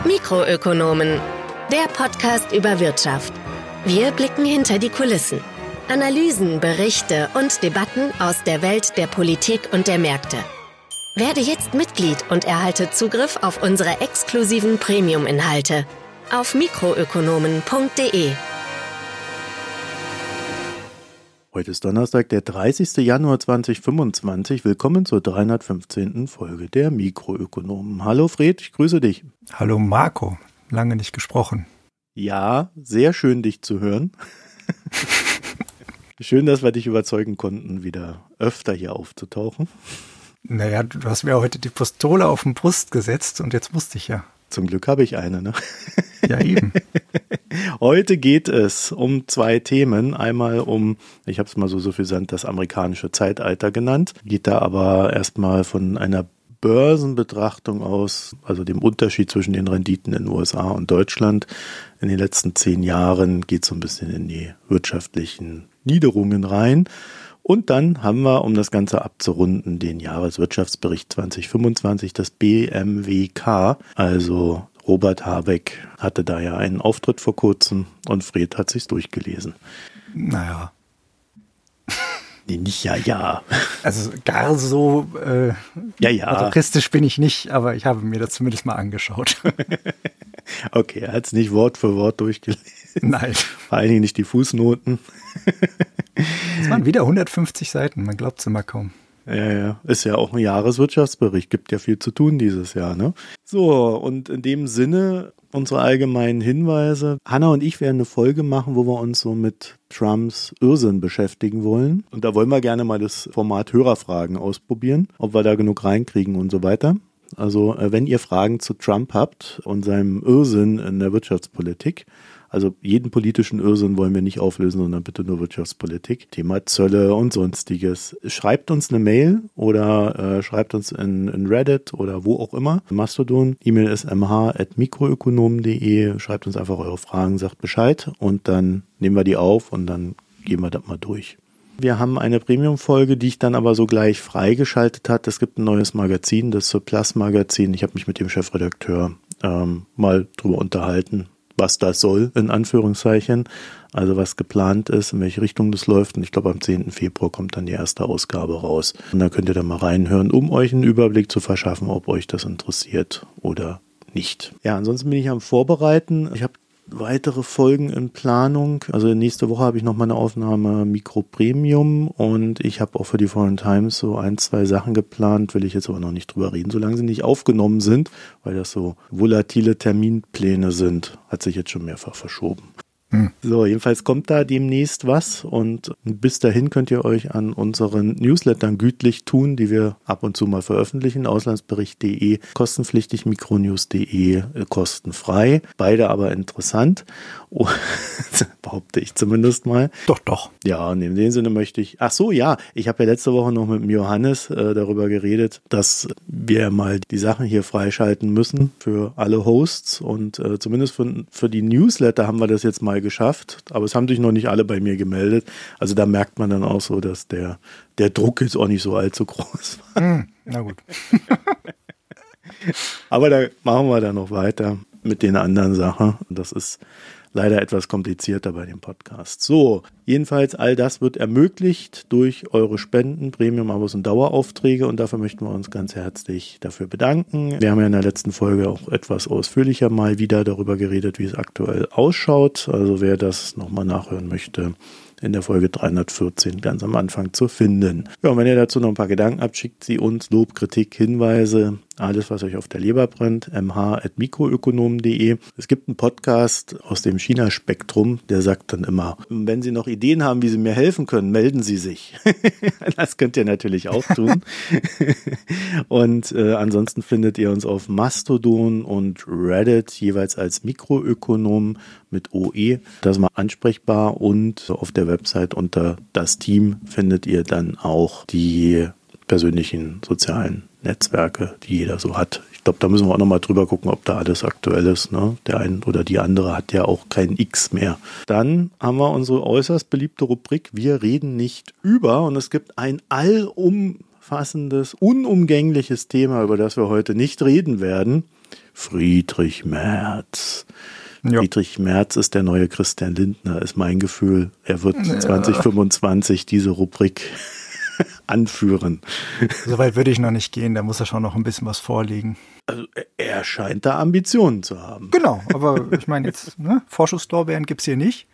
Mikroökonomen, der Podcast über Wirtschaft. Wir blicken hinter die Kulissen. Analysen, Berichte und Debatten aus der Welt der Politik und der Märkte. Werde jetzt Mitglied und erhalte Zugriff auf unsere exklusiven Premium-Inhalte auf mikroökonomen.de. Heute ist Donnerstag, der 30. Januar 2025. Willkommen zur 315. Folge der Mikroökonomen. Hallo Fred, ich grüße dich. Hallo Marco, lange nicht gesprochen. Ja, sehr schön dich zu hören. Schön, dass wir dich überzeugen konnten, wieder öfter hier aufzutauchen. Naja, du hast mir heute die Pistole auf den Brust gesetzt und jetzt musste ich ja. Zum Glück habe ich eine, ne? Ja, eben. Heute geht es um zwei Themen. Einmal um, ich habe es mal so suffisant das amerikanische Zeitalter genannt, geht da aber erstmal von einer Börsenbetrachtung aus, also dem Unterschied zwischen den Renditen in den USA und Deutschland. In den letzten 10 Jahren geht es so ein bisschen in die wirtschaftlichen Niederungen rein. Und dann haben wir, um das Ganze abzurunden, den Jahreswirtschaftsbericht 2025 des BMWK. Also Robert Habeck hatte da ja einen Auftritt vor kurzem und Fred hat sich's durchgelesen. Naja. Nee, nicht ja. Also gar so masochistisch bin ich nicht, aber ich habe mir das zumindest mal angeschaut. Okay, er hat es nicht Wort für Wort durchgelesen. Nein. Vor allen Dingen nicht die Fußnoten. Es waren wieder 150 Seiten, man glaubt es immer kaum. Ja, ist ja auch ein Jahreswirtschaftsbericht, gibt ja viel zu tun dieses Jahr, ne? So, und in dem Sinne unsere allgemeinen Hinweise. Hanna und ich werden eine Folge machen, wo wir uns so mit Trumps Irrsinn beschäftigen wollen. Und da wollen wir gerne mal das Format Hörerfragen ausprobieren, ob wir da genug reinkriegen und so weiter. Also wenn ihr Fragen zu Trump habt und seinem Irrsinn in der Wirtschaftspolitik, also jeden politischen Irrsinn wollen wir nicht auflösen, sondern bitte nur Wirtschaftspolitik. Thema Zölle und Sonstiges. Schreibt uns eine Mail oder schreibt uns in Reddit oder wo auch immer. Mastodon. E-Mail ist mh@mikroökonomen.de. Schreibt uns einfach eure Fragen, sagt Bescheid und dann nehmen wir die auf und dann gehen wir das mal durch. Wir haben eine Premium-Folge, die ich dann aber so gleich freigeschaltet hat. Es gibt ein neues Magazin, das Surplus-Magazin. Ich habe mich mit dem Chefredakteur mal drüber unterhalten, was das soll, in Anführungszeichen. Also was geplant ist, in welche Richtung das läuft. Und ich glaube, am 10. Februar kommt dann die erste Ausgabe raus. Und da könnt ihr dann mal reinhören, um euch einen Überblick zu verschaffen, ob euch das interessiert oder nicht. Ja, ansonsten bin ich am Vorbereiten. Ich habe weitere Folgen in Planung. Also nächste Woche habe ich noch mal eine Aufnahme Mikro Premium und ich habe auch für die Foreign Times so 1-2 Sachen geplant, will ich jetzt aber noch nicht drüber reden, solange sie nicht aufgenommen sind, weil das so volatile Terminpläne sind, hat sich jetzt schon mehrfach verschoben. So, jedenfalls kommt da demnächst was und bis dahin könnt ihr euch an unseren Newslettern gütlich tun, die wir ab und zu mal veröffentlichen. Auslandsbericht.de, kostenpflichtig, mikronews.de, kostenfrei. Beide aber interessant. Oh, behaupte ich zumindest mal. Doch. Ja, und in dem Sinne möchte ich, ich habe ja letzte Woche noch mit dem Johannes darüber geredet, dass wir mal die Sachen hier freischalten müssen für alle Hosts und zumindest für die Newsletter haben wir das jetzt mal geschafft, aber es haben sich noch nicht alle bei mir gemeldet. Also da merkt man dann auch so, dass der Druck jetzt auch nicht so allzu groß war. Na gut. Aber da machen wir dann noch weiter mit den anderen Sachen. Das ist leider etwas komplizierter bei dem Podcast. So, jedenfalls all das wird ermöglicht durch eure Spenden, Premium-Abos und Daueraufträge und dafür möchten wir uns ganz herzlich dafür bedanken. Wir haben ja in der letzten Folge auch etwas ausführlicher mal wieder darüber geredet, wie es aktuell ausschaut. Also wer das nochmal nachhören möchte, in der Folge 314 ganz am Anfang zu finden. Ja, und wenn ihr dazu noch ein paar Gedanken habt, schickt sie uns Lob, Kritik, Hinweise, alles, was euch auf der Leber brennt, mh@mikroökonomen.de. Es gibt einen Podcast aus dem China-Spektrum, der sagt dann immer, wenn Sie noch Ideen haben, wie Sie mir helfen können, melden Sie sich. Das könnt ihr natürlich auch tun. Und ansonsten findet ihr uns auf Mastodon und Reddit jeweils als Mikroökonom mit OE. Das ist mal ansprechbar und auf der Website unter das Team findet ihr dann auch die persönlichen sozialen Netzwerke, die jeder so hat. Ich glaube, da müssen wir auch nochmal drüber gucken, ob da alles aktuell ist. Ne? Der eine oder die andere hat ja auch kein X mehr. Dann haben wir unsere äußerst beliebte Rubrik Wir reden nicht über und es gibt ein allumfassendes, unumgängliches Thema, über das wir heute nicht reden werden. Friedrich Merz. Ja. Friedrich Merz ist der neue Christian Lindner, ist mein Gefühl. Er wird 2025 diese Rubrik anführen. Soweit würde ich noch nicht gehen, da muss er schon noch ein bisschen was vorlegen. Also er scheint da Ambitionen zu haben. Genau, aber ich meine jetzt, Vorschusslorbeeren gibt es hier nicht.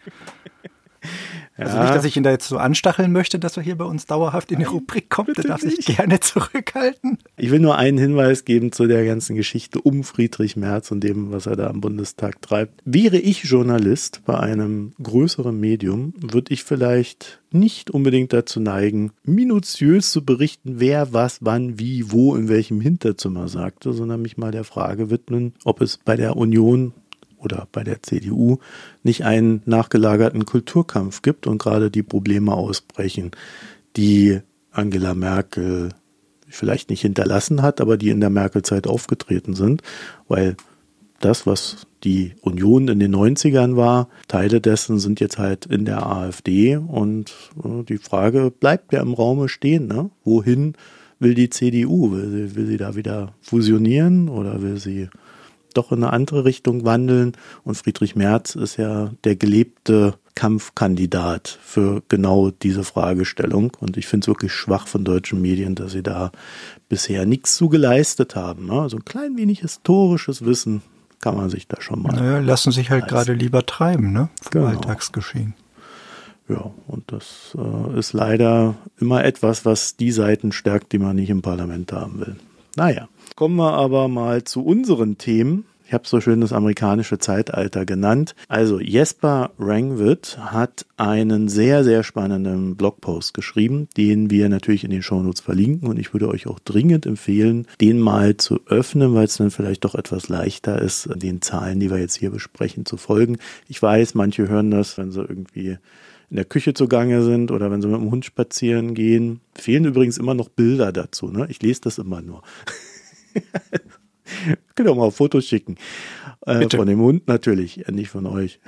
Also nicht, dass ich ihn da jetzt so anstacheln möchte, dass er hier bei uns dauerhaft in die Rubrik kommt. Der darf sich gerne zurückhalten. Ich will nur einen Hinweis geben zu der ganzen Geschichte um Friedrich Merz und dem, was er da am Bundestag treibt. Wäre ich Journalist bei einem größeren Medium, würde ich vielleicht nicht unbedingt dazu neigen, minutiös zu berichten, wer was, wann, wie, wo, in welchem Hinterzimmer sagte, sondern mich mal der Frage widmen, ob es bei der Union oder bei der CDU nicht einen nachgelagerten Kulturkampf gibt und gerade die Probleme ausbrechen, die Angela Merkel vielleicht nicht hinterlassen hat, aber die in der Merkel-Zeit aufgetreten sind, weil das, was die Union in den 90ern war, Teile dessen sind jetzt halt in der AfD und die Frage bleibt ja im Raume stehen, ne? Wohin will die CDU? Will sie da wieder fusionieren oder will sie doch in eine andere Richtung wandeln? Und Friedrich Merz ist ja der gelebte Kampfkandidat für genau diese Fragestellung. Und ich finde es wirklich schwach von deutschen Medien, dass sie da bisher nichts zu geleistet haben. Also ein klein wenig historisches Wissen kann man sich da schon mal. Naja, lassen sich halt gerade lieber treiben, ne? Vom genau. Alltagsgeschehen. Ja, und das ist leider immer etwas, was die Seiten stärkt, die man nicht im Parlament haben will. Naja, kommen wir aber mal zu unseren Themen. Ich habe so schön das amerikanische Zeitalter genannt. Also Jesper Rangvid hat einen sehr, sehr spannenden Blogpost geschrieben, den wir natürlich in den Shownotes verlinken. Und ich würde euch auch dringend empfehlen, den mal zu öffnen, weil es dann vielleicht doch etwas leichter ist, den Zahlen, die wir jetzt hier besprechen, zu folgen. Ich weiß, manche hören das, wenn sie irgendwie in der Küche zugange sind oder wenn sie mit dem Hund spazieren gehen. Fehlen übrigens immer noch Bilder dazu, ne? Ich lese das immer nur. Könnt ihr auch mal Fotos schicken. Von dem Hund natürlich, nicht von euch.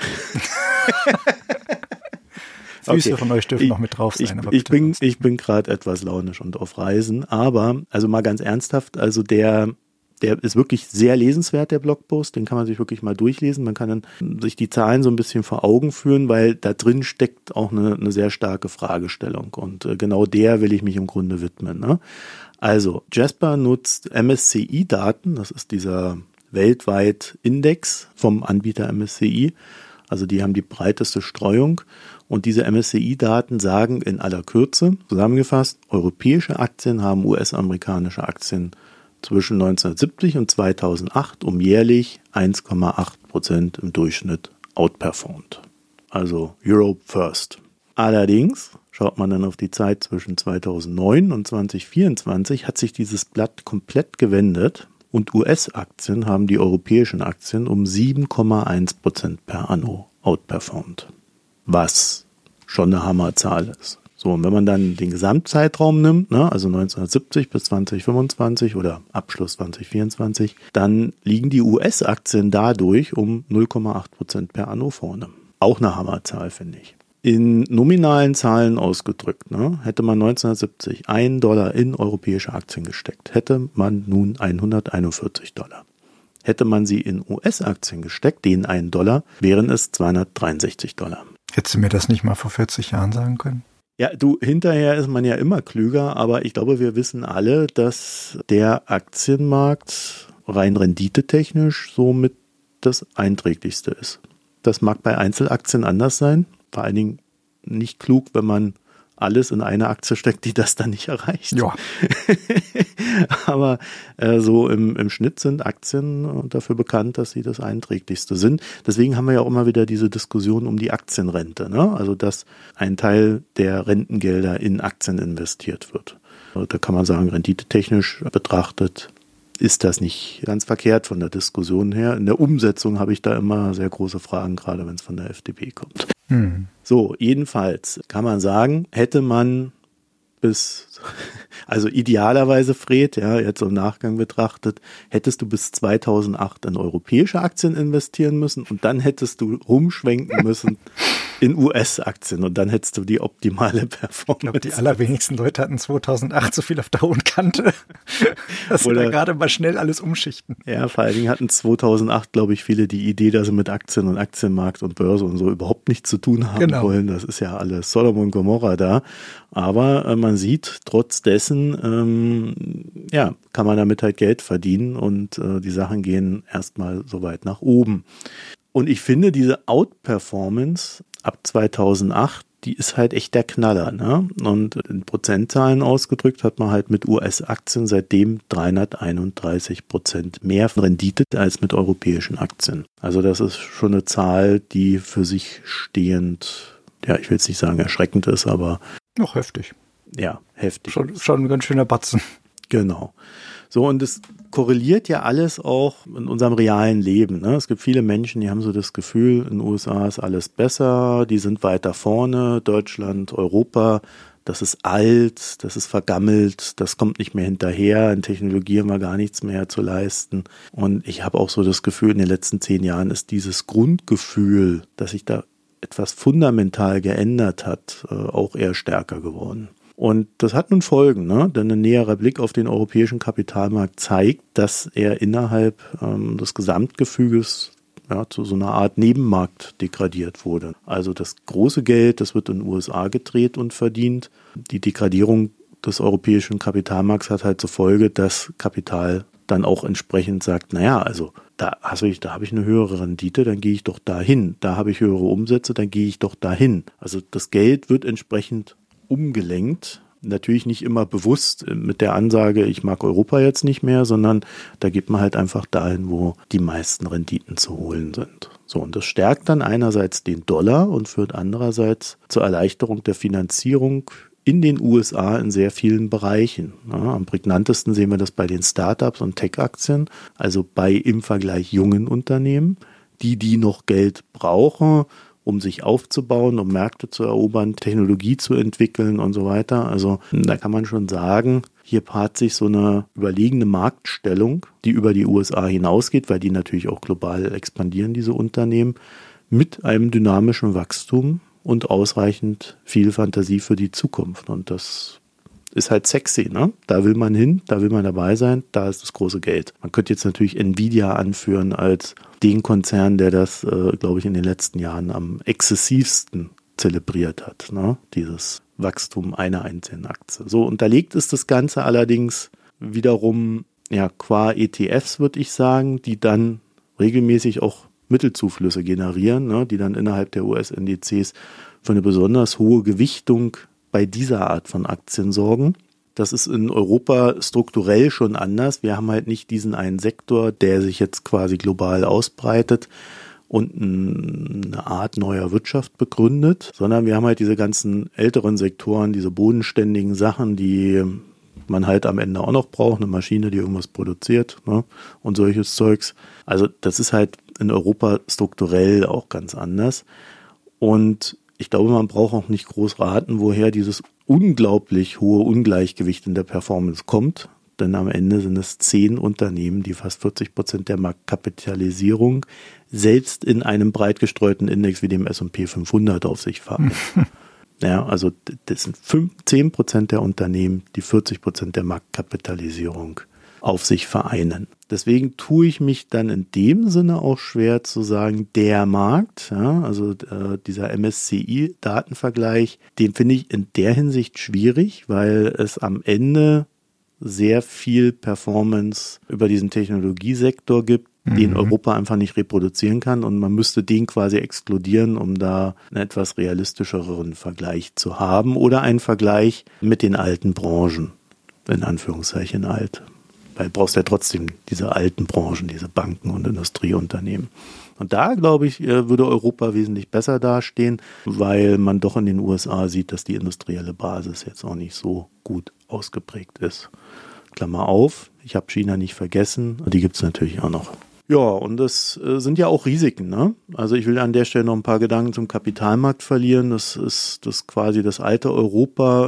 Füße von euch dürfen noch mit drauf sein. Ich bin gerade etwas launisch und auf Reisen, aber also mal ganz ernsthaft, also der ist wirklich sehr lesenswert, der Blogpost, den kann man sich wirklich mal durchlesen. Man kann dann sich die Zahlen so ein bisschen vor Augen führen, weil da drin steckt auch eine sehr starke Fragestellung und genau der will ich mich im Grunde widmen, ne? Also Jesper nutzt MSCI-Daten, das ist dieser weltweit Index vom Anbieter MSCI, also die haben die breiteste Streuung und diese MSCI-Daten sagen in aller Kürze, zusammengefasst, europäische Aktien haben US-amerikanische Aktien zwischen 1970 und 2008 um jährlich 1,8% im Durchschnitt outperformed. Also Europe first. Allerdings, schaut man dann auf die Zeit zwischen 2009 und 2024, hat sich dieses Blatt komplett gewendet und US-Aktien haben die europäischen Aktien um 7,1% per anno outperformed. Was schon eine Hammerzahl ist. So, und wenn man dann den Gesamtzeitraum nimmt, ne, also 1970 bis 2025 oder Abschluss 2024, dann liegen die US-Aktien dadurch um 0,8% per anno vorne. Auch eine Hammerzahl, finde ich. In nominalen Zahlen ausgedrückt, ne, hätte man 1970 $1 in europäische Aktien gesteckt, hätte man nun $141. Hätte man sie in US-Aktien gesteckt, den $1, wären es $263. Hättest du mir das nicht mal vor 40 Jahren sagen können? Ja, hinterher ist man ja immer klüger, aber ich glaube, wir wissen alle, dass der Aktienmarkt rein renditetechnisch somit das einträglichste ist. Das mag bei Einzelaktien anders sein, vor allen Dingen nicht klug, wenn man alles in eine Aktie steckt, die das dann nicht erreicht. Ja. Aber so im Schnitt sind Aktien dafür bekannt, dass sie das einträglichste sind. Deswegen haben wir ja auch immer wieder diese Diskussion um die Aktienrente, ne? Also dass ein Teil der Rentengelder in Aktien investiert wird. Da kann man sagen, renditetechnisch betrachtet ist das nicht ganz verkehrt von der Diskussion her. In der Umsetzung habe ich da immer sehr große Fragen, gerade wenn es von der FDP kommt. So, jedenfalls kann man sagen, hätte man bis Also idealerweise, Fred, ja, jetzt im Nachgang betrachtet, hättest du bis 2008 in europäische Aktien investieren müssen und dann hättest du rumschwenken müssen in US-Aktien und dann hättest du die optimale Performance. Ich glaube, die allerwenigsten Leute hatten 2008 so viel auf der hohen Kante, dass sie da gerade mal schnell alles umschichten. Ja, vor allen Dingen hatten 2008, glaube ich, viele die Idee, dass sie mit Aktien und Aktienmarkt und Börse und so überhaupt nichts zu tun haben wollen. Das ist ja alles Sodom und Gomorra da. Aber man sieht, trotz dessen, kann man damit halt Geld verdienen und die Sachen gehen erstmal so weit nach oben. Und ich finde, diese Outperformance ab 2008, die ist halt echt der Knaller, ne? Und in Prozentzahlen ausgedrückt hat man halt mit US-Aktien seitdem 331% mehr Rendite als mit europäischen Aktien. Also das ist schon eine Zahl, die für sich stehend, ja, ich will jetzt nicht sagen erschreckend ist, aber noch heftig. Ja, heftig. Schon ein ganz schöner Batzen. Genau. So, und es korreliert ja alles auch in unserem realen Leben, ne? Es gibt viele Menschen, die haben so das Gefühl, in den USA ist alles besser, die sind weiter vorne, Deutschland, Europa, das ist alt, das ist vergammelt, das kommt nicht mehr hinterher, in Technologie haben wir gar nichts mehr zu leisten. Und ich habe auch so das Gefühl, in den letzten 10 Jahren ist dieses Grundgefühl, dass sich da etwas fundamental geändert hat, auch eher stärker geworden. Und das hat nun Folgen, ne? Denn ein näherer Blick auf den europäischen Kapitalmarkt zeigt, dass er innerhalb des Gesamtgefüges zu so einer Art Nebenmarkt degradiert wurde. Also das große Geld, das wird in den USA gedreht und verdient. Die Degradierung des europäischen Kapitalmarkts hat halt zur Folge, dass Kapital dann auch entsprechend sagt, also da habe ich eine höhere Rendite, dann gehe ich doch dahin. Da habe ich höhere Umsätze, dann gehe ich doch dahin. Also das Geld wird entsprechend umgelenkt. Natürlich nicht immer bewusst mit der Ansage, ich mag Europa jetzt nicht mehr, sondern da geht man halt einfach dahin, wo die meisten Renditen zu holen sind. So, und das stärkt dann einerseits den Dollar und führt andererseits zur Erleichterung der Finanzierung in den USA in sehr vielen Bereichen. Ja, am prägnantesten sehen wir das bei den Startups und Tech-Aktien, also bei im Vergleich jungen Unternehmen, die noch Geld brauchen, um sich aufzubauen, um Märkte zu erobern, Technologie zu entwickeln und so weiter. Also da kann man schon sagen, hier paart sich so eine überlegene Marktstellung, die über die USA hinausgeht, weil die natürlich auch global expandieren, diese Unternehmen, mit einem dynamischen Wachstum und ausreichend viel Fantasie für die Zukunft. Und das ist halt sexy, ne? Da will man hin, da will man dabei sein, da ist das große Geld. Man könnte jetzt natürlich Nvidia anführen als den Konzern, der das, glaube ich, in den letzten Jahren am exzessivsten zelebriert hat, ne? Dieses Wachstum einer einzelnen Aktie. So unterlegt ist das Ganze allerdings wiederum qua ETFs, würde ich sagen, die dann regelmäßig auch Mittelzuflüsse generieren, ne? Die dann innerhalb der US-Indizes für eine besonders hohe Gewichtung bei dieser Art von Aktien sorgen. Das ist in Europa strukturell schon anders. Wir haben halt nicht diesen einen Sektor, der sich jetzt quasi global ausbreitet und eine Art neuer Wirtschaft begründet, sondern wir haben halt diese ganzen älteren Sektoren, diese bodenständigen Sachen, die man halt am Ende auch noch braucht, eine Maschine, die irgendwas produziert, ne? Und solches Zeugs. Also das ist halt in Europa strukturell auch ganz anders. Und ich glaube, man braucht auch nicht groß raten, woher dieses unglaublich hohe Ungleichgewicht in der Performance kommt. Denn am Ende sind es 10 Unternehmen, die fast 40% der Marktkapitalisierung selbst in einem breit gestreuten Index wie dem S&P 500 auf sich vereinen. Ja, also das sind 10% der Unternehmen, die 40% der Marktkapitalisierung auf sich vereinen. Deswegen tue ich mich dann in dem Sinne auch schwer zu sagen, der Markt, also dieser MSCI-Datenvergleich, den finde ich in der Hinsicht schwierig, weil es am Ende sehr viel Performance über diesen Technologiesektor gibt, den Europa einfach nicht reproduzieren kann und man müsste den quasi exkludieren, um da einen etwas realistischeren Vergleich zu haben oder einen Vergleich mit den alten Branchen, in Anführungszeichen alt. Weil du brauchst ja trotzdem diese alten Branchen, diese Banken und Industrieunternehmen. Und da, glaube ich, würde Europa wesentlich besser dastehen, weil man doch in den USA sieht, dass die industrielle Basis jetzt auch nicht so gut ausgeprägt ist. Klammer auf, ich habe China nicht vergessen, die gibt es natürlich auch noch. Ja, und das sind ja auch Risiken, ne? Also ich will an der Stelle noch ein paar Gedanken zum Kapitalmarkt verlieren. Das ist quasi das alte Europa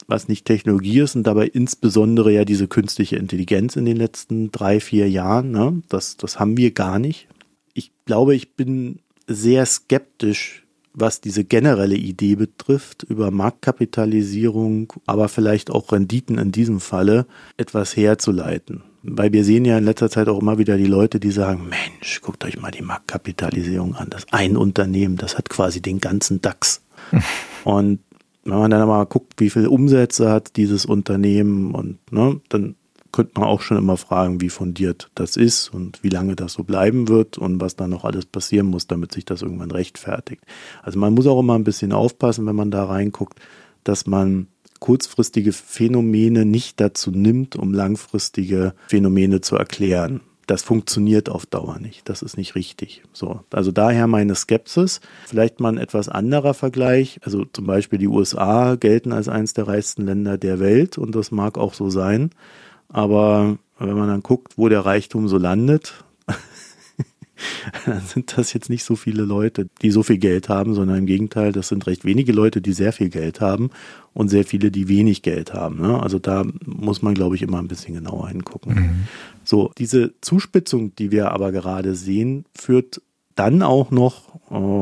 was nicht Technologie ist und dabei insbesondere ja diese künstliche Intelligenz in den letzten 3-4 Jahren. Ne? Das haben wir gar nicht. Ich glaube, ich bin sehr skeptisch, was diese generelle Idee betrifft, über Marktkapitalisierung, aber vielleicht auch Renditen in diesem Falle etwas herzuleiten. Weil wir sehen ja in letzter Zeit auch immer wieder die Leute, die sagen, Mensch, guckt euch mal die Marktkapitalisierung an. Das ein Unternehmen, das hat quasi den ganzen DAX. Und wenn man dann mal guckt, wie viel Umsätze hat dieses Unternehmen und ne, dann könnte man auch schon immer fragen, wie fundiert das ist und wie lange das so bleiben wird und was da noch alles passieren muss, damit sich das irgendwann rechtfertigt. Also man muss auch immer ein bisschen aufpassen, wenn man da reinguckt, dass man kurzfristige Phänomene nicht dazu nimmt, um langfristige Phänomene zu erklären. Das funktioniert auf Dauer nicht. Das ist nicht richtig. So, also daher meine Skepsis. Vielleicht mal ein etwas anderer Vergleich. Also zum Beispiel die USA gelten als eines der reichsten Länder der Welt und das mag auch so sein. Aber wenn man dann guckt, wo der Reichtum so landet, dann sind das jetzt nicht so viele Leute, die so viel Geld haben, sondern im Gegenteil, das sind recht wenige Leute, die sehr viel Geld haben und sehr viele, die wenig Geld haben. Ne? Also da muss man, glaube ich, immer ein bisschen genauer hingucken. Mhm. So, diese Zuspitzung, die wir aber gerade sehen, führt dann auch noch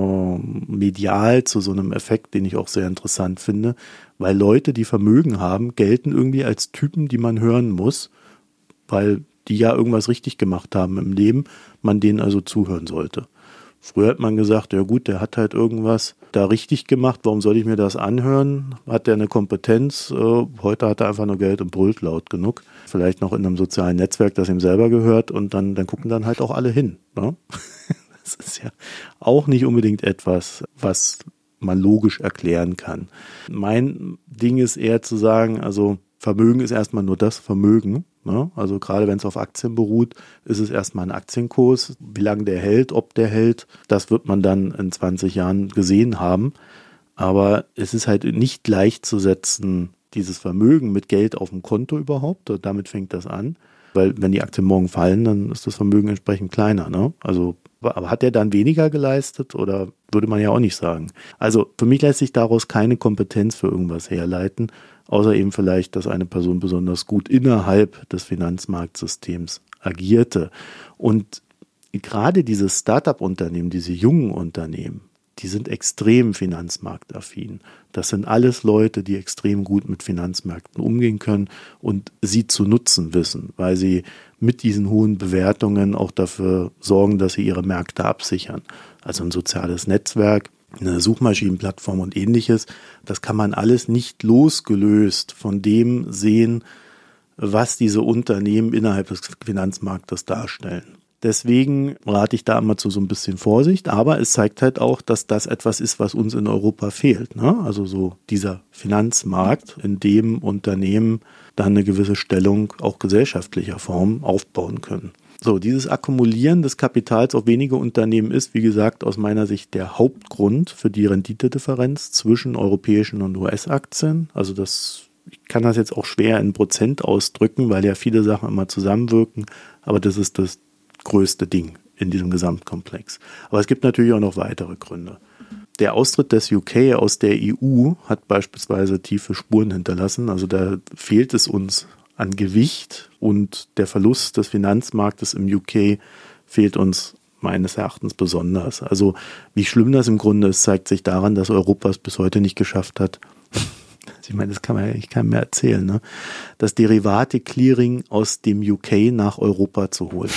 medial zu so einem Effekt, den ich auch sehr interessant finde, weil Leute, die Vermögen haben, gelten irgendwie als Typen, die man hören muss, weil die ja irgendwas richtig gemacht haben im Leben, man denen also zuhören sollte. Früher hat man gesagt, ja gut, der hat halt irgendwas da richtig gemacht, warum soll ich mir das anhören? Hat der eine Kompetenz? Heute hat er einfach nur Geld und brüllt laut genug. Vielleicht noch in einem sozialen Netzwerk, das ihm selber gehört und dann gucken dann halt auch alle hin. Ne? Das ist ja auch nicht unbedingt etwas, was man logisch erklären kann. Mein Ding ist eher zu sagen, also Vermögen ist erstmal nur das Vermögen. Ne? Also gerade wenn es auf Aktien beruht, ist es erstmal ein Aktienkurs. Wie lange der hält, ob der hält, das wird man dann in 20 Jahren gesehen haben. Aber es ist halt nicht gleichzusetzen, dieses Vermögen mit Geld auf dem Konto überhaupt. Damit fängt das an. Weil wenn die Aktien morgen fallen, dann ist das Vermögen entsprechend kleiner. Ne? Also, aber hat der dann weniger geleistet oder würde man ja auch nicht sagen. Also für mich lässt sich daraus keine Kompetenz für irgendwas herleiten, außer eben vielleicht, dass eine Person besonders gut innerhalb des Finanzmarktsystems agierte. Und gerade diese Start-up-Unternehmen, diese jungen Unternehmen, die sind extrem finanzmarktaffin. Das sind alles Leute, die extrem gut mit Finanzmärkten umgehen können und sie zu nutzen wissen, weil sie mit diesen hohen Bewertungen auch dafür sorgen, dass sie ihre Märkte absichern. Also ein soziales Netzwerk, eine Suchmaschinenplattform und ähnliches, das kann man alles nicht losgelöst von dem sehen, was diese Unternehmen innerhalb des Finanzmarktes darstellen. Deswegen rate ich da immer zu so ein bisschen Vorsicht, aber es zeigt halt auch, dass das etwas ist, was uns in Europa fehlt. Ne? Also so dieser Finanzmarkt, in dem Unternehmen dann eine gewisse Stellung auch gesellschaftlicher Form aufbauen können. So, dieses Akkumulieren des Kapitals auf wenige Unternehmen ist, wie gesagt, aus meiner Sicht der Hauptgrund für die Renditedifferenz zwischen europäischen und US-Aktien. Also ich kann das jetzt auch schwer in Prozent ausdrücken, weil ja viele Sachen immer zusammenwirken, aber das ist das größte Ding in diesem Gesamtkomplex. Aber es gibt natürlich auch noch weitere Gründe. Der Austritt des UK aus der EU hat beispielsweise tiefe Spuren hinterlassen. Also da fehlt es uns an Gewicht und der Verlust des Finanzmarktes im UK fehlt uns meines Erachtens besonders. Also wie schlimm das im Grunde ist, zeigt sich daran, dass Europa es bis heute nicht geschafft hat. Ich meine, das kann man ja eigentlich keinem mehr erzählen, ne? Das Derivate-Clearing aus dem UK nach Europa zu holen.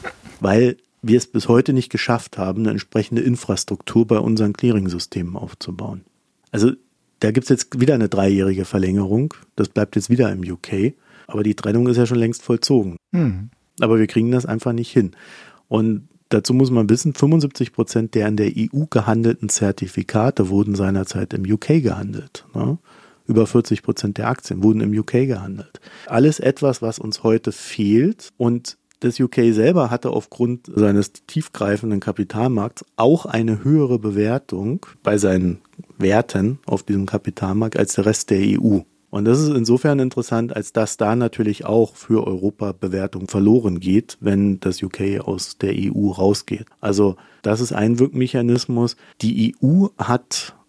Weil wir es bis heute nicht geschafft haben, eine entsprechende Infrastruktur bei unseren Clearing-Systemen aufzubauen. Also da gibt es jetzt wieder eine 3-jährige Verlängerung. Das bleibt jetzt wieder im UK. Aber die Trennung ist ja schon längst vollzogen. Mhm. Aber wir kriegen das einfach nicht hin. Und dazu muss man wissen, 75% der in der EU gehandelten Zertifikate wurden seinerzeit im UK gehandelt. Ne? Über 40% der Aktien wurden im UK gehandelt. Alles etwas, was uns heute fehlt. Und das UK selber hatte aufgrund seines tiefgreifenden Kapitalmarkts auch eine höhere Bewertung bei seinen Werten auf diesem Kapitalmarkt als der Rest der EU. Und das ist insofern interessant, als dass da natürlich auch für Europa Bewertung verloren geht, wenn das UK aus der EU rausgeht. Also das ist ein Wirkmechanismus. Die EU hat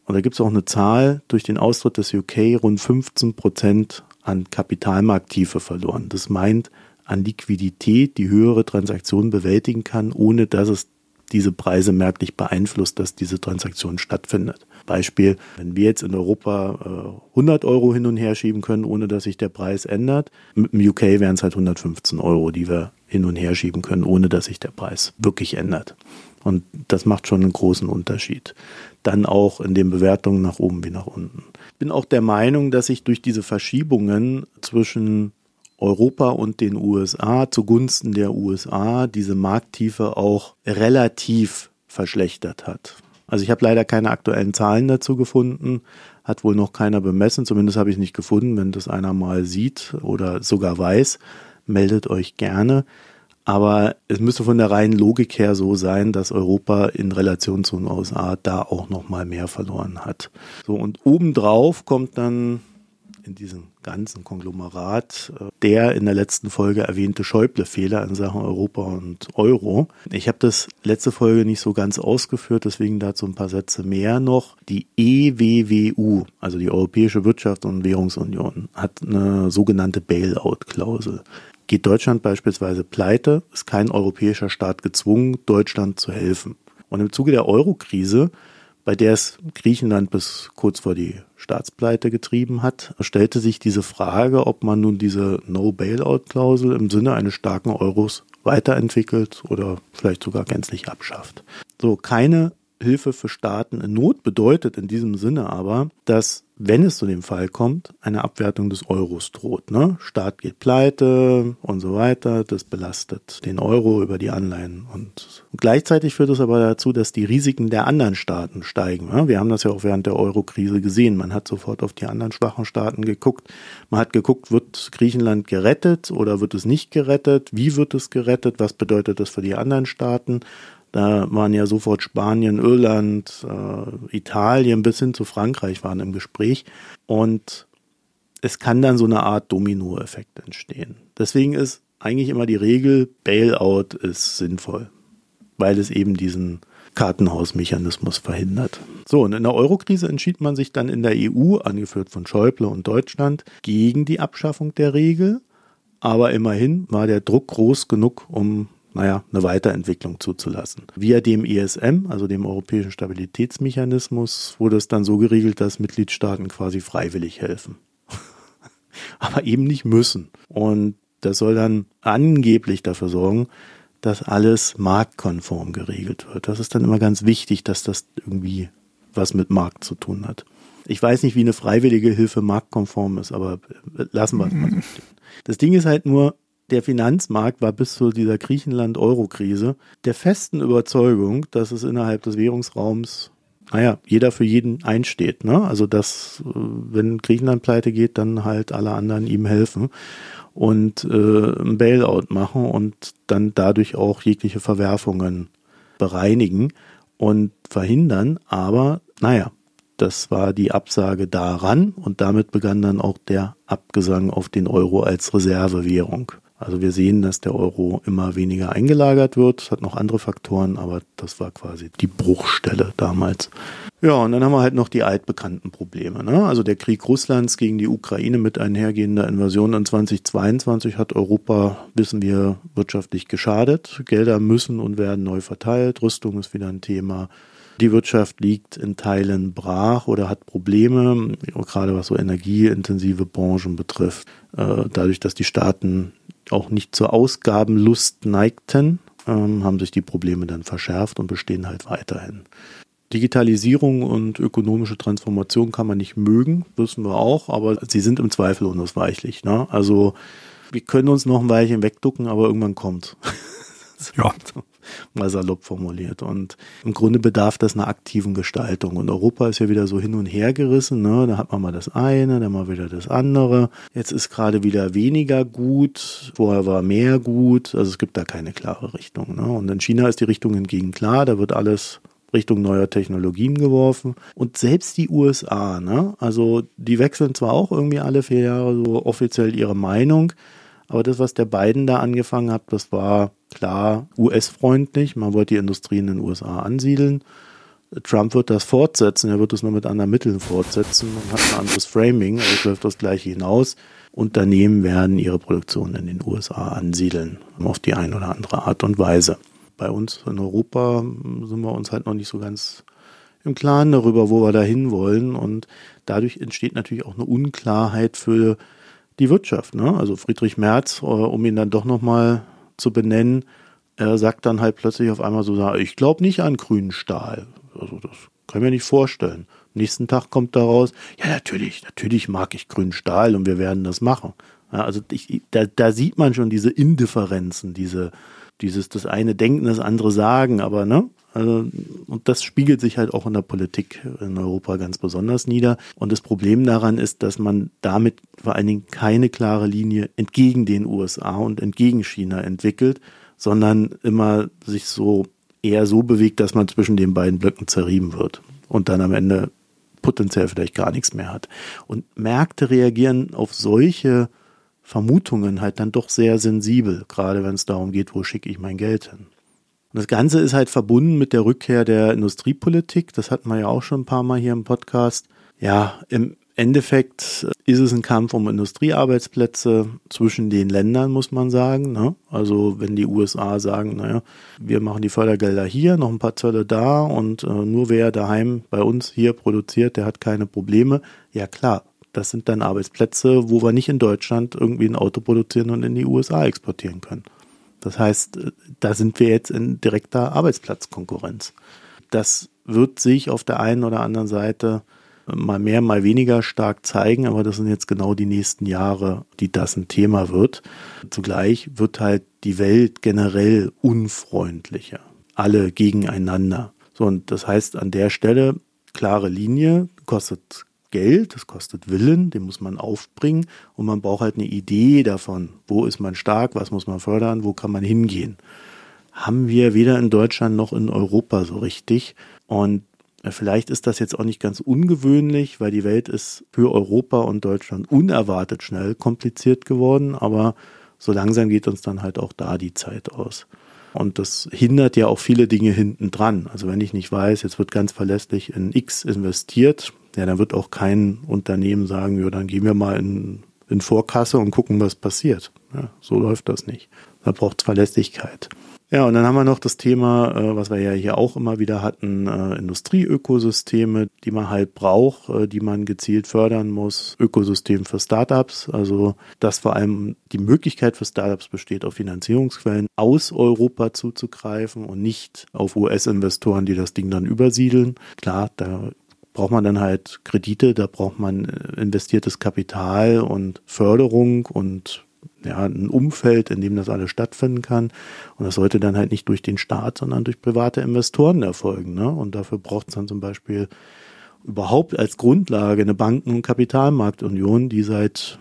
Und da gibt es auch eine Zahl, durch den Austritt des UK rund 15% an Kapitalmarkttiefe verloren. Das meint an Liquidität, die höhere Transaktionen bewältigen kann, ohne dass es diese Preise merklich beeinflusst, dass diese Transaktion stattfindet. Beispiel, wenn wir jetzt in Europa 100 Euro hin und her schieben können, ohne dass sich der Preis ändert, mit dem UK wären es halt 115 Euro, die wir hin und her schieben können, ohne dass sich der Preis wirklich ändert. Und das macht schon einen großen Unterschied. Dann auch in den Bewertungen nach oben wie nach unten. Ich bin auch der Meinung, dass sich durch diese Verschiebungen zwischen Europa und den USA zugunsten der USA diese Markttiefe auch relativ verschlechtert hat. Also ich habe leider keine aktuellen Zahlen dazu gefunden, hat wohl noch keiner bemessen, zumindest habe ich es nicht gefunden. Wenn das einer mal sieht oder sogar weiß, meldet euch gerne. Aber es müsste von der reinen Logik her so sein, dass Europa in Relation zu den USA da auch noch mal mehr verloren hat. So, und obendrauf kommt dann in diesem ganzen Konglomerat der in der letzten Folge erwähnte Schäuble-Fehler in Sachen Europa und Euro. Ich habe das letzte Folge nicht so ganz ausgeführt, deswegen dazu ein paar Sätze mehr noch. Die EWWU, also die Europäische Wirtschafts- und Währungsunion, hat eine sogenannte Bailout-Klausel. Geht Deutschland beispielsweise pleite, ist kein europäischer Staat gezwungen, Deutschland zu helfen. Und im Zuge der Euro-Krise, bei der es Griechenland bis kurz vor die Staatspleite getrieben hat, stellte sich diese Frage, ob man nun diese No-Bailout-Klausel im Sinne eines starken Euros weiterentwickelt oder vielleicht sogar gänzlich abschafft. So, keine Hilfe für Staaten in Not bedeutet in diesem Sinne aber, dass, wenn es zu dem Fall kommt, eine Abwertung des Euros droht. Ne? Staat geht pleite und so weiter, das belastet den Euro über die Anleihen. Und gleichzeitig führt es aber dazu, dass die Risiken der anderen Staaten steigen. Ne? Wir haben das ja auch während der Euro-Krise gesehen. Man hat sofort auf die anderen schwachen Staaten geguckt. Man hat geguckt, wird Griechenland gerettet oder wird es nicht gerettet? Wie wird es gerettet? Was bedeutet das für die anderen Staaten? Da waren ja sofort Spanien, Irland, Italien bis hin zu Frankreich waren im Gespräch. Und es kann dann so eine Art Dominoeffekt entstehen. Deswegen ist eigentlich immer die Regel, Bailout ist sinnvoll, weil es eben diesen Kartenhausmechanismus verhindert. So, und in der Eurokrise entschied man sich dann in der EU, angeführt von Schäuble und Deutschland, gegen die Abschaffung der Regel. Aber immerhin war der Druck groß genug, um eine Weiterentwicklung zuzulassen. Via dem ESM, also dem Europäischen Stabilitätsmechanismus, wurde es dann so geregelt, dass Mitgliedstaaten quasi freiwillig helfen. Aber eben nicht müssen. Und das soll dann angeblich dafür sorgen, dass alles marktkonform geregelt wird. Das ist dann immer ganz wichtig, dass das irgendwie was mit Markt zu tun hat. Ich weiß nicht, wie eine freiwillige Hilfe marktkonform ist, aber lassen wir es mal so stehen. Das Ding ist halt nur, der Finanzmarkt war bis zu dieser Griechenland-Euro-Krise der festen Überzeugung, dass es innerhalb des Währungsraums, jeder für jeden einsteht. Ne? Also, dass, wenn Griechenland pleite geht, dann halt alle anderen ihm helfen und ein Bailout machen und dann dadurch auch jegliche Verwerfungen bereinigen und verhindern. Aber, das war die Absage daran und damit begann dann auch der Abgesang auf den Euro als Reservewährung. Also wir sehen, dass der Euro immer weniger eingelagert wird. Es hat noch andere Faktoren, aber das war quasi die Bruchstelle damals. Ja, und dann haben wir halt noch die altbekannten Probleme. Ne? Also der Krieg Russlands gegen die Ukraine mit einhergehender Invasion in 2022 hat Europa, wissen wir, wirtschaftlich geschadet. Gelder müssen und werden neu verteilt. Rüstung ist wieder ein Thema. Die Wirtschaft liegt in Teilen brach oder hat Probleme, gerade was so energieintensive Branchen betrifft. Dadurch, dass die Staaten auch nicht zur Ausgabenlust neigten, haben sich die Probleme dann verschärft und bestehen halt weiterhin. Digitalisierung und ökonomische Transformation kann man nicht mögen, wissen wir auch, aber sie sind im Zweifel unausweichlich. Ne? Also wir können uns noch ein Weilchen wegducken, aber irgendwann kommt. Ja. Mal salopp formuliert. Und im Grunde bedarf das einer aktiven Gestaltung. Und Europa ist ja wieder so hin und her gerissen. Ne? Da hat man mal das eine, dann mal wieder das andere. Jetzt ist gerade wieder weniger gut. Vorher war mehr gut. Also es gibt da keine klare Richtung. Ne? Und in China ist die Richtung hingegen klar. Da wird alles Richtung neuer Technologien geworfen. Und selbst die USA, ne? Also die wechseln zwar auch irgendwie alle 4 Jahre so offiziell ihre Meinung, aber das, was der Biden da angefangen hat, das war klar US-freundlich. Man wollte die Industrie in den USA ansiedeln. Trump wird das fortsetzen, er wird es nur mit anderen Mitteln fortsetzen und hat ein anderes Framing, aber es läuft das Gleiche hinaus. Unternehmen werden ihre Produktion in den USA ansiedeln, auf die eine oder andere Art und Weise. Bei uns in Europa sind wir uns halt noch nicht so ganz im Klaren darüber, wo wir da hin wollen, und dadurch entsteht natürlich auch eine Unklarheit für die Wirtschaft, ne? Also Friedrich Merz, um ihn dann doch nochmal zu benennen, er sagt dann halt plötzlich auf einmal so, ich glaube nicht an grünen Stahl. Also das kann ich mir nicht vorstellen. Am nächsten Tag kommt daraus, ja natürlich mag ich grünen Stahl und wir werden das machen. Ja, also da sieht man schon diese Indifferenzen, das eine denken, das andere sagen, aber ne? Also, und das spiegelt sich halt auch in der Politik in Europa ganz besonders nieder. Und das Problem daran ist, dass man damit vor allen Dingen keine klare Linie entgegen den USA und entgegen China entwickelt, sondern immer sich eher so bewegt, dass man zwischen den beiden Blöcken zerrieben wird und dann am Ende potenziell vielleicht gar nichts mehr hat. Und Märkte reagieren auf solche Vermutungen halt dann doch sehr sensibel, gerade wenn es darum geht, wo schicke ich mein Geld hin. Und das Ganze ist halt verbunden mit der Rückkehr der Industriepolitik. Das hatten wir ja auch schon ein paar Mal hier im Podcast. Ja, im Endeffekt ist es ein Kampf um Industriearbeitsplätze zwischen den Ländern, muss man sagen, ne? Also wenn die USA sagen, naja, wir machen die Fördergelder hier, noch ein paar Zölle da und nur wer daheim bei uns hier produziert, der hat keine Probleme. Ja klar, das sind dann Arbeitsplätze, wo wir nicht in Deutschland irgendwie ein Auto produzieren und in die USA exportieren können. Das heißt, da sind wir jetzt in direkter Arbeitsplatzkonkurrenz. Das wird sich auf der einen oder anderen Seite mal mehr, mal weniger stark zeigen, aber das sind jetzt genau die nächsten Jahre, die das ein Thema wird. Zugleich wird halt die Welt generell unfreundlicher. Alle gegeneinander. So, und das heißt an der Stelle, klare Linie, kostet Geld, das kostet Willen, den muss man aufbringen und man braucht halt eine Idee davon, wo ist man stark, was muss man fördern, wo kann man hingehen. Haben wir weder in Deutschland noch in Europa so richtig, und vielleicht ist das jetzt auch nicht ganz ungewöhnlich, weil die Welt ist für Europa und Deutschland unerwartet schnell kompliziert geworden, aber so langsam geht uns dann halt auch da die Zeit aus. Und das hindert ja auch viele Dinge hinten dran. Also wenn ich nicht weiß, jetzt wird ganz verlässlich in X investiert, ja, dann wird auch kein Unternehmen sagen, ja, dann gehen wir mal in Vorkasse und gucken, was passiert. Ja, so läuft das nicht. Da braucht es Verlässlichkeit. Ja, und dann haben wir noch das Thema, was wir ja hier auch immer wieder hatten, Industrieökosysteme, die man halt braucht, die man gezielt fördern muss. Ökosystem für Startups, also dass vor allem die Möglichkeit für Startups besteht, auf Finanzierungsquellen aus Europa zuzugreifen und nicht auf US-Investoren, die das Ding dann übersiedeln. Klar, da braucht man dann halt Kredite, da braucht man investiertes Kapital und Förderung und ja, ein Umfeld, in dem das alles stattfinden kann. Und das sollte dann halt nicht durch den Staat, sondern durch private Investoren erfolgen, ne? Und dafür braucht es dann zum Beispiel überhaupt als Grundlage eine Banken- und Kapitalmarktunion, die seit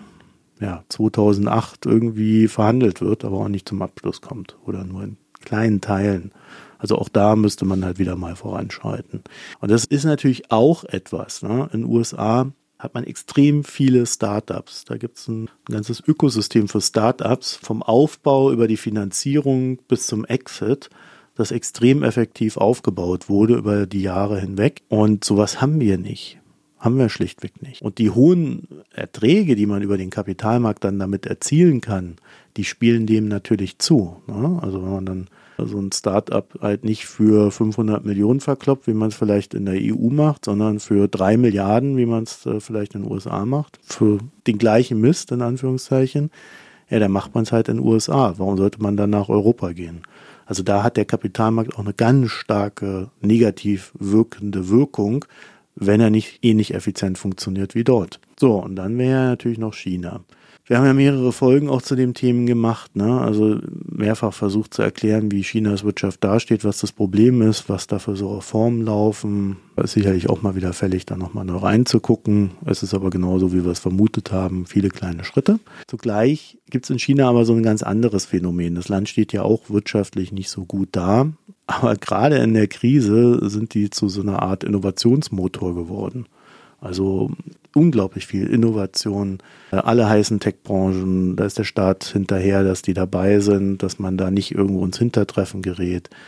2008 irgendwie verhandelt wird, aber auch nicht zum Abschluss kommt oder nur in kleinen Teilen. Also auch da müsste man halt wieder mal voranschreiten. Und das ist natürlich auch etwas, ne? In den USA hat man extrem viele Startups. Da gibt es ein ganzes Ökosystem für Startups, vom Aufbau über die Finanzierung bis zum Exit, das extrem effektiv aufgebaut wurde über die Jahre hinweg. Und sowas haben wir nicht. Haben wir schlichtweg nicht. Und die hohen Erträge, die man über den Kapitalmarkt dann damit erzielen kann, die spielen dem natürlich zu, ne? Also wenn man dann so ein Start-up halt nicht für 500 Millionen verkloppt, wie man es vielleicht in der EU macht, sondern für 3 Milliarden, wie man es vielleicht in den USA macht, für den gleichen Mist, in Anführungszeichen, ja, dann macht man es halt in den USA. Warum sollte man dann nach Europa gehen? Also da hat der Kapitalmarkt auch eine ganz starke negativ wirkende Wirkung, wenn er nicht ähnlich effizient funktioniert wie dort. So, und dann wäre natürlich noch China. Wir haben ja mehrere Folgen auch zu den Themen gemacht, ne? Also mehrfach versucht zu erklären, wie Chinas Wirtschaft dasteht, was das Problem ist, was da für so Reformen laufen. Das ist sicherlich auch mal wieder fällig, da nochmal neu reinzugucken. Es ist aber genauso, wie wir es vermutet haben, viele kleine Schritte. Zugleich gibt es in China aber so ein ganz anderes Phänomen. Das Land steht ja auch wirtschaftlich nicht so gut da, aber gerade in der Krise sind die zu so einer Art Innovationsmotor geworden. Also unglaublich viel Innovation, alle heißen Tech-Branchen, da ist der Staat hinterher, dass die dabei sind, dass man da nicht irgendwo ins Hintertreffen gerät.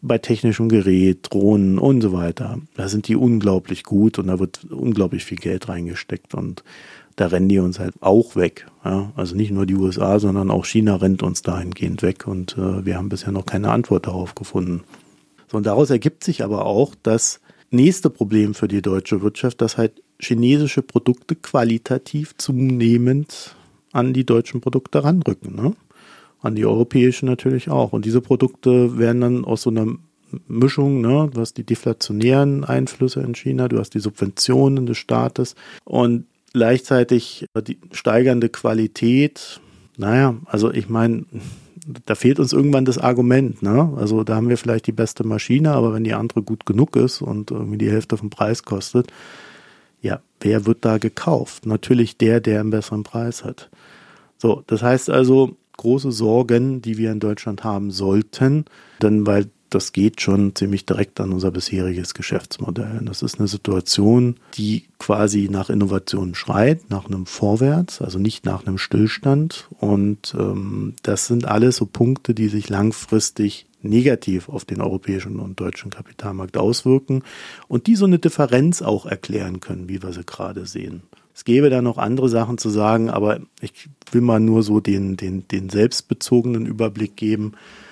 bei technischem Gerät, Drohnen und so weiter, da sind die unglaublich gut und da wird unglaublich viel Geld reingesteckt und da rennen die uns halt auch weg. Ja? Also nicht nur die USA, sondern auch China rennt uns dahingehend weg und wir haben bisher noch keine Antwort darauf gefunden. So, und daraus ergibt sich aber auch das nächste Problem für die deutsche Wirtschaft, dass halt chinesische Produkte qualitativ zunehmend an die deutschen Produkte ranrücken, ne? An die europäischen natürlich auch. Und diese Produkte werden dann aus so einer Mischung, ne? Du hast die deflationären Einflüsse in China, du hast die Subventionen des Staates und gleichzeitig die steigernde Qualität. Naja, also ich meine, da fehlt uns irgendwann das Argument, ne? Also da haben wir vielleicht die beste Maschine, aber wenn die andere gut genug ist und irgendwie die Hälfte vom Preis kostet, ja, wer wird da gekauft? Natürlich der einen besseren Preis hat. So, das heißt also, große Sorgen, die wir in Deutschland haben sollten, denn weil das geht schon ziemlich direkt an unser bisheriges Geschäftsmodell. Das ist eine Situation, die quasi nach Innovation schreit, nach einem Vorwärts, also nicht nach einem Stillstand. Und das sind alles so Punkte, die sich langfristig negativ auf den europäischen und deutschen Kapitalmarkt auswirken und die so eine Differenz auch erklären können, wie wir sie gerade sehen. Es gäbe da noch andere Sachen zu sagen, aber ich will mal nur so den selbstbezogenen Überblick geben.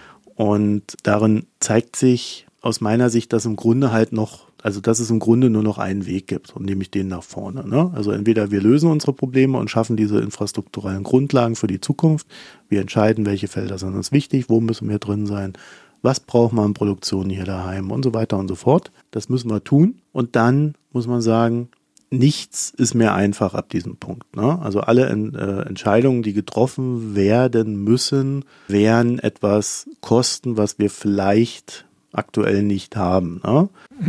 Und darin zeigt sich aus meiner Sicht, dass im Grunde dass es im Grunde nur noch einen Weg gibt, und nämlich den nach vorne, ne? Also entweder wir lösen unsere Probleme und schaffen diese infrastrukturellen Grundlagen für die Zukunft. Wir entscheiden, welche Felder sind uns wichtig, wo müssen wir drin sein, was braucht man an Produktion hier daheim und so weiter und so fort. Das müssen wir tun. Und dann muss man sagen, nichts ist mehr einfach ab diesem Punkt, ne? Also alle Entscheidungen, die getroffen werden müssen, werden etwas kosten, was wir vielleicht aktuell nicht haben, ne?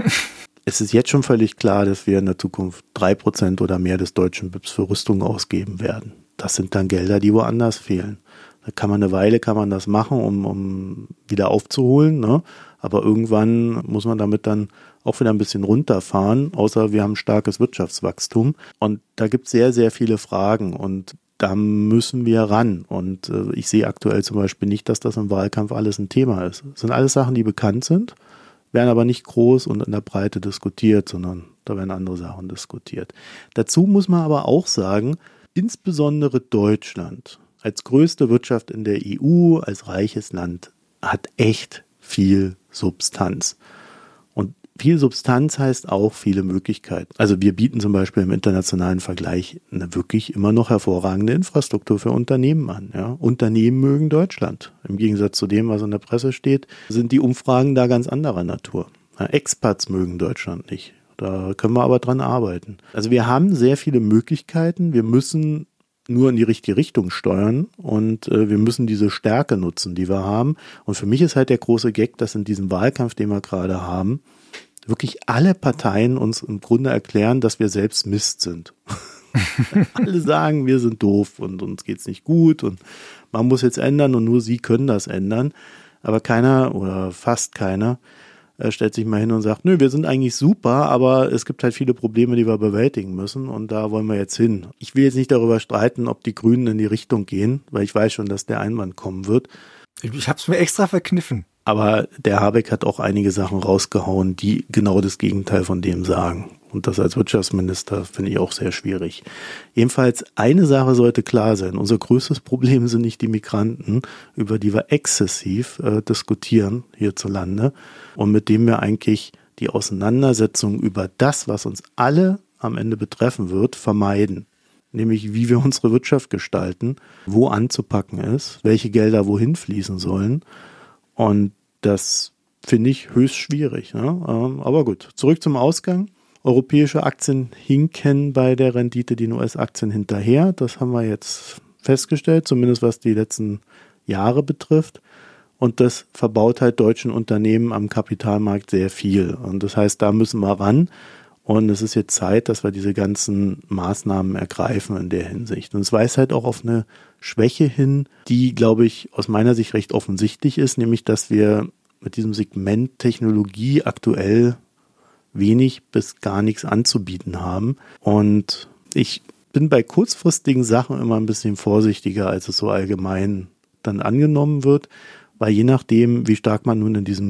Es ist jetzt schon völlig klar, dass wir in der Zukunft 3% oder mehr des deutschen BIPs für Rüstung ausgeben werden. Das sind dann Gelder, die woanders fehlen. Da kann man das machen, um wieder aufzuholen, ne? Aber irgendwann muss man damit dann auch wieder ein bisschen runterfahren, außer wir haben starkes Wirtschaftswachstum. Und da gibt es sehr, sehr viele Fragen und da müssen wir ran. Und ich sehe aktuell zum Beispiel nicht, dass das im Wahlkampf alles ein Thema ist. Das sind alles Sachen, die bekannt sind, werden aber nicht groß und in der Breite diskutiert, sondern da werden andere Sachen diskutiert. Dazu muss man aber auch sagen, insbesondere Deutschland als größte Wirtschaft in der EU, als reiches Land, hat echt viel Substanz. Und viel Substanz heißt auch viele Möglichkeiten. Also wir bieten zum Beispiel im internationalen Vergleich eine wirklich immer noch hervorragende Infrastruktur für Unternehmen an. Ja? Unternehmen mögen Deutschland. Im Gegensatz zu dem, was in der Presse steht, sind die Umfragen da ganz anderer Natur. Ja, Expats mögen Deutschland nicht. Da können wir aber dran arbeiten. Also wir haben sehr viele Möglichkeiten. Wir müssen nur in die richtige Richtung steuern und wir müssen diese Stärke nutzen, die wir haben. Und für mich ist halt der große Gag, dass in diesem Wahlkampf, den wir gerade haben, wirklich alle Parteien uns im Grunde erklären, dass wir selbst Mist sind. Alle sagen, wir sind doof und uns geht's nicht gut und man muss jetzt ändern und nur sie können das ändern. Aber keiner oder fast keiner stellt sich mal hin und sagt, nö, wir sind eigentlich super, aber es gibt halt viele Probleme, die wir bewältigen müssen und da wollen wir jetzt hin. Ich will jetzt nicht darüber streiten, ob die Grünen in die Richtung gehen, weil ich weiß schon, dass der Einwand kommen wird. Ich habe es mir extra verkniffen. Aber der Habeck hat auch einige Sachen rausgehauen, die genau das Gegenteil von dem sagen. Und das als Wirtschaftsminister finde ich auch sehr schwierig. Jedenfalls, eine Sache sollte klar sein. Unser größtes Problem sind nicht die Migranten, über die wir exzessiv diskutieren hierzulande und mit dem wir eigentlich die Auseinandersetzung über das, was uns alle am Ende betreffen wird, vermeiden. Nämlich, wie wir unsere Wirtschaft gestalten, wo anzupacken ist, welche Gelder wohin fließen sollen. Und das finde ich höchst schwierig, ne? Aber gut, zurück zum Ausgang. Europäische Aktien hinken bei der Rendite den US-Aktien hinterher. Das haben wir jetzt festgestellt, zumindest was die letzten Jahre betrifft. Und das verbaut halt deutschen Unternehmen am Kapitalmarkt sehr viel. Und das heißt, da müssen wir ran. Und es ist jetzt Zeit, dass wir diese ganzen Maßnahmen ergreifen in der Hinsicht. Und es weist halt auch auf eine Schwäche hin, die, glaube ich, aus meiner Sicht recht offensichtlich ist, nämlich, dass wir mit diesem Segment Technologie aktuell wenig bis gar nichts anzubieten haben. Und ich bin bei kurzfristigen Sachen immer ein bisschen vorsichtiger, als es so allgemein dann angenommen wird, weil je nachdem, wie stark man nun in diesem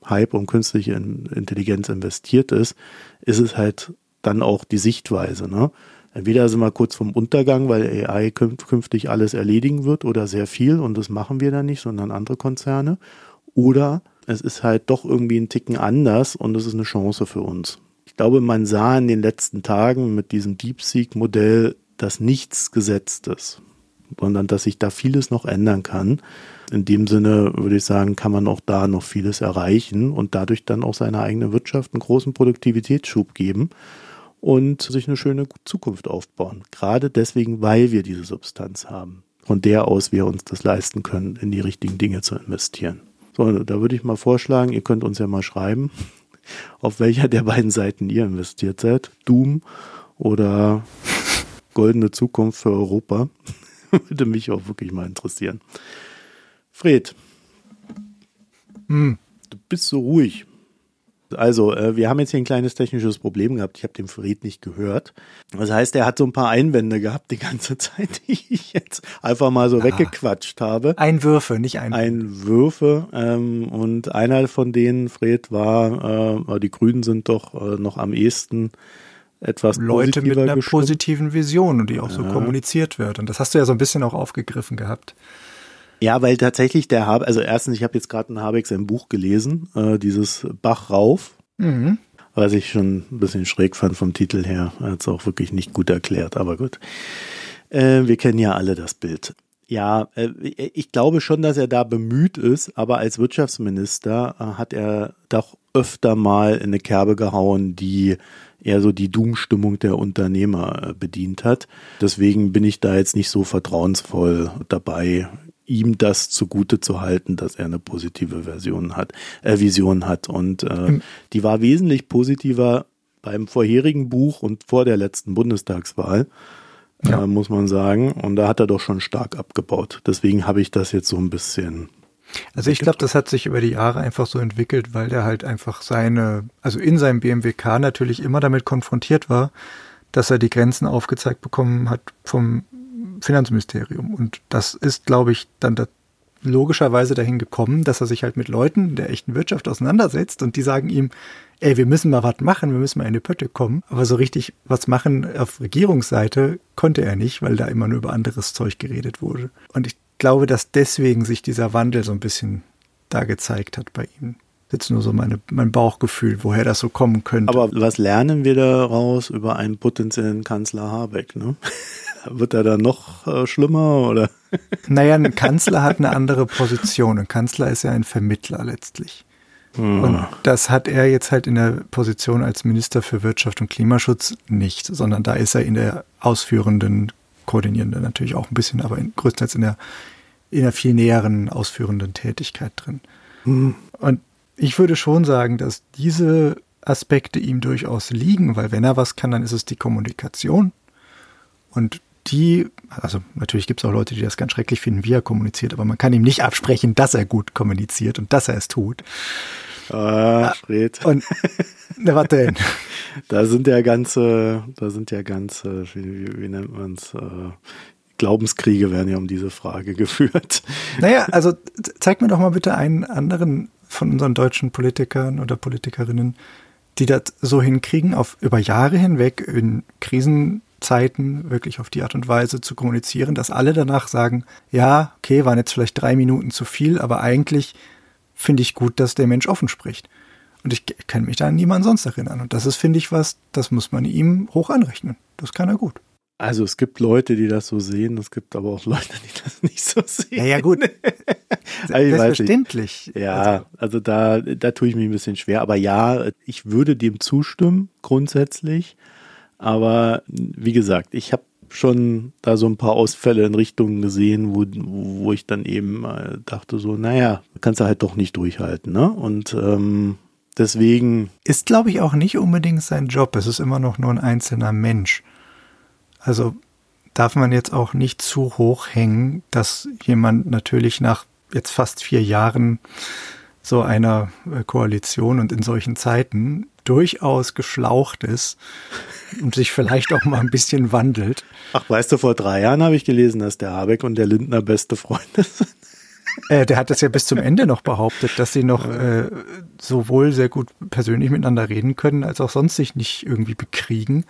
Hype um künstliche Intelligenz investiert ist, ist es halt dann auch die Sichtweise, ne? Entweder sind wir kurz vorm Untergang, weil AI künftig alles erledigen wird oder sehr viel und das machen wir dann nicht, sondern andere Konzerne. Oder es ist halt doch irgendwie ein Ticken anders und es ist eine Chance für uns. Ich glaube, man sah in den letzten Tagen mit diesem DeepSeek-Modell, dass nichts gesetzt ist, sondern dass sich da vieles noch ändern kann. In dem Sinne würde ich sagen, kann man auch da noch vieles erreichen und dadurch dann auch seiner eigenen Wirtschaft einen großen Produktivitätsschub geben und sich eine schöne Zukunft aufbauen. Gerade deswegen, weil wir diese Substanz haben, von der aus wir uns das leisten können, in die richtigen Dinge zu investieren. So, da würde ich mal vorschlagen, ihr könnt uns ja mal schreiben, auf welcher der beiden Seiten ihr investiert seid. Doom oder goldene Zukunft für Europa. Würde mich auch wirklich mal interessieren. Fred, du bist so ruhig. Also, wir haben jetzt hier ein kleines technisches Problem gehabt. Ich habe den Fred nicht gehört. Das heißt, er hat so ein paar Einwände gehabt die ganze Zeit, die ich jetzt einfach mal so weggequatscht habe. Einwürfe, nicht Einwände. Einwürfe. Und einer von denen, Fred, war, die Grünen sind doch noch am ehesten etwas Leute mit einer gestimmt. Positiven Vision und die auch so kommuniziert wird. Und das hast du ja so ein bisschen auch aufgegriffen gehabt. Ja, weil tatsächlich also erstens, ich habe jetzt gerade in Habeck sein Buch gelesen, dieses Bach rauf, was ich schon ein bisschen schräg fand vom Titel her. Er hat es auch wirklich nicht gut erklärt, aber gut. Wir kennen ja alle das Bild. Ja, ich glaube schon, dass er da bemüht ist, aber als Wirtschaftsminister hat er doch öfter mal in eine Kerbe gehauen, die eher so die Doom-Stimmung der Unternehmer bedient hat. Deswegen bin ich da jetzt nicht so vertrauensvoll dabei, ihm das zugute zu halten, dass er eine positive Vision hat. Und die war wesentlich positiver beim vorherigen Buch und vor der letzten Bundestagswahl, muss man sagen. Und da hat er doch schon stark abgebaut. Deswegen habe ich das jetzt so ein bisschen... Also ich glaube, das hat sich über die Jahre einfach so entwickelt, weil der halt einfach in seinem BMWK natürlich immer damit konfrontiert war, dass er die Grenzen aufgezeigt bekommen hat vom Finanzministerium. Und das ist, glaube ich, dann logischerweise dahin gekommen, dass er sich halt mit Leuten der echten Wirtschaft auseinandersetzt und die sagen ihm, wir müssen mal was machen, wir müssen mal in die Pötte kommen. Aber so richtig was machen auf Regierungsseite konnte er nicht, weil da immer nur über anderes Zeug geredet wurde. Und ich glaube, dass deswegen sich dieser Wandel so ein bisschen da gezeigt hat bei ihm. Jetzt nur so mein Bauchgefühl, woher das so kommen könnte. Aber was lernen wir daraus über einen potenziellen Kanzler Habeck, ne? Wird er dann noch schlimmer, oder? Naja, ein Kanzler hat eine andere Position. Ein Kanzler ist ja ein Vermittler letztlich. Und das hat er jetzt halt in der Position als Minister für Wirtschaft und Klimaschutz nicht, sondern da ist er in der ausführenden, koordinierenden natürlich auch ein bisschen, aber größtenteils in der viel näheren ausführenden Tätigkeit drin. Und ich würde schon sagen, dass diese Aspekte ihm durchaus liegen, weil wenn er was kann, dann ist es die Kommunikation. Und also natürlich gibt es auch Leute, die das ganz schrecklich finden, wie er kommuniziert, aber man kann ihm nicht absprechen, dass er gut kommuniziert und dass er es tut. Fred. Und, was denn? Da sind ja ganze, wie nennt man es, Glaubenskriege werden ja um diese Frage geführt. Naja, also zeig mir doch mal bitte einen anderen von unseren deutschen Politikern oder Politikerinnen, die das so hinkriegen, über Jahre hinweg in Krisenzeiten wirklich auf die Art und Weise zu kommunizieren, dass alle danach sagen, ja, okay, waren jetzt vielleicht 3 Minuten zu viel, aber eigentlich finde ich gut, dass der Mensch offen spricht. Und ich kann mich da an niemanden sonst erinnern. Und das ist, finde ich, das muss man ihm hoch anrechnen. Das kann er gut. Also es gibt Leute, die das so sehen, es gibt aber auch Leute, die das nicht so sehen. Ja, gut. Selbstverständlich. Ja, also da tue ich mich ein bisschen schwer. Aber ja, ich würde dem zustimmen, grundsätzlich. Aber wie gesagt, ich habe schon da so ein paar Ausfälle in Richtungen gesehen, wo ich dann eben dachte so, naja, kannst du halt doch nicht durchhalten, ne? Und deswegen... Ist, glaube ich, auch nicht unbedingt sein Job. Es ist immer noch nur ein einzelner Mensch. Also darf man jetzt auch nicht zu hoch hängen, dass jemand natürlich nach jetzt fast 4 Jahren so einer Koalition und in solchen Zeiten durchaus geschlaucht ist und sich vielleicht auch mal ein bisschen wandelt. Ach, weißt du, vor 3 Jahren habe ich gelesen, dass der Habeck und der Lindner beste Freunde sind. Der hat das ja bis zum Ende noch behauptet, dass sie noch sowohl sehr gut persönlich miteinander reden können, als auch sonst sich nicht irgendwie bekriegen.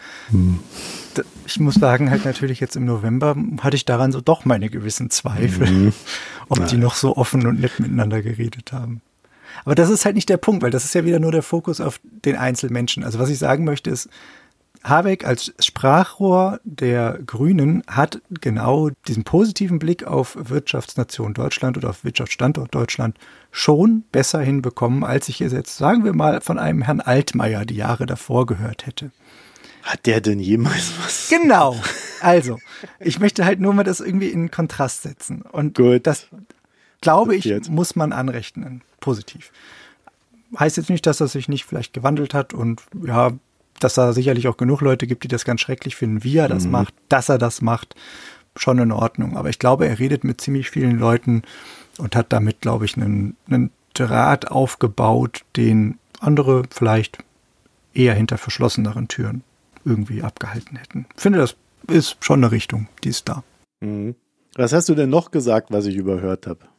Ich muss sagen, halt natürlich jetzt im November hatte ich daran so doch meine gewissen Zweifel, ob die noch so offen und nett miteinander geredet haben. Aber das ist halt nicht der Punkt, weil das ist ja wieder nur der Fokus auf den Einzelmenschen. Also was ich sagen möchte ist, Habeck als Sprachrohr der Grünen hat genau diesen positiven Blick auf Wirtschaftsnation Deutschland oder auf Wirtschaftsstandort Deutschland schon besser hinbekommen, als ich es jetzt, sagen wir mal, von einem Herrn Altmaier die Jahre davor gehört hätte. Hat der denn jemals was? Genau. Also, ich möchte halt nur mal das irgendwie in Kontrast setzen. Und Gut. Das, glaube ich, muss man anrechnen. Positiv. Heißt jetzt nicht, dass er sich nicht vielleicht gewandelt hat und ja, dass da sicherlich auch genug Leute gibt, die das ganz schrecklich finden, wie er das macht, dass er das macht, schon in Ordnung. Aber ich glaube, er redet mit ziemlich vielen Leuten und hat damit, glaube ich, einen Draht aufgebaut, den andere vielleicht eher hinter verschlosseneren Türen irgendwie abgehalten hätten. Ich finde, das ist schon eine Richtung, die ist da. Was hast du denn noch gesagt, was ich überhört habe?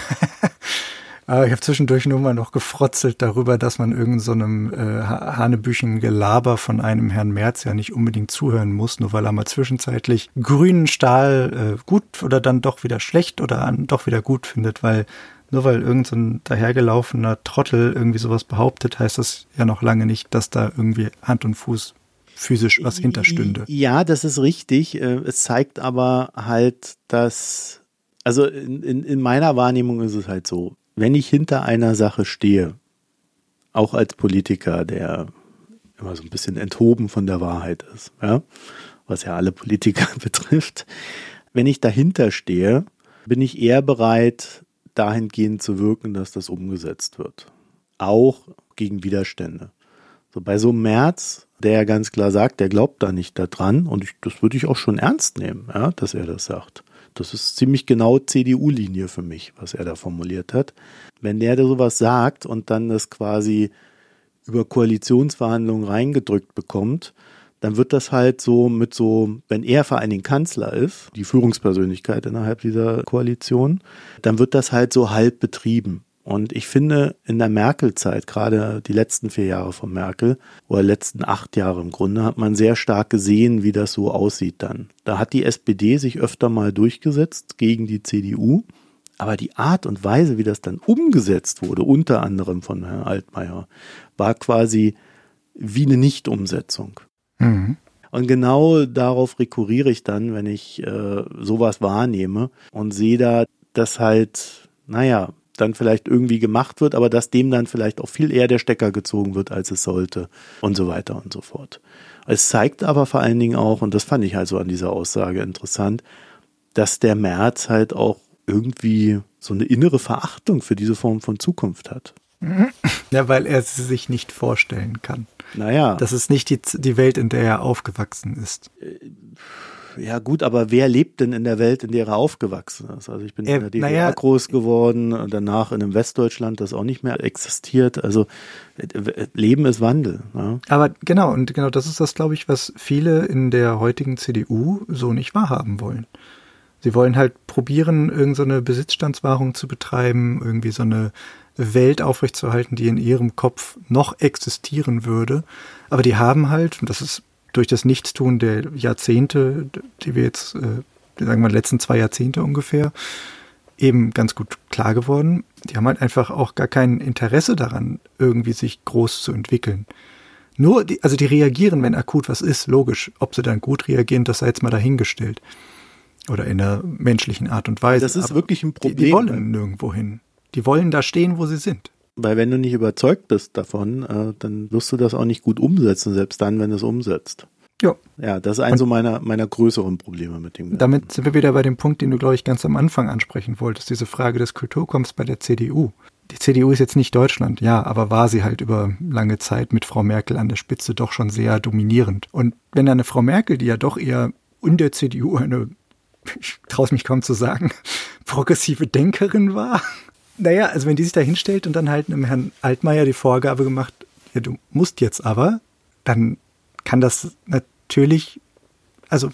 Ich habe zwischendurch nur mal noch gefrotzelt darüber, dass man irgend so einem hanebüchen Gelaber von einem Herrn Merz ja nicht unbedingt zuhören muss, nur weil er mal zwischenzeitlich grünen Stahl gut oder dann doch wieder schlecht oder doch wieder gut findet, weil nur weil irgend so ein dahergelaufener Trottel irgendwie sowas behauptet, heißt das ja noch lange nicht, dass da irgendwie Hand und Fuß physisch was hinterstünde. Ja, das ist richtig. Es zeigt aber halt, dass, also in meiner Wahrnehmung ist es halt so, wenn ich hinter einer Sache stehe, auch als Politiker, der immer so ein bisschen enthoben von der Wahrheit ist, ja, was ja alle Politiker betrifft, wenn ich dahinter stehe, bin ich eher bereit, dahingehend zu wirken, dass das umgesetzt wird. Auch gegen Widerstände. So bei so einem Merz, der ja ganz klar sagt, der glaubt da nicht daran und das würde ich auch schon ernst nehmen, ja, dass er das sagt. Das ist ziemlich genau CDU-Linie für mich, was er da formuliert hat. Wenn der da sowas sagt und dann das quasi über Koalitionsverhandlungen reingedrückt bekommt, dann wird das halt so mit so, wenn er vor allen Dingen Kanzler ist, die Führungspersönlichkeit innerhalb dieser Koalition, dann wird das halt so halb betrieben. Und ich finde, in der Merkel-Zeit, gerade die letzten 4 Jahre von Merkel oder letzten 8 Jahre im Grunde, hat man sehr stark gesehen, wie das so aussieht dann. Da hat die SPD sich öfter mal durchgesetzt gegen die CDU, aber die Art und Weise, wie das dann umgesetzt wurde, unter anderem von Herrn Altmaier, war quasi wie eine Nichtumsetzung. Und genau darauf rekurriere ich dann, wenn ich sowas wahrnehme und sehe da, dass halt, dann vielleicht irgendwie gemacht wird, aber dass dem dann vielleicht auch viel eher der Stecker gezogen wird, als es sollte und so weiter und so fort. Es zeigt aber vor allen Dingen auch, und das fand ich halt so an dieser Aussage interessant, dass der Merz halt auch irgendwie so eine innere Verachtung für diese Form von Zukunft hat. Ja, weil er sie sich nicht vorstellen kann. Naja. Das ist nicht die Welt, in der er aufgewachsen ist. Ja gut, aber wer lebt denn in der Welt, in der er aufgewachsen ist? Also ich bin in der DDR groß geworden, danach in einem Westdeutschland, das auch nicht mehr existiert. Also Leben ist Wandel. Ja. Aber genau das ist das, glaube ich, was viele in der heutigen CDU so nicht wahrhaben wollen. Sie wollen halt probieren, irgend so eine Besitzstandswahrung zu betreiben, irgendwie so eine Welt aufrechtzuerhalten, die in ihrem Kopf noch existieren würde. Aber die haben halt, und das ist durch das Nichtstun der Jahrzehnte, die wir jetzt, sagen wir mal, letzten 2 Jahrzehnte ungefähr, eben ganz gut klar geworden. Die haben halt einfach auch gar kein Interesse daran, irgendwie sich groß zu entwickeln. Nur, die reagieren, wenn akut was ist, logisch. Ob sie dann gut reagieren, das sei jetzt mal dahingestellt. Oder in einer menschlichen Art und Weise. Das ist aber wirklich ein Problem. Die wollen nirgendwo hin. Die wollen da stehen, wo sie sind. Weil wenn du nicht überzeugt bist davon, dann wirst du das auch nicht gut umsetzen, selbst dann, wenn du es umsetzt. Ja. Ja, das ist so meiner größeren Probleme mit dem Ganzen. Damit sind wir wieder bei dem Punkt, den du, glaube ich, ganz am Anfang ansprechen wolltest, diese Frage des Kulturkampfs bei der CDU. Die CDU ist jetzt nicht Deutschland, ja, aber war sie halt über lange Zeit mit Frau Merkel an der Spitze doch schon sehr dominierend. Und wenn eine Frau Merkel, die ja doch eher in der CDU eine, ich traue es mich kaum zu sagen, progressive Denkerin war, naja, also wenn die sich da hinstellt und dann halt einem Herrn Altmaier die Vorgabe gemacht, ja, du musst jetzt aber, dann kann das natürlich, also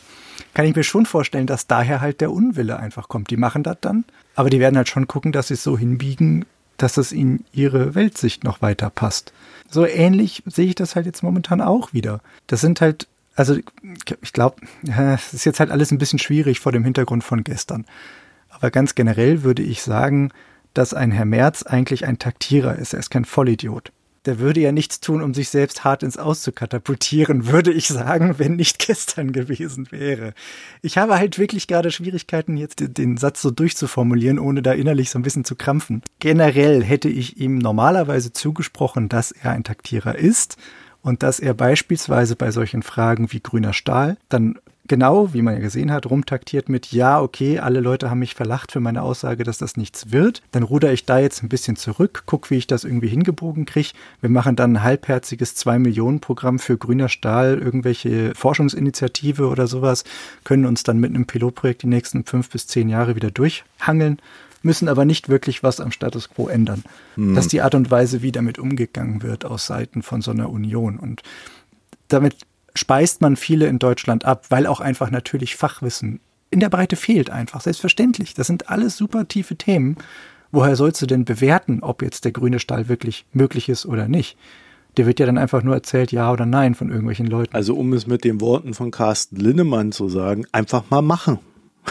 kann ich mir schon vorstellen, dass daher halt der Unwille einfach kommt. Die machen das dann, aber die werden halt schon gucken, dass sie es so hinbiegen, dass es in ihre Weltsicht noch weiter passt. So ähnlich sehe ich das halt jetzt momentan auch wieder. Das sind halt, also ich glaube, es ist jetzt halt alles ein bisschen schwierig vor dem Hintergrund von gestern. Aber ganz generell würde ich sagen, dass ein Herr Merz eigentlich ein Taktierer ist. Er ist kein Vollidiot. Der würde ja nichts tun, um sich selbst hart ins Aus zu katapultieren, würde ich sagen, wenn nicht gestern gewesen wäre. Ich habe halt wirklich gerade Schwierigkeiten, jetzt den Satz so durchzuformulieren, ohne da innerlich so ein bisschen zu krampfen. Generell hätte ich ihm normalerweise zugesprochen, dass er ein Taktierer ist und dass er beispielsweise bei solchen Fragen wie grüner Stahl dann genau, wie man ja gesehen hat, rumtaktiert mit, ja, okay, alle Leute haben mich verlacht für meine Aussage, dass das nichts wird. Dann ruder ich da jetzt ein bisschen zurück, guck, wie ich das irgendwie hingebogen kriege. Wir machen dann ein halbherziges 2-Millionen-Programm für grüner Stahl, irgendwelche Forschungsinitiative oder sowas, können uns dann mit einem Pilotprojekt die nächsten 5 bis 10 Jahre wieder durchhangeln, müssen aber nicht wirklich was am Status quo ändern. Das ist die Art und Weise, wie damit umgegangen wird aus Seiten von so einer Union. Und damit speist man viele in Deutschland ab, weil auch einfach natürlich Fachwissen in der Breite fehlt einfach, selbstverständlich. Das sind alles super tiefe Themen. Woher sollst du denn bewerten, ob jetzt der grüne Stahl wirklich möglich ist oder nicht? Der wird ja dann einfach nur erzählt, ja oder nein von irgendwelchen Leuten. Also um es mit den Worten von Carsten Linnemann zu sagen, einfach mal machen.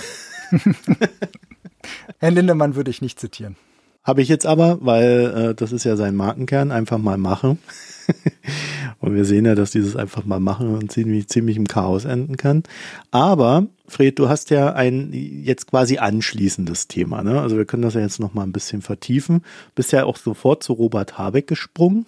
Herrn Lindemann würde ich nicht zitieren. Habe ich jetzt aber, weil das ist ja sein Markenkern, einfach mal machen. Und wir sehen ja, dass dieses einfach mal machen und ziemlich im Chaos enden kann. Aber, Fred, du hast ja ein jetzt quasi anschließendes Thema, ne? Also wir können das ja jetzt noch mal ein bisschen vertiefen. Bist ja auch sofort zu Robert Habeck gesprungen.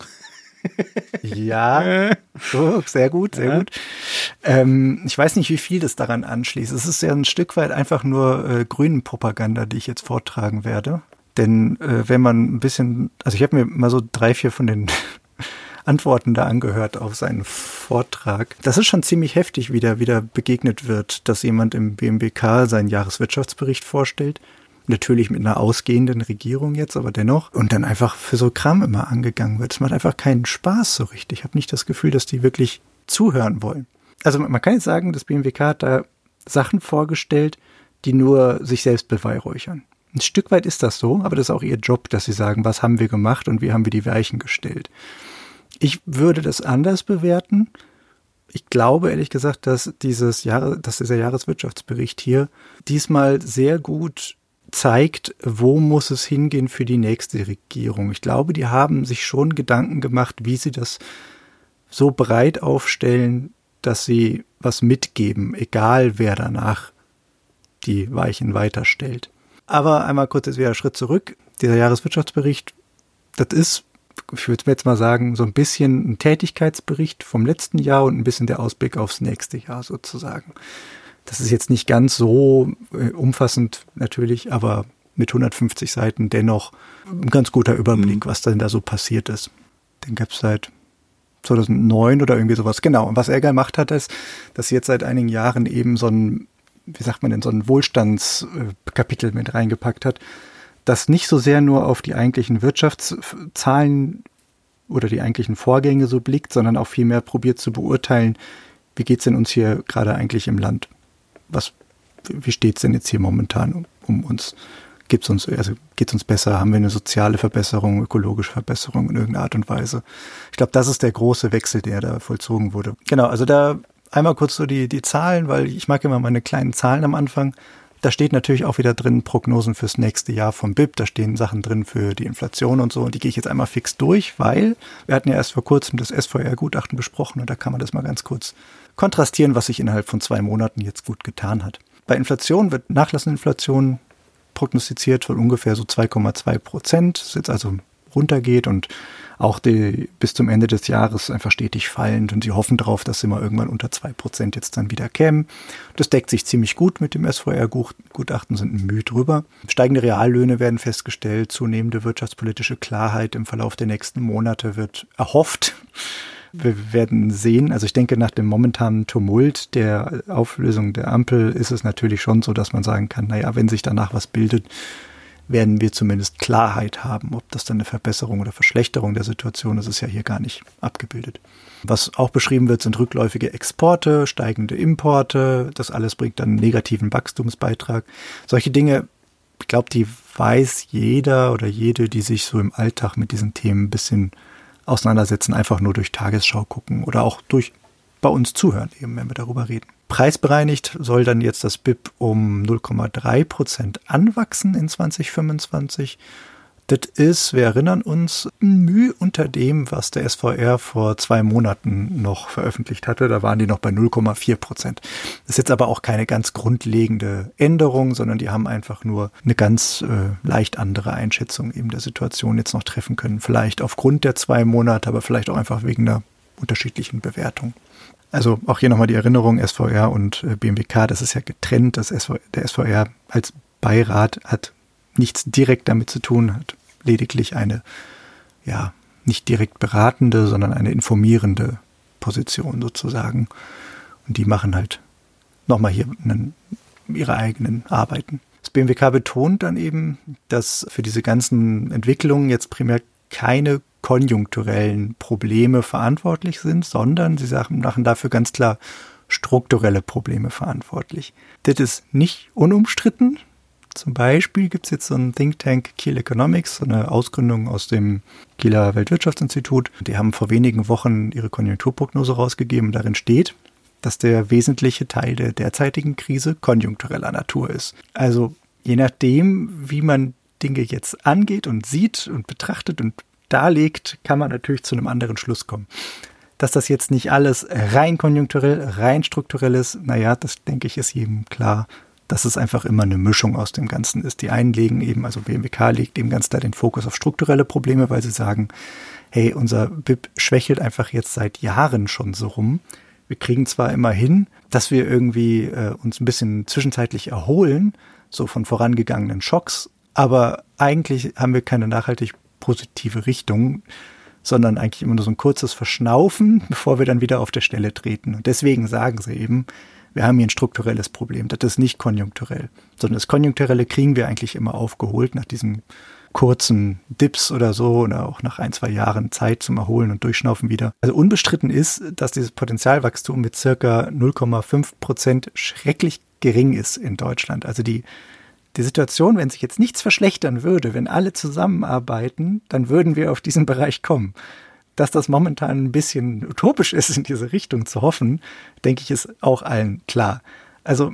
Ja, oh, sehr gut, sehr gut. Ich weiß nicht, wie viel das daran anschließt. Es ist ja ein Stück weit einfach nur Grünen-Propaganda, die ich jetzt vortragen werde. Denn wenn man ein bisschen, also ich habe mir mal so 3, 4 von den Antworten da angehört auf seinen Vortrag. Das ist schon ziemlich heftig, wie da wieder begegnet wird, dass jemand im BMWK seinen Jahreswirtschaftsbericht vorstellt. Natürlich mit einer ausgehenden Regierung jetzt, aber dennoch. Und dann einfach für so Kram immer angegangen wird. Es macht einfach keinen Spaß so richtig. Ich habe nicht das Gefühl, dass die wirklich zuhören wollen. Also man kann jetzt sagen, das BMWK hat da Sachen vorgestellt, die nur sich selbst beweihräuchern. Ein Stück weit ist das so, aber das ist auch ihr Job, dass sie sagen, was haben wir gemacht und wie haben wir die Weichen gestellt. Ich würde das anders bewerten. Ich glaube ehrlich gesagt, dass dieser Jahreswirtschaftsbericht hier diesmal sehr gut zeigt, wo muss es hingehen für die nächste Regierung. Ich glaube, die haben sich schon Gedanken gemacht, wie sie das so breit aufstellen, dass sie was mitgeben, egal wer danach die Weichen weiterstellt. Aber einmal kurz jetzt wieder einen Schritt zurück. Dieser Jahreswirtschaftsbericht, das ist, ich würde jetzt mal sagen, so ein bisschen ein Tätigkeitsbericht vom letzten Jahr und ein bisschen der Ausblick aufs nächste Jahr sozusagen. Das ist jetzt nicht ganz so umfassend natürlich, aber mit 150 Seiten dennoch ein ganz guter Überblick, was denn da so passiert ist. Den gab es seit 2009 oder irgendwie sowas. Genau. Und was er gemacht hat, ist, dass sie jetzt seit einigen Jahren eben so ein, wie sagt man denn, so ein Wohlstandskapitel mit reingepackt hat, das nicht so sehr nur auf die eigentlichen Wirtschaftszahlen oder die eigentlichen Vorgänge so blickt, sondern auch viel mehr probiert zu beurteilen, wie geht's denn uns hier gerade eigentlich im Land? Wie steht's denn jetzt hier momentan um uns? Geht's uns besser? Haben wir eine soziale Verbesserung, ökologische Verbesserung in irgendeiner Art und Weise? Ich glaube, das ist der große Wechsel, der da vollzogen wurde. Genau, also da einmal kurz so die Zahlen, weil ich mag immer meine kleinen Zahlen am Anfang. Da steht natürlich auch wieder drin Prognosen fürs nächste Jahr vom BIP. Da stehen Sachen drin für die Inflation und so. Und die gehe ich jetzt einmal fix durch, weil wir hatten ja erst vor kurzem das SVR-Gutachten besprochen und da kann man das mal ganz kurz kontrastieren, was sich innerhalb von 2 Monaten jetzt gut getan hat. Bei Inflation wird nachlassende Inflation prognostiziert von ungefähr so 2,2%, das jetzt also runtergeht und auch bis zum Ende des Jahres einfach stetig fallend und sie hoffen darauf, dass sie mal irgendwann unter 2% jetzt dann wieder kämen. Das deckt sich ziemlich gut mit dem SVR-Gutachten, sind Mühe drüber. Steigende Reallöhne werden festgestellt, zunehmende wirtschaftspolitische Klarheit im Verlauf der nächsten Monate wird erhofft. Wir werden sehen, also ich denke, nach dem momentanen Tumult der Auflösung der Ampel ist es natürlich schon so, dass man sagen kann, naja, wenn sich danach was bildet, werden wir zumindest Klarheit haben. Ob das dann eine Verbesserung oder Verschlechterung der Situation ist, ist ja hier gar nicht abgebildet. Was auch beschrieben wird, sind rückläufige Exporte, steigende Importe. Das alles bringt dann einen negativen Wachstumsbeitrag. Solche Dinge, ich glaube, die weiß jeder oder jede, die sich so im Alltag mit diesen Themen ein bisschen auseinandersetzen, einfach nur durch Tagesschau gucken oder auch durch bei uns zuhören, eben wenn wir darüber reden. Preisbereinigt soll dann jetzt das BIP um 0,3% anwachsen in 2025. Das ist, wir erinnern uns, Mühe unter dem, was der SVR vor 2 Monaten noch veröffentlicht hatte. Da waren die noch bei 0,4%. Das ist jetzt aber auch keine ganz grundlegende Änderung, sondern die haben einfach nur eine ganz leicht andere Einschätzung eben der Situation jetzt noch treffen können. Vielleicht aufgrund der 2 Monate, aber vielleicht auch einfach wegen einer unterschiedlichen Bewertung. Also auch hier nochmal die Erinnerung, SVR und BMWK, das ist ja getrennt. Der SVR als Beirat hat nichts direkt damit zu tun, hat lediglich eine, ja, nicht direkt beratende, sondern eine informierende Position sozusagen. Und die machen halt nochmal hier ihre eigenen Arbeiten. Das BMWK betont dann eben, dass für diese ganzen Entwicklungen jetzt primär keine konjunkturellen Probleme verantwortlich sind, sondern sie machen dafür ganz klar strukturelle Probleme verantwortlich. Das ist nicht unumstritten. Zum Beispiel gibt es jetzt so einen Think Tank Kiel Economics, so eine Ausgründung aus dem Kieler Weltwirtschaftsinstitut. Die haben vor wenigen Wochen ihre Konjunkturprognose rausgegeben. Darin steht, dass der wesentliche Teil der derzeitigen Krise konjunktureller Natur ist. Also je nachdem, wie man Dinge jetzt angeht und sieht und betrachtet und darlegt, kann man natürlich zu einem anderen Schluss kommen. Dass das jetzt nicht alles rein konjunkturell, rein strukturell ist, naja, das denke ich ist jedem klar, dass es einfach immer eine Mischung aus dem Ganzen ist. Die einen legen eben, also BMWK legt eben ganz klar den Fokus auf strukturelle Probleme, weil sie sagen, hey, unser BIP schwächelt einfach jetzt seit Jahren schon so rum. Wir kriegen zwar immer hin, dass wir irgendwie uns ein bisschen zwischenzeitlich erholen, so von vorangegangenen Schocks, aber eigentlich haben wir keine nachhaltig positive Richtung, sondern eigentlich immer nur so ein kurzes Verschnaufen, bevor wir dann wieder auf der Stelle treten. Und deswegen sagen sie eben, wir haben hier ein strukturelles Problem. Das ist nicht konjunkturell, sondern das Konjunkturelle kriegen wir eigentlich immer aufgeholt nach diesen kurzen Dips oder so oder auch nach 1, 2 Jahren Zeit zum Erholen und Durchschnaufen wieder. Also unbestritten ist, dass dieses Potenzialwachstum mit circa 0,5% schrecklich gering ist in Deutschland. Also die Situation, wenn sich jetzt nichts verschlechtern würde, wenn alle zusammenarbeiten, dann würden wir auf diesen Bereich kommen. Dass das momentan ein bisschen utopisch ist, in diese Richtung zu hoffen, denke ich, ist auch allen klar. Also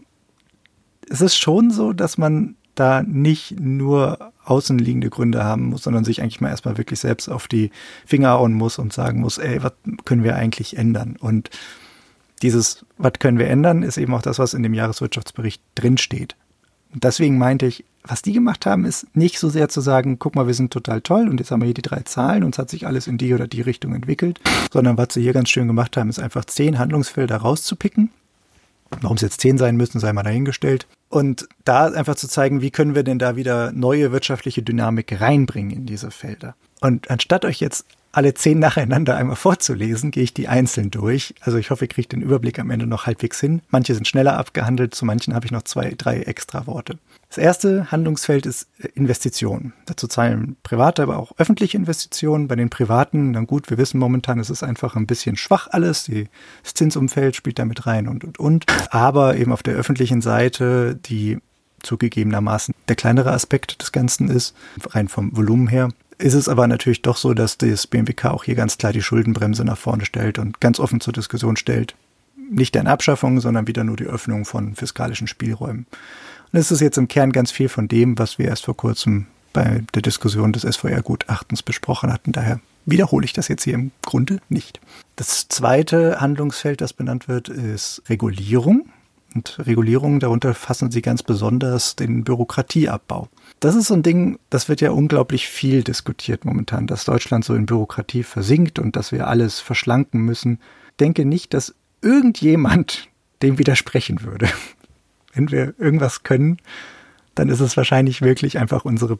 es ist schon so, dass man da nicht nur außenliegende Gründe haben muss, sondern sich eigentlich mal erstmal wirklich selbst auf die Finger hauen muss und sagen muss, ey, was können wir eigentlich ändern? Und dieses, was können wir ändern, ist eben auch das, was in dem Jahreswirtschaftsbericht drinsteht. Und deswegen meinte ich, was die gemacht haben, ist nicht so sehr zu sagen, guck mal, wir sind total toll und jetzt haben wir hier die 3 Zahlen und es hat sich alles in die oder die Richtung entwickelt, sondern was sie hier ganz schön gemacht haben, ist einfach 10 Handlungsfelder rauszupicken. Warum es jetzt 10 sein müssen, sei mal dahingestellt. Und da einfach zu zeigen, wie können wir denn da wieder neue wirtschaftliche Dynamik reinbringen in diese Felder. Und anstatt euch jetzt alle 10 nacheinander einmal vorzulesen, gehe ich die einzeln durch. Also ich hoffe, ihr kriegt den Überblick am Ende noch halbwegs hin. Manche sind schneller abgehandelt, zu manchen habe ich noch 2, 3 extra Worte. Das erste Handlungsfeld ist Investitionen. Dazu zahlen private, aber auch öffentliche Investitionen. Bei den privaten, dann gut, wir wissen momentan, es ist einfach ein bisschen schwach alles. Das Zinsumfeld spielt da mit rein und. Aber eben auf der öffentlichen Seite, die zugegebenermaßen der kleinere Aspekt des Ganzen ist, rein vom Volumen her, ist es aber natürlich doch so, dass das BMWK auch hier ganz klar die Schuldenbremse nach vorne stellt und ganz offen zur Diskussion stellt. Nicht deren Abschaffung, sondern wieder nur die Öffnung von fiskalischen Spielräumen. Und es ist jetzt im Kern ganz viel von dem, was wir erst vor kurzem bei der Diskussion des SVR-Gutachtens besprochen hatten. Daher wiederhole ich das jetzt hier im Grunde nicht. Das zweite Handlungsfeld, das benannt wird, ist Regulierung. Und Regulierung, darunter fassen sie ganz besonders den Bürokratieabbau. Das ist so ein Ding, das wird ja unglaublich viel diskutiert momentan, dass Deutschland so in Bürokratie versinkt und dass wir alles verschlanken müssen. Ich denke nicht, dass irgendjemand dem widersprechen würde. Wenn wir irgendwas können, dann ist es wahrscheinlich wirklich einfach unsere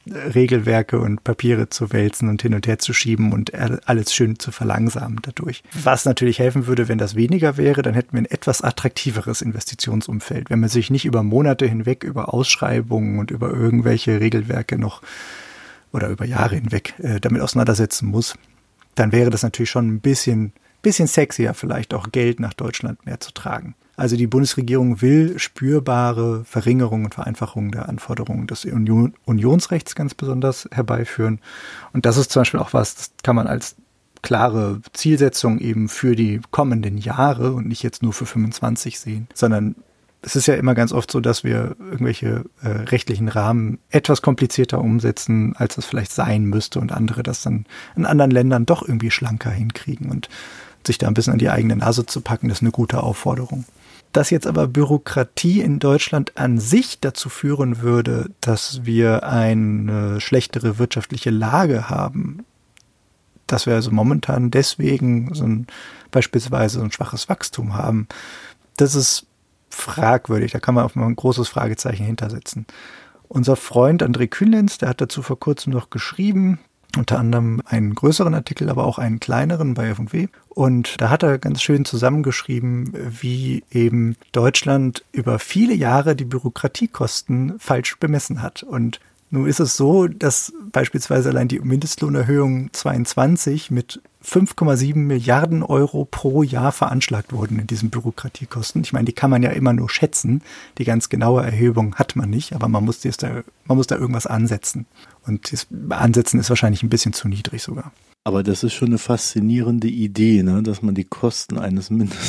Regelwerke und Papiere zu wälzen und hin und her zu schieben und alles schön zu verlangsamen dadurch. Was natürlich helfen würde, wenn das weniger wäre, dann hätten wir ein etwas attraktiveres Investitionsumfeld. Wenn man sich nicht über Monate hinweg über Ausschreibungen und über irgendwelche Regelwerke noch oder über Jahre hinweg damit auseinandersetzen muss, dann wäre das natürlich schon ein bisschen sexier, vielleicht auch Geld nach Deutschland mehr zu tragen. Also die Bundesregierung will spürbare Verringerungen und Vereinfachungen der Anforderungen des Unionsrechts ganz besonders herbeiführen. Und das ist zum Beispiel auch was, das kann man als klare Zielsetzung eben für die kommenden Jahre und nicht jetzt nur für 25 sehen, sondern es ist ja immer ganz oft so, dass wir irgendwelche rechtlichen Rahmen etwas komplizierter umsetzen, als es vielleicht sein müsste und andere das dann in anderen Ländern doch irgendwie schlanker hinkriegen und sich da ein bisschen an die eigene Nase zu packen, das ist eine gute Aufforderung. Dass jetzt aber Bürokratie in Deutschland an sich dazu führen würde, dass wir eine schlechtere wirtschaftliche Lage haben, dass wir also momentan deswegen beispielsweise so ein schwaches Wachstum haben, das ist fragwürdig. Da kann man auch mal ein großes Fragezeichen hintersetzen. Unser Freund André Kühnlenz, der hat dazu vor kurzem noch geschrieben, unter anderem einen größeren Artikel, aber auch einen kleineren bei F&W. Und da hat er ganz schön zusammengeschrieben, wie eben Deutschland über viele Jahre die Bürokratiekosten falsch bemessen hat. Und nun ist es so, dass beispielsweise allein die Mindestlohnerhöhung 22 mit 5,7 Milliarden Euro pro Jahr veranschlagt wurden in diesen Bürokratiekosten. Ich meine, die kann man ja immer nur schätzen. Die ganz genaue Erhebung hat man nicht, aber man muss da irgendwas ansetzen. Und das Ansetzen ist wahrscheinlich ein bisschen zu niedrig sogar. Aber das ist schon eine faszinierende Idee, ne? Dass man die Kosten eines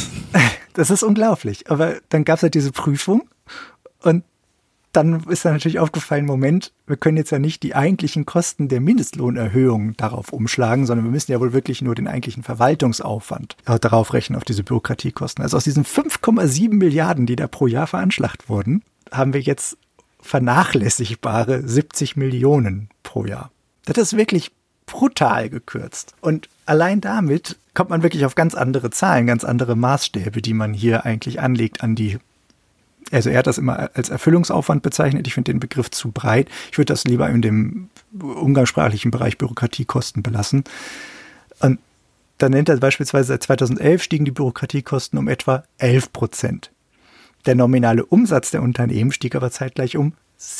Das ist unglaublich. Aber dann gab es halt diese Prüfung und dann ist dann natürlich aufgefallen, Moment, wir können jetzt ja nicht die eigentlichen Kosten der Mindestlohnerhöhung darauf umschlagen, sondern wir müssen ja wohl wirklich nur den eigentlichen Verwaltungsaufwand darauf rechnen, auf diese Bürokratiekosten. Also aus diesen 5,7 Milliarden, die da pro Jahr veranschlagt wurden, haben wir jetzt vernachlässigbare 70 Millionen pro Jahr. Das ist wirklich brutal gekürzt. Und allein damit kommt man wirklich auf ganz andere Zahlen, ganz andere Maßstäbe, die man hier eigentlich anlegt an die. Also er hat das immer als Erfüllungsaufwand bezeichnet. Ich finde den Begriff zu breit. Ich würde das lieber in dem umgangssprachlichen Bereich Bürokratiekosten belassen. Und dann nennt er beispielsweise, seit 2011 stiegen die Bürokratiekosten um etwa 11%. Der nominale Umsatz der Unternehmen stieg aber zeitgleich um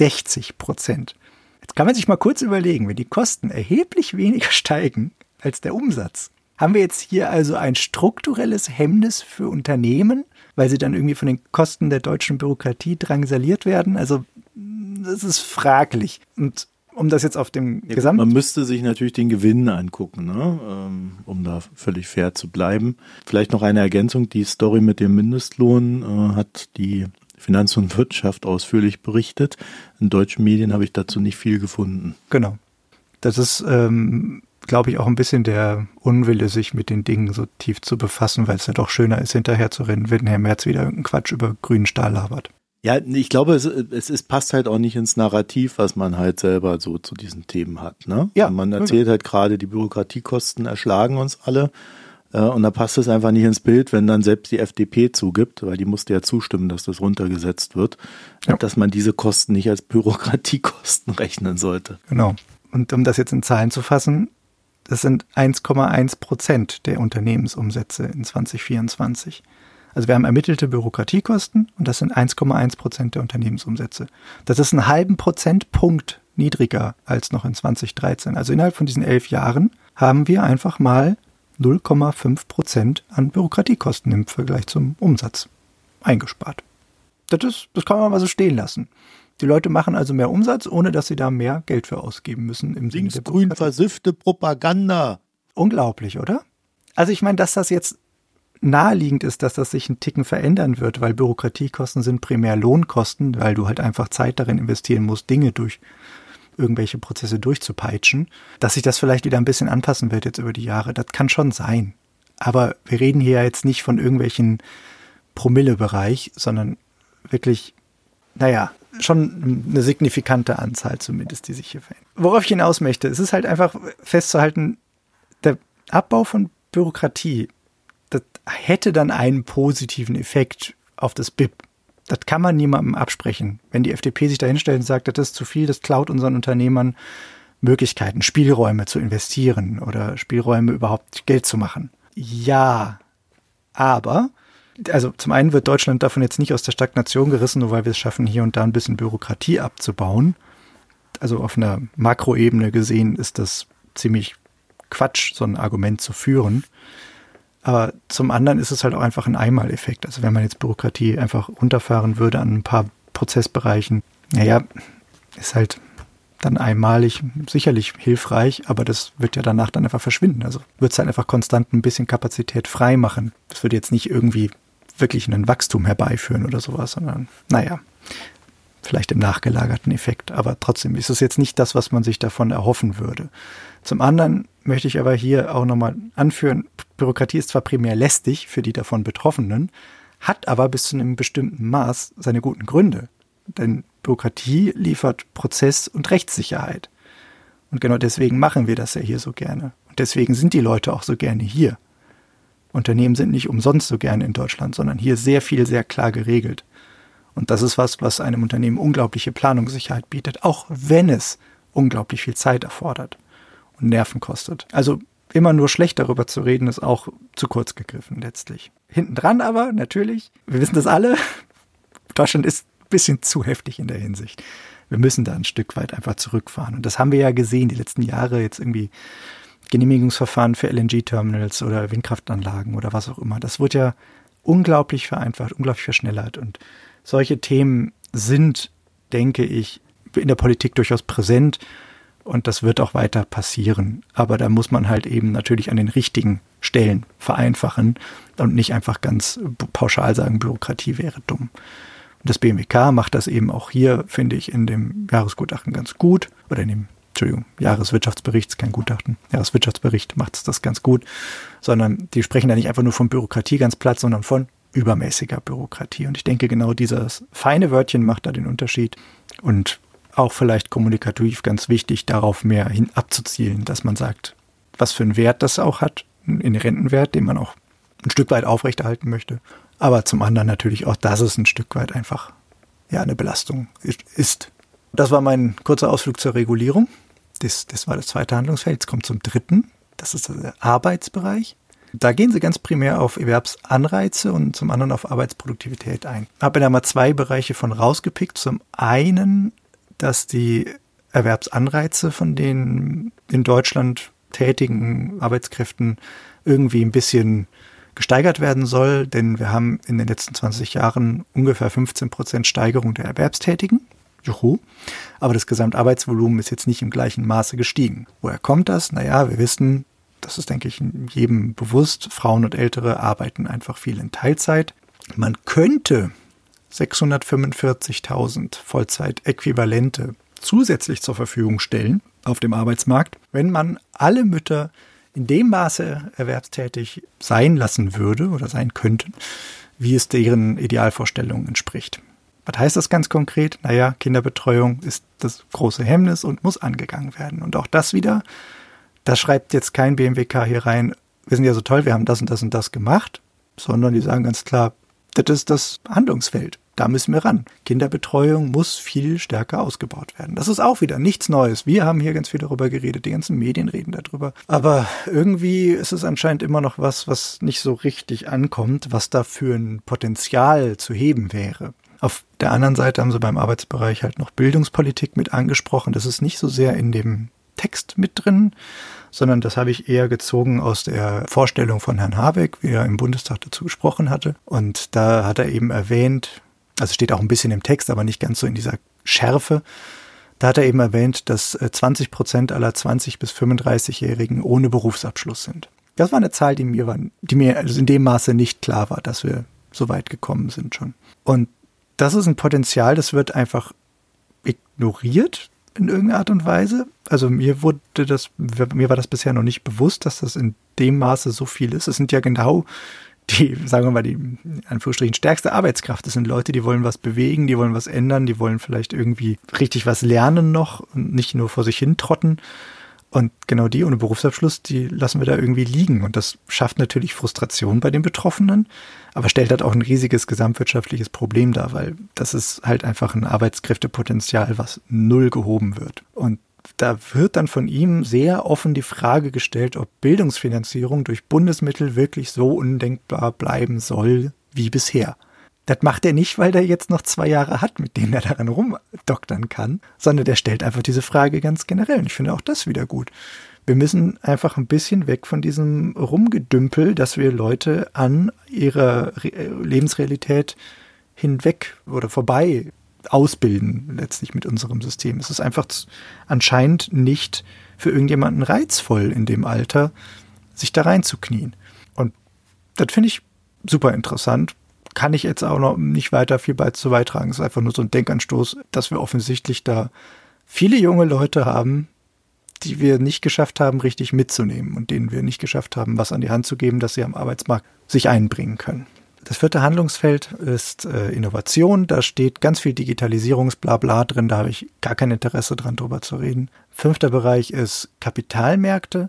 60%. Jetzt kann man sich mal kurz überlegen, wenn die Kosten erheblich weniger steigen als der Umsatz, haben wir jetzt hier also ein strukturelles Hemmnis für Unternehmen, weil sie dann irgendwie von den Kosten der deutschen Bürokratie drangsaliert werden. Also das ist fraglich. Und um das jetzt auf dem Man müsste sich natürlich den Gewinn angucken, ne? Um da völlig fair zu bleiben. Vielleicht noch eine Ergänzung. Die Story mit dem Mindestlohn hat die Finanz und Wirtschaft ausführlich berichtet. In deutschen Medien habe ich dazu nicht viel gefunden. Genau. Das ist, glaube ich, auch ein bisschen der Unwille, sich mit den Dingen so tief zu befassen, weil es ja doch schöner ist, hinterher zu rennen, wenn Herr Merz wieder irgendeinen Quatsch über grünen Stahl labert. Ja, ich glaube, es passt halt auch nicht ins Narrativ, was man halt selber so zu diesen Themen hat. Ne? Ja, man erzählt halt gerade, die Bürokratiekosten erschlagen uns alle. Und da passt es einfach nicht ins Bild, wenn dann selbst die FDP zugibt, weil die musste ja zustimmen, dass das runtergesetzt wird, dass man diese Kosten nicht als Bürokratiekosten rechnen sollte. Genau. Und um das jetzt in Zahlen zu fassen, das sind 1,1% der Unternehmensumsätze in 2024. Also wir haben ermittelte Bürokratiekosten und das sind 1,1% der Unternehmensumsätze. Das ist einen halben Prozentpunkt niedriger als noch in 2013. Also innerhalb von diesen 11 Jahren haben wir einfach mal 0,5% an Bürokratiekosten im Vergleich zum Umsatz eingespart. Das kann man mal so stehen lassen. Die Leute machen also mehr Umsatz, ohne dass sie da mehr Geld für ausgeben müssen. Im Sinne der grün versiffte Propaganda. Unglaublich, oder? Also ich meine, dass das jetzt naheliegend ist, dass das sich einen Ticken verändern wird, weil Bürokratiekosten sind primär Lohnkosten, weil du halt einfach Zeit darin investieren musst, Dinge durch irgendwelche Prozesse durchzupeitschen, dass sich das vielleicht wieder ein bisschen anpassen wird jetzt über die Jahre. Das kann schon sein. Aber wir reden hier ja jetzt nicht von irgendwelchen Promillebereich, sondern wirklich, schon eine signifikante Anzahl zumindest, die sich hier verändert. Worauf ich hinaus möchte, es ist halt einfach festzuhalten, der Abbau von Bürokratie, das hätte dann einen positiven Effekt auf das BIP. Das kann man niemandem absprechen. Wenn die FDP sich da hinstellt und sagt, das ist zu viel, das klaut unseren Unternehmern Möglichkeiten, Spielräume zu investieren oder Spielräume überhaupt Geld zu machen. Ja, aber, also zum einen wird Deutschland davon jetzt nicht aus der Stagnation gerissen, nur weil wir es schaffen, hier und da ein bisschen Bürokratie abzubauen. Also auf einer Makroebene gesehen ist das ziemlich Quatsch, so ein Argument zu führen. Aber zum anderen ist es halt auch einfach ein Einmaleffekt. Also wenn man jetzt Bürokratie einfach runterfahren würde an ein paar Prozessbereichen, naja, ist halt dann einmalig sicherlich hilfreich, aber das wird ja danach dann einfach verschwinden. Also wird es halt einfach konstant ein bisschen Kapazität frei machen. Das würde jetzt nicht irgendwie wirklich einen Wachstum herbeiführen oder sowas, sondern naja, vielleicht im nachgelagerten Effekt. Aber trotzdem ist es jetzt nicht das, was man sich davon erhoffen würde. Zum anderen möchte ich aber hier auch nochmal anführen, Bürokratie ist zwar primär lästig für die davon Betroffenen, hat aber bis zu einem bestimmten Maß seine guten Gründe. Denn Bürokratie liefert Prozess- und Rechtssicherheit. Und genau deswegen machen wir das ja hier so gerne. Und deswegen sind die Leute auch so gerne hier. Unternehmen sind nicht umsonst so gerne in Deutschland, sondern hier sehr viel, sehr klar geregelt. Und das ist was einem Unternehmen unglaubliche Planungssicherheit bietet, auch wenn es unglaublich viel Zeit erfordert und Nerven kostet. Also immer nur schlecht darüber zu reden, ist auch zu kurz gegriffen letztlich. Hintendran aber, natürlich, wir wissen das alle, Deutschland ist ein bisschen zu heftig in der Hinsicht. Wir müssen da ein Stück weit einfach zurückfahren. Und das haben wir ja gesehen, die letzten Jahre jetzt irgendwie Genehmigungsverfahren für LNG-Terminals oder Windkraftanlagen oder was auch immer. Das wird ja unglaublich vereinfacht, unglaublich verschnellert. Und solche Themen sind, denke ich, in der Politik durchaus präsent. Und das wird auch weiter passieren. Aber da muss man halt eben natürlich an den richtigen Stellen vereinfachen und nicht einfach ganz pauschal sagen, Bürokratie wäre dumm. Und das BMWK macht das eben auch hier, finde ich, in dem Jahresgutachten ganz gut. Oder in dem, Jahreswirtschaftsbericht, ist kein Gutachten. Jahreswirtschaftsbericht macht es das ganz gut. Sondern die sprechen da nicht einfach nur von Bürokratie ganz platt, sondern von übermäßiger Bürokratie. Und ich denke, genau dieses feine Wörtchen macht da den Unterschied. Und auch vielleicht kommunikativ ganz wichtig, darauf mehr hin abzuzielen, dass man sagt, was für einen Wert das auch hat, einen inhärenten Wert, den man auch ein Stück weit aufrechterhalten möchte. Aber zum anderen natürlich auch, dass es ein Stück weit einfach eine Belastung ist. Das war mein kurzer Ausflug zur Regulierung. Das war das zweite Handlungsfeld. Jetzt kommt zum dritten. Das ist der Arbeitsbereich. Da gehen sie ganz primär auf Erwerbsanreize und zum anderen auf Arbeitsproduktivität ein. Ich habe da mal zwei Bereiche von rausgepickt. Zum einen, dass die Erwerbsanreize von den in Deutschland tätigen Arbeitskräften irgendwie ein bisschen gesteigert werden soll, denn wir haben in den letzten 20 Jahren ungefähr 15% Steigerung der Erwerbstätigen. Juhu. Aber das Gesamtarbeitsvolumen ist jetzt nicht im gleichen Maße gestiegen. Woher kommt das? Naja, wir wissen, das ist, denke ich, jedem bewusst, Frauen und Ältere arbeiten einfach viel in Teilzeit. Man könnte 645.000 Vollzeitäquivalente zusätzlich zur Verfügung stellen auf dem Arbeitsmarkt, wenn man alle Mütter in dem Maße erwerbstätig sein lassen würde oder sein könnten, wie es deren Idealvorstellungen entspricht. Was heißt das ganz konkret? Naja, Kinderbetreuung ist das große Hemmnis und muss angegangen werden. Und auch das wieder, da schreibt jetzt kein BMWK hier rein, wir sind ja so toll, wir haben das und das und das gemacht, sondern die sagen ganz klar, das ist das Handlungsfeld. Da müssen wir ran. Kinderbetreuung muss viel stärker ausgebaut werden. Das ist auch wieder nichts Neues. Wir haben hier ganz viel darüber geredet. Die ganzen Medien reden darüber. Aber irgendwie ist es anscheinend immer noch was nicht so richtig ankommt, was da für ein Potenzial zu heben wäre. Auf der anderen Seite haben sie beim Arbeitsbereich halt noch Bildungspolitik mit angesprochen. Das ist nicht so sehr in dem Text mit drin, sondern das habe ich eher gezogen aus der Vorstellung von Herrn Habeck, wie er im Bundestag dazu gesprochen hatte. Und da hat er eben erwähnt, also steht auch ein bisschen im Text, aber nicht ganz so in dieser Schärfe, da hat er eben erwähnt, dass 20% aller 20- bis 35-Jährigen ohne Berufsabschluss sind. Das war eine Zahl, die mir also in dem Maße nicht klar war, dass wir so weit gekommen sind schon. Und das ist ein Potenzial, das wird einfach ignoriert in irgendeiner Art und Weise. Also mir war das bisher noch nicht bewusst, dass das in dem Maße so viel ist. Es sind ja genau die, sagen wir mal, die in Anführungsstrichen stärkste Arbeitskraft. Das sind Leute, die wollen was bewegen, die wollen was ändern, die wollen vielleicht irgendwie richtig was lernen noch und nicht nur vor sich hin trotten. Und genau die ohne Berufsabschluss, die lassen wir da irgendwie liegen. Und das schafft natürlich Frustration bei den Betroffenen, aber stellt halt auch ein riesiges gesamtwirtschaftliches Problem dar, weil das ist halt einfach ein Arbeitskräftepotenzial, was null gehoben wird. Und da wird dann von ihm sehr offen die Frage gestellt, ob Bildungsfinanzierung durch Bundesmittel wirklich so undenkbar bleiben soll wie bisher. Das macht er nicht, weil er jetzt noch 2 Jahre hat, mit denen er daran rumdoktern kann, sondern der stellt einfach diese Frage ganz generell. Und ich finde auch das wieder gut. Wir müssen einfach ein bisschen weg von diesem Rumgedümpel, dass wir Leute an ihrer Lebensrealität hinweg oder vorbei ausbilden, letztlich mit unserem System. Es ist einfach anscheinend nicht für irgendjemanden reizvoll in dem Alter, sich da reinzuknien. Und das finde ich super interessant. Kann ich jetzt auch noch nicht weiter viel zu beitragen. Es ist einfach nur so ein Denkanstoß, dass wir offensichtlich da viele junge Leute haben, die wir nicht geschafft haben, richtig mitzunehmen und denen wir nicht geschafft haben, was an die Hand zu geben, dass sie am Arbeitsmarkt sich einbringen können. Das 4. Handlungsfeld ist Innovation. Da steht ganz viel Digitalisierungsblabla drin. Da habe ich gar kein Interesse dran, drüber zu reden. 5. Bereich ist Kapitalmärkte.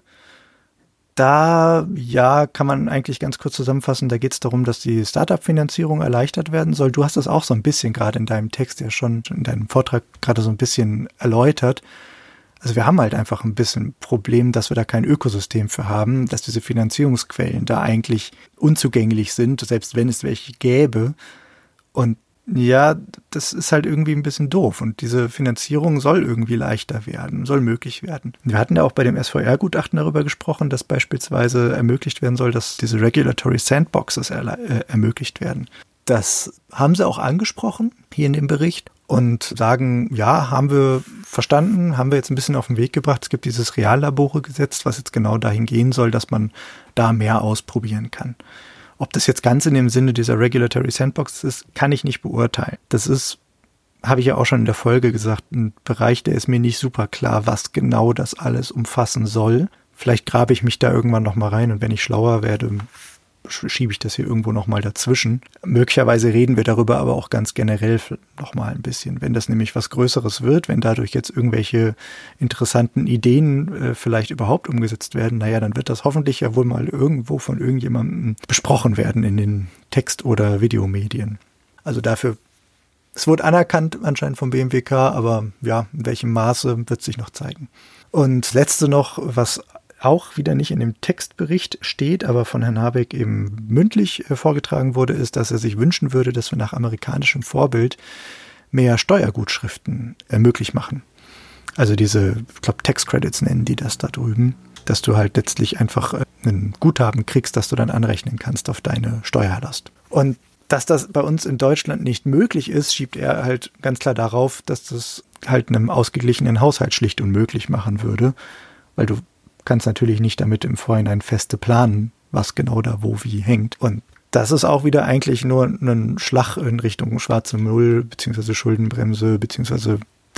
Da, ja, kann man eigentlich ganz kurz zusammenfassen, da geht es darum, dass die Startup-Finanzierung erleichtert werden soll. Du hast das auch so ein bisschen gerade in deinem Text ja schon, in deinem Vortrag gerade so ein bisschen erläutert. Also wir haben halt einfach ein bisschen Problem, dass wir da kein Ökosystem für haben, dass diese Finanzierungsquellen da eigentlich unzugänglich sind, selbst wenn es welche gäbe. Und ja, das ist halt irgendwie ein bisschen doof und diese Finanzierung soll irgendwie leichter werden, soll möglich werden. Wir hatten ja auch bei dem SVR-Gutachten darüber gesprochen, dass beispielsweise ermöglicht werden soll, dass diese Regulatory Sandboxes ermöglicht werden. Das haben sie auch angesprochen hier in dem Bericht und sagen, ja, haben wir verstanden, haben wir jetzt ein bisschen auf den Weg gebracht. Es gibt dieses Reallabore-Gesetz, was jetzt genau dahin gehen soll, dass man da mehr ausprobieren kann. Ob das jetzt ganz in dem Sinne dieser Regulatory Sandbox ist, kann ich nicht beurteilen. Das ist, habe ich ja auch schon in der Folge gesagt, ein Bereich, der ist mir nicht super klar, was genau das alles umfassen soll. Vielleicht grabe ich mich da irgendwann noch mal rein und wenn ich schlauer werde, schiebe ich das hier irgendwo noch mal dazwischen. Möglicherweise reden wir darüber aber auch ganz generell noch mal ein bisschen. Wenn das nämlich was Größeres wird, wenn dadurch jetzt irgendwelche interessanten Ideen vielleicht überhaupt umgesetzt werden, naja, dann wird das hoffentlich ja wohl mal irgendwo von irgendjemandem besprochen werden in den Text- oder Videomedien. Also dafür, es wurde anerkannt anscheinend vom BMWK, aber ja, in welchem Maße wird sich noch zeigen. Und das Letzte noch, was auch wieder nicht in dem Textbericht steht, aber von Herrn Habeck eben mündlich vorgetragen wurde, ist, dass er sich wünschen würde, dass wir nach amerikanischem Vorbild mehr Steuergutschriften möglich machen. Also diese, ich glaube, Tax Credits nennen die das da drüben, dass du halt letztlich einfach ein Guthaben kriegst, das du dann anrechnen kannst auf deine Steuerlast. Und dass das bei uns in Deutschland nicht möglich ist, schiebt er halt ganz klar darauf, dass das halt einem ausgeglichenen Haushalt schlicht unmöglich machen würde, weil du kannst natürlich nicht damit im Vorhinein feste planen, was genau da wo wie hängt. Und das ist auch wieder eigentlich nur ein Schlag in Richtung schwarze Null, beziehungsweise Schuldenbremse, beziehungsweise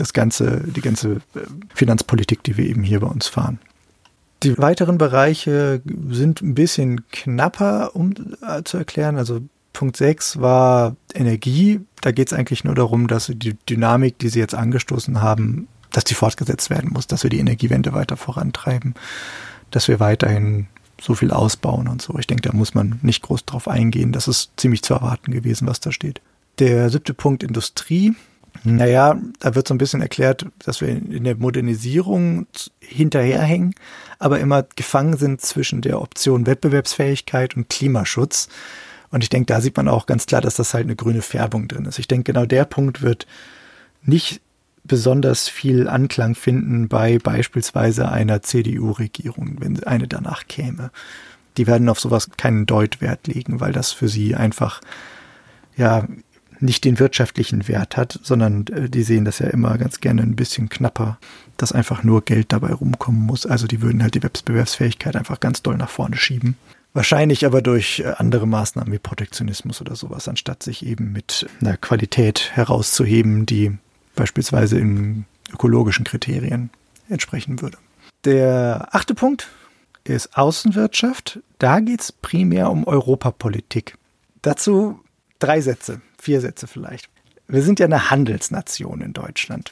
die ganze Finanzpolitik, die wir eben hier bei uns fahren. Die weiteren Bereiche sind ein bisschen knapper, um zu erklären. Also Punkt 6 war Energie. Da geht es eigentlich nur darum, dass die Dynamik, die sie jetzt angestoßen haben, dass die fortgesetzt werden muss, dass wir die Energiewende weiter vorantreiben, dass wir weiterhin so viel ausbauen und so. Ich denke, da muss man nicht groß drauf eingehen. Das ist ziemlich zu erwarten gewesen, was da steht. Der 7. Punkt, Industrie. Naja, da wird so ein bisschen erklärt, dass wir in der Modernisierung hinterherhängen, aber immer gefangen sind zwischen der Option Wettbewerbsfähigkeit und Klimaschutz. Und ich denke, da sieht man auch ganz klar, dass das halt eine grüne Färbung drin ist. Ich denke, genau der Punkt wird nicht besonders viel Anklang finden bei beispielsweise einer CDU-Regierung, wenn eine danach käme. Die werden auf sowas keinen Deutwert legen, weil das für sie einfach ja nicht den wirtschaftlichen Wert hat, sondern die sehen das ja immer ganz gerne ein bisschen knapper, dass einfach nur Geld dabei rumkommen muss. Also die würden halt die Wettbewerbsfähigkeit einfach ganz doll nach vorne schieben. Wahrscheinlich aber durch andere Maßnahmen wie Protektionismus oder sowas, anstatt sich eben mit einer Qualität herauszuheben, die beispielsweise in ökologischen Kriterien entsprechen würde. Der 8. Punkt ist Außenwirtschaft. Da geht es primär um Europapolitik. Dazu 3 Sätze, 4 Sätze vielleicht. Wir sind ja eine Handelsnation in Deutschland.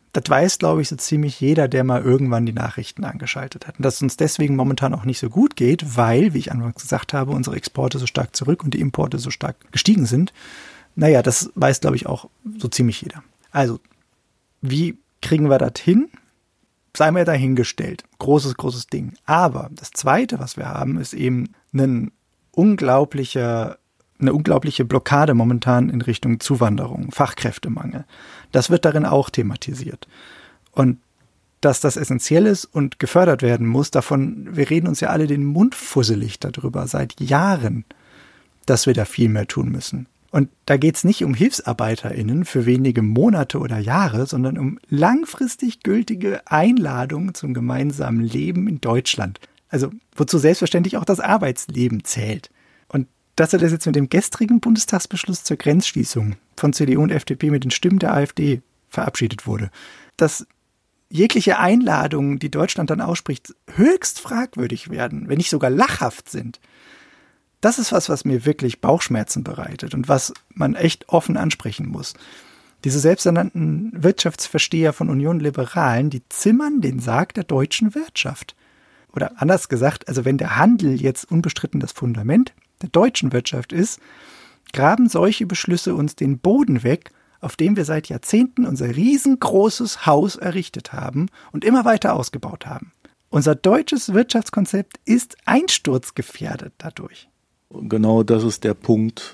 Das weiß, glaube ich, so ziemlich jeder, der mal irgendwann die Nachrichten angeschaltet hat. Und dass es uns deswegen momentan auch nicht so gut geht, weil, wie ich anfangs gesagt habe, unsere Exporte so stark zurück und die Importe so stark gestiegen sind. Naja, das weiß, glaube ich, auch so ziemlich jeder. Also, wie kriegen wir das hin? Sei mir dahingestellt. Großes Ding. Aber das Zweite, was wir haben, ist eben eine unglaubliche Blockade momentan in Richtung Zuwanderung, Fachkräftemangel. Das wird darin auch thematisiert. Und dass das essentiell ist und gefördert werden muss, wir reden uns ja alle den Mund fusselig darüber seit Jahren, dass wir da viel mehr tun müssen. Und da geht es nicht um HilfsarbeiterInnen für wenige Monate oder Jahre, sondern um langfristig gültige Einladungen zum gemeinsamen Leben in Deutschland. Also wozu selbstverständlich auch das Arbeitsleben zählt. Und dass das jetzt mit dem gestrigen Bundestagsbeschluss zur Grenzschließung von CDU und FDP mit den Stimmen der AfD verabschiedet wurde, dass jegliche Einladungen, die Deutschland dann ausspricht, höchst fragwürdig werden, wenn nicht sogar lachhaft sind. Das ist was mir wirklich Bauchschmerzen bereitet und was man echt offen ansprechen muss. Diese selbsternannten Wirtschaftsversteher von Union Liberalen, die zimmern den Sarg der deutschen Wirtschaft. Oder anders gesagt, also wenn der Handel jetzt unbestritten das Fundament der deutschen Wirtschaft ist, graben solche Beschlüsse uns den Boden weg, auf dem wir seit Jahrzehnten unser riesengroßes Haus errichtet haben und immer weiter ausgebaut haben. Unser deutsches Wirtschaftskonzept ist einsturzgefährdet dadurch. Genau das ist der Punkt,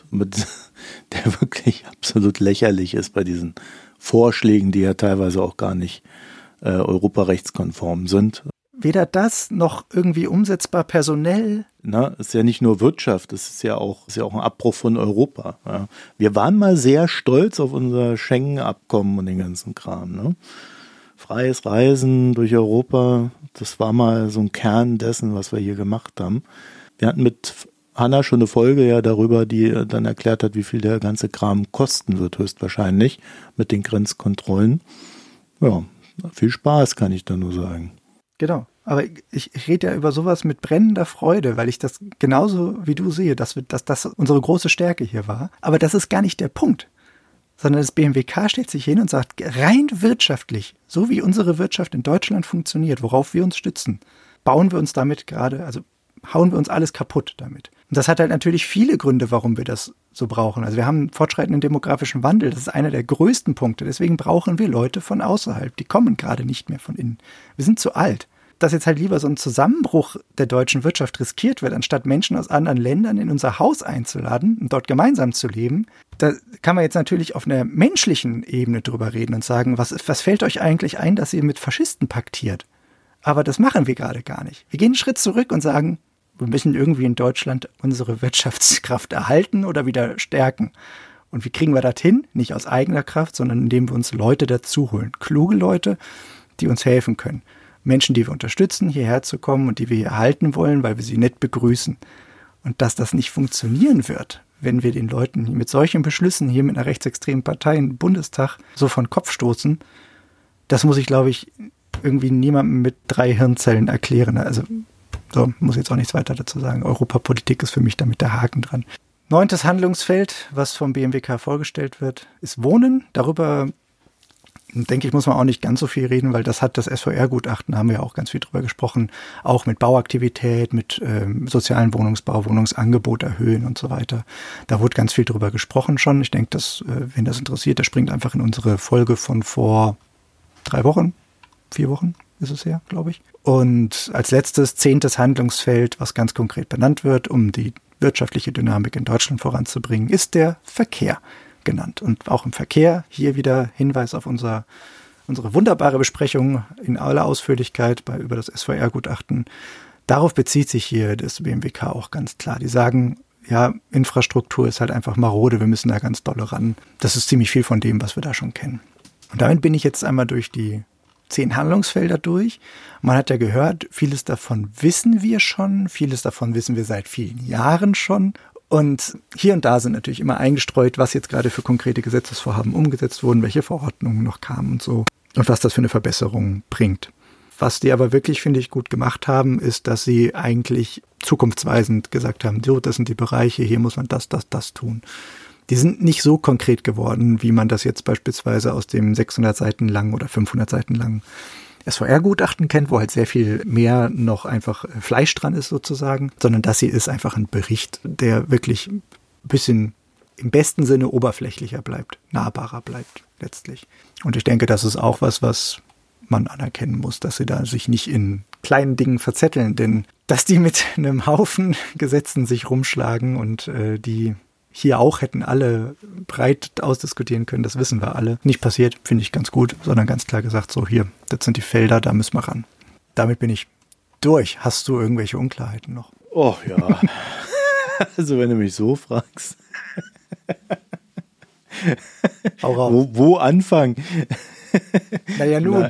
der wirklich absolut lächerlich ist bei diesen Vorschlägen, die ja teilweise auch gar nicht europarechtskonform sind. Weder das noch irgendwie umsetzbar personell. Ist ja nicht nur Wirtschaft, es ist ja auch ein Abbruch von Europa. Ja. Wir waren mal sehr stolz auf unser Schengen-Abkommen und den ganzen Kram. Ne? Freies Reisen durch Europa, das war mal so ein Kern dessen, was wir hier gemacht haben. Wir hatten mit Hanna schon eine Folge ja darüber, die dann erklärt hat, wie viel der ganze Kram kosten wird, höchstwahrscheinlich, mit den Grenzkontrollen. Ja, viel Spaß, kann ich da nur sagen. Genau, aber ich rede ja über sowas mit brennender Freude, weil ich das genauso wie du sehe, dass das unsere große Stärke hier war. Aber das ist gar nicht der Punkt, sondern das BMWK stellt sich hin und sagt, rein wirtschaftlich, so wie unsere Wirtschaft in Deutschland funktioniert, worauf wir uns stützen, bauen wir uns damit gerade, also hauen wir uns alles kaputt damit. Und das hat halt natürlich viele Gründe, warum wir das so brauchen. Also wir haben einen fortschreitenden demografischen Wandel, das ist einer der größten Punkte. Deswegen brauchen wir Leute von außerhalb, die kommen gerade nicht mehr von innen. Wir sind zu alt. Dass jetzt halt lieber so ein Zusammenbruch der deutschen Wirtschaft riskiert wird, anstatt Menschen aus anderen Ländern in unser Haus einzuladen und dort gemeinsam zu leben, da kann man jetzt natürlich auf einer menschlichen Ebene drüber reden und sagen, was fällt euch eigentlich ein, dass ihr mit Faschisten paktiert? Aber das machen wir gerade gar nicht. Wir gehen einen Schritt zurück und sagen, wir müssen irgendwie in Deutschland unsere Wirtschaftskraft erhalten oder wieder stärken. Und wie kriegen wir das hin? Nicht aus eigener Kraft, sondern indem wir uns Leute dazu holen. Kluge Leute, die uns helfen können. Menschen, die wir unterstützen, hierher zu kommen und die wir hier erhalten wollen, weil wir sie nett begrüßen. Und dass das nicht funktionieren wird, wenn wir den Leuten mit solchen Beschlüssen hier mit einer rechtsextremen Partei im Bundestag so von Kopf stoßen, das muss ich, glaube ich, irgendwie niemandem mit 3 Hirnzellen erklären. Also so, muss jetzt auch nichts weiter dazu sagen. Europapolitik ist für mich damit der Haken dran. 9. Handlungsfeld, was vom BMWK vorgestellt wird, ist Wohnen. Darüber, denke ich, muss man auch nicht ganz so viel reden, weil das hat das SVR-Gutachten, haben wir ja auch ganz viel drüber gesprochen, auch mit Bauaktivität, mit sozialen Wohnungsbau, Wohnungsangebot erhöhen und so weiter. Da wurde ganz viel drüber gesprochen schon. Ich denke, dass, wen das interessiert, der springt einfach in unsere Folge von vor 3 Wochen, 4 Wochen ist es her, glaube ich. Und als letztes 10. Handlungsfeld, was ganz konkret benannt wird, um die wirtschaftliche Dynamik in Deutschland voranzubringen, ist der Verkehr genannt. Und auch im Verkehr hier wieder Hinweis auf unsere wunderbare Besprechung in aller Ausführlichkeit über das SVR-Gutachten. Darauf bezieht sich hier das BMWK auch ganz klar. Die sagen, ja, Infrastruktur ist halt einfach marode, wir müssen da ganz dolle ran. Das ist ziemlich viel von dem, was wir da schon kennen. Und damit bin ich jetzt einmal durch die 10 Handlungsfelder durch. Man hat ja gehört, vieles davon wissen wir schon, vieles davon wissen wir seit vielen Jahren schon. Und hier und da sind natürlich immer eingestreut, was jetzt gerade für konkrete Gesetzesvorhaben umgesetzt wurden, welche Verordnungen noch kamen und so und was das für eine Verbesserung bringt. Was die aber wirklich, finde ich, gut gemacht haben, ist, dass sie eigentlich zukunftsweisend gesagt haben, so, das sind die Bereiche, hier muss man das tun. Die sind nicht so konkret geworden, wie man das jetzt beispielsweise aus dem 600 Seiten langen oder 500 Seiten langen SVR-Gutachten kennt, wo halt sehr viel mehr noch einfach Fleisch dran ist sozusagen, sondern das hier ist einfach ein Bericht, der wirklich ein bisschen im besten Sinne oberflächlicher bleibt, nahbarer bleibt letztlich. Und ich denke, das ist auch was man anerkennen muss, dass sie da sich nicht in kleinen Dingen verzetteln, denn dass die mit einem Haufen Gesetzen sich rumschlagen und die hier auch hätten alle breit ausdiskutieren können, das wissen wir alle. Nicht passiert, finde ich ganz gut, sondern ganz klar gesagt, so hier, das sind die Felder, da müssen wir ran. Damit bin ich durch. Hast du irgendwelche Unklarheiten noch? Oh ja, also wenn du mich so fragst. Wo anfangen? Naja, nun.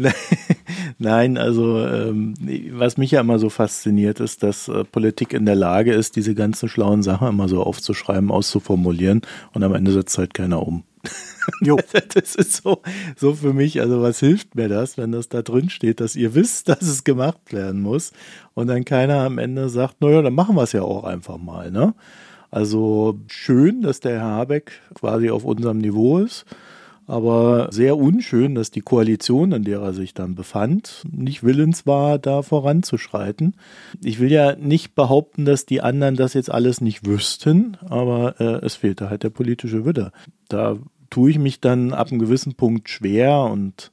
Nein, also was mich ja immer so fasziniert ist, dass Politik in der Lage ist, diese ganzen schlauen Sachen immer so aufzuschreiben, auszuformulieren und am Ende setzt halt keiner um. Jo. Das ist so für mich, also was hilft mir das, wenn das da drin steht, dass ihr wisst, dass es gemacht werden muss und dann keiner am Ende sagt, naja, dann machen wir es ja auch einfach mal, ne? Also schön, dass der Herr Habeck quasi auf unserem Niveau ist, aber sehr unschön, dass die Koalition, in der er sich dann befand, nicht willens war, da voranzuschreiten. Ich will ja nicht behaupten, dass die anderen das jetzt alles nicht wüssten, aber es fehlte halt der politische Wille. Da tue ich mich dann ab einem gewissen Punkt schwer und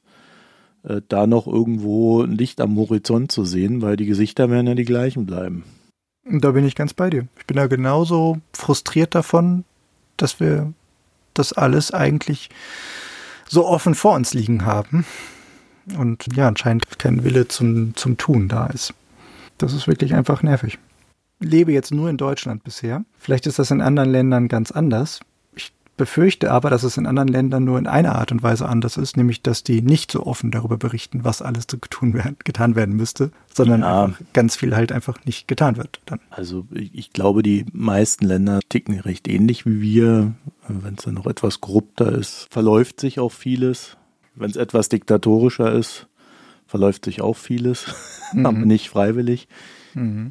da noch irgendwo ein Licht am Horizont zu sehen, weil die Gesichter werden ja die gleichen bleiben. Da bin ich ganz bei dir. Ich bin da genauso frustriert davon, dass wir das alles eigentlich so offen vor uns liegen haben und ja, anscheinend kein Wille zum Tun da ist. Das ist wirklich einfach nervig. Ich lebe jetzt nur in Deutschland bisher. Vielleicht ist das in anderen Ländern ganz anders. Ich befürchte aber, dass es in anderen Ländern nur in einer Art und Weise anders ist, nämlich, dass die nicht so offen darüber berichten, was alles getan werden müsste, sondern einfach ganz viel halt einfach nicht getan wird dann. Also ich glaube, die meisten Länder ticken recht ähnlich wie wir. Wenn es dann noch etwas korrupter ist, verläuft sich auch vieles. Wenn es etwas diktatorischer ist, verläuft sich auch vieles, aber nicht freiwillig. Mhm.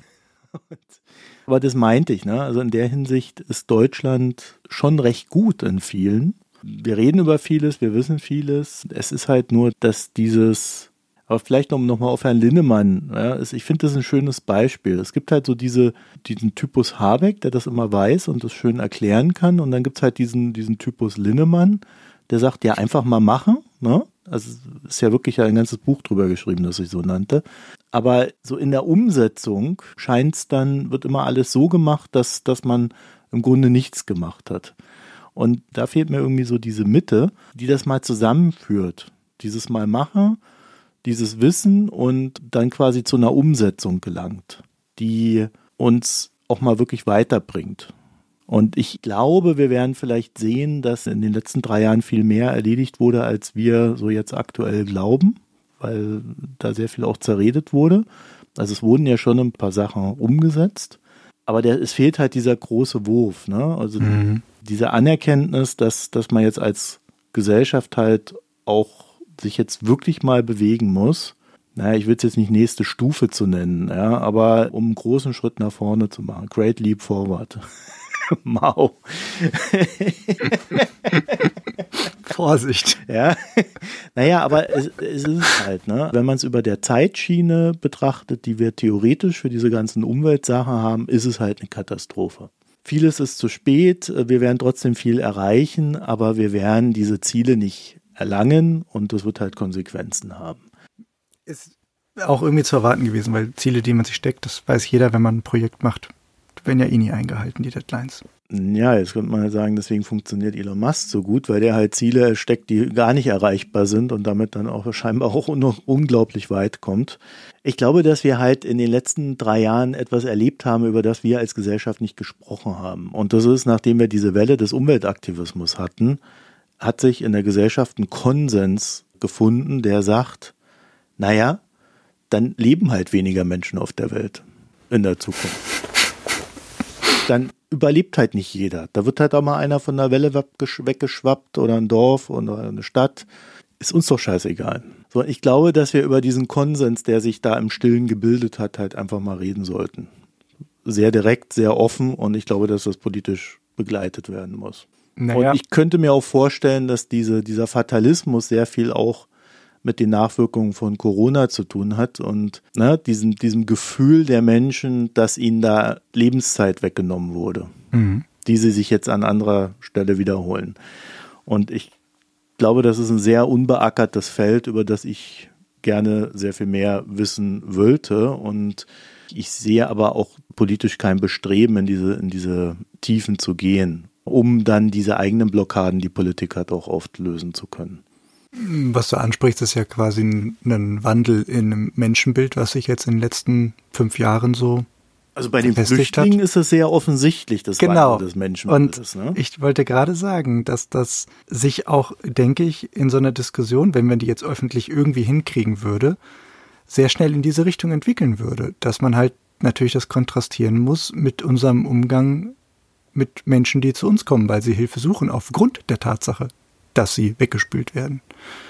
Aber das meinte ich, ne? Also in der Hinsicht ist Deutschland schon recht gut in vielen. Wir reden über vieles, wir wissen vieles. Es ist halt nur, dass dieses, aber vielleicht noch mal auf Herrn Linnemann, ja, ich finde das ein schönes Beispiel. Es gibt halt so diesen Typus Habeck, der das immer weiß und das schön erklären kann. Und dann gibt es halt diesen Typus Linnemann, der sagt, ja, einfach mal machen, ne? Also ist ja wirklich ein ganzes Buch drüber geschrieben, das ich so nannte. Aber so in der Umsetzung wird immer alles so gemacht, dass man im Grunde nichts gemacht hat. Und da fehlt mir irgendwie so diese Mitte, die das mal zusammenführt. Dieses Mal machen, dieses Wissen und dann quasi zu einer Umsetzung gelangt, die uns auch mal wirklich weiterbringt. Und ich glaube, wir werden vielleicht sehen, dass in den letzten 3 Jahren viel mehr erledigt wurde, als wir so jetzt aktuell glauben, weil da sehr viel auch zerredet wurde. Also es wurden ja schon ein paar Sachen umgesetzt, aber es fehlt halt dieser große Wurf, ne? Also diese Anerkenntnis, dass man jetzt als Gesellschaft halt auch sich jetzt wirklich mal bewegen muss. Naja, ich will es jetzt nicht nächste Stufe zu nennen, ja, aber um einen großen Schritt nach vorne zu machen. Great Leap Forward. Mau. Vorsicht. Ja. Naja, aber es ist halt, ne, wenn man es über der Zeitschiene betrachtet, die wir theoretisch für diese ganzen Umweltsachen haben, ist es halt eine Katastrophe. Vieles ist zu spät, wir werden trotzdem viel erreichen, aber wir werden diese Ziele nicht erlangen und das wird halt Konsequenzen haben. Ist auch irgendwie zu erwarten gewesen, weil Ziele, die man sich steckt, das weiß jeder, wenn man ein Projekt macht, werden ja eh nie eingehalten, die Deadlines. Ja, jetzt könnte man ja sagen, deswegen funktioniert Elon Musk so gut, weil der halt Ziele steckt, die gar nicht erreichbar sind und damit dann auch scheinbar auch unglaublich weit kommt. Ich glaube, dass wir halt in den letzten 3 Jahren etwas erlebt haben, über das wir als Gesellschaft nicht gesprochen haben. Und das ist, nachdem wir diese Welle des Umweltaktivismus hatten, hat sich in der Gesellschaft ein Konsens gefunden, der sagt, naja, dann leben halt weniger Menschen auf der Welt in der Zukunft. Dann überlebt halt nicht jeder. Da wird halt auch mal einer von der Welle weggeschwappt oder ein Dorf oder eine Stadt. Ist uns doch scheißegal. So, ich glaube, dass wir über diesen Konsens, der sich da im Stillen gebildet hat, halt einfach mal reden sollten. Sehr direkt, sehr offen und ich glaube, dass das politisch begleitet werden muss. Und ich könnte mir auch vorstellen, dass dieser Fatalismus sehr viel auch mit den Nachwirkungen von Corona zu tun hat und diesem Gefühl der Menschen, dass ihnen da Lebenszeit weggenommen wurde, die sie sich jetzt an anderer Stelle wiederholen. Und ich glaube, das ist ein sehr unbeackertes Feld, über das ich gerne sehr viel mehr wissen wollte. Und ich sehe aber auch politisch kein Bestreben, in diese Tiefen zu gehen, um dann diese eigenen Blockaden, die Politik hat, auch oft lösen zu können. Was du ansprichst, ist ja quasi ein Wandel in einem Menschenbild, was sich jetzt in den letzten 5 Jahren so also bei den Flüchtlingen ist es sehr offensichtlich, das Wandel des Menschenbildes. Und ich wollte gerade sagen, dass das sich auch, denke ich, in so einer Diskussion, wenn man die jetzt öffentlich irgendwie hinkriegen würde, sehr schnell in diese Richtung entwickeln würde. Dass man halt natürlich das kontrastieren muss mit unserem Umgang mit Menschen, die zu uns kommen, weil sie Hilfe suchen, aufgrund der Tatsache, dass sie weggespült werden.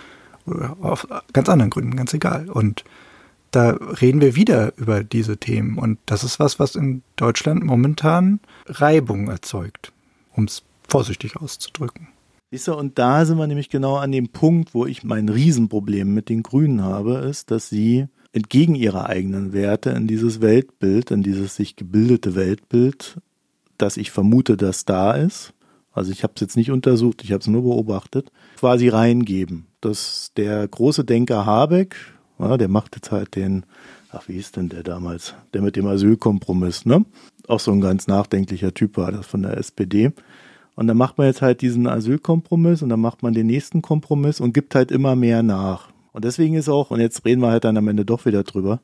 Oder aus ganz anderen Gründen, ganz egal. Und da reden wir wieder über diese Themen. Und das ist was in Deutschland momentan Reibung erzeugt, um es vorsichtig auszudrücken. Siehst du, und da sind wir nämlich genau an dem Punkt, wo ich mein Riesenproblem mit den Grünen habe, ist, dass sie entgegen ihrer eigenen Werte in dieses Weltbild, in dieses sich gebildete Weltbild, das ich vermute, dass da ist, also ich habe es jetzt nicht untersucht, ich habe es nur beobachtet, quasi reingeben. Dass der große Denker Habeck, der macht jetzt halt wie hieß denn der damals? Der mit dem Asylkompromiss, ne? Auch so ein ganz nachdenklicher Typ war das von der SPD. Und dann macht man jetzt halt diesen Asylkompromiss und dann macht man den nächsten Kompromiss und gibt halt immer mehr nach. Und deswegen ist auch, und jetzt reden wir halt dann am Ende doch wieder drüber,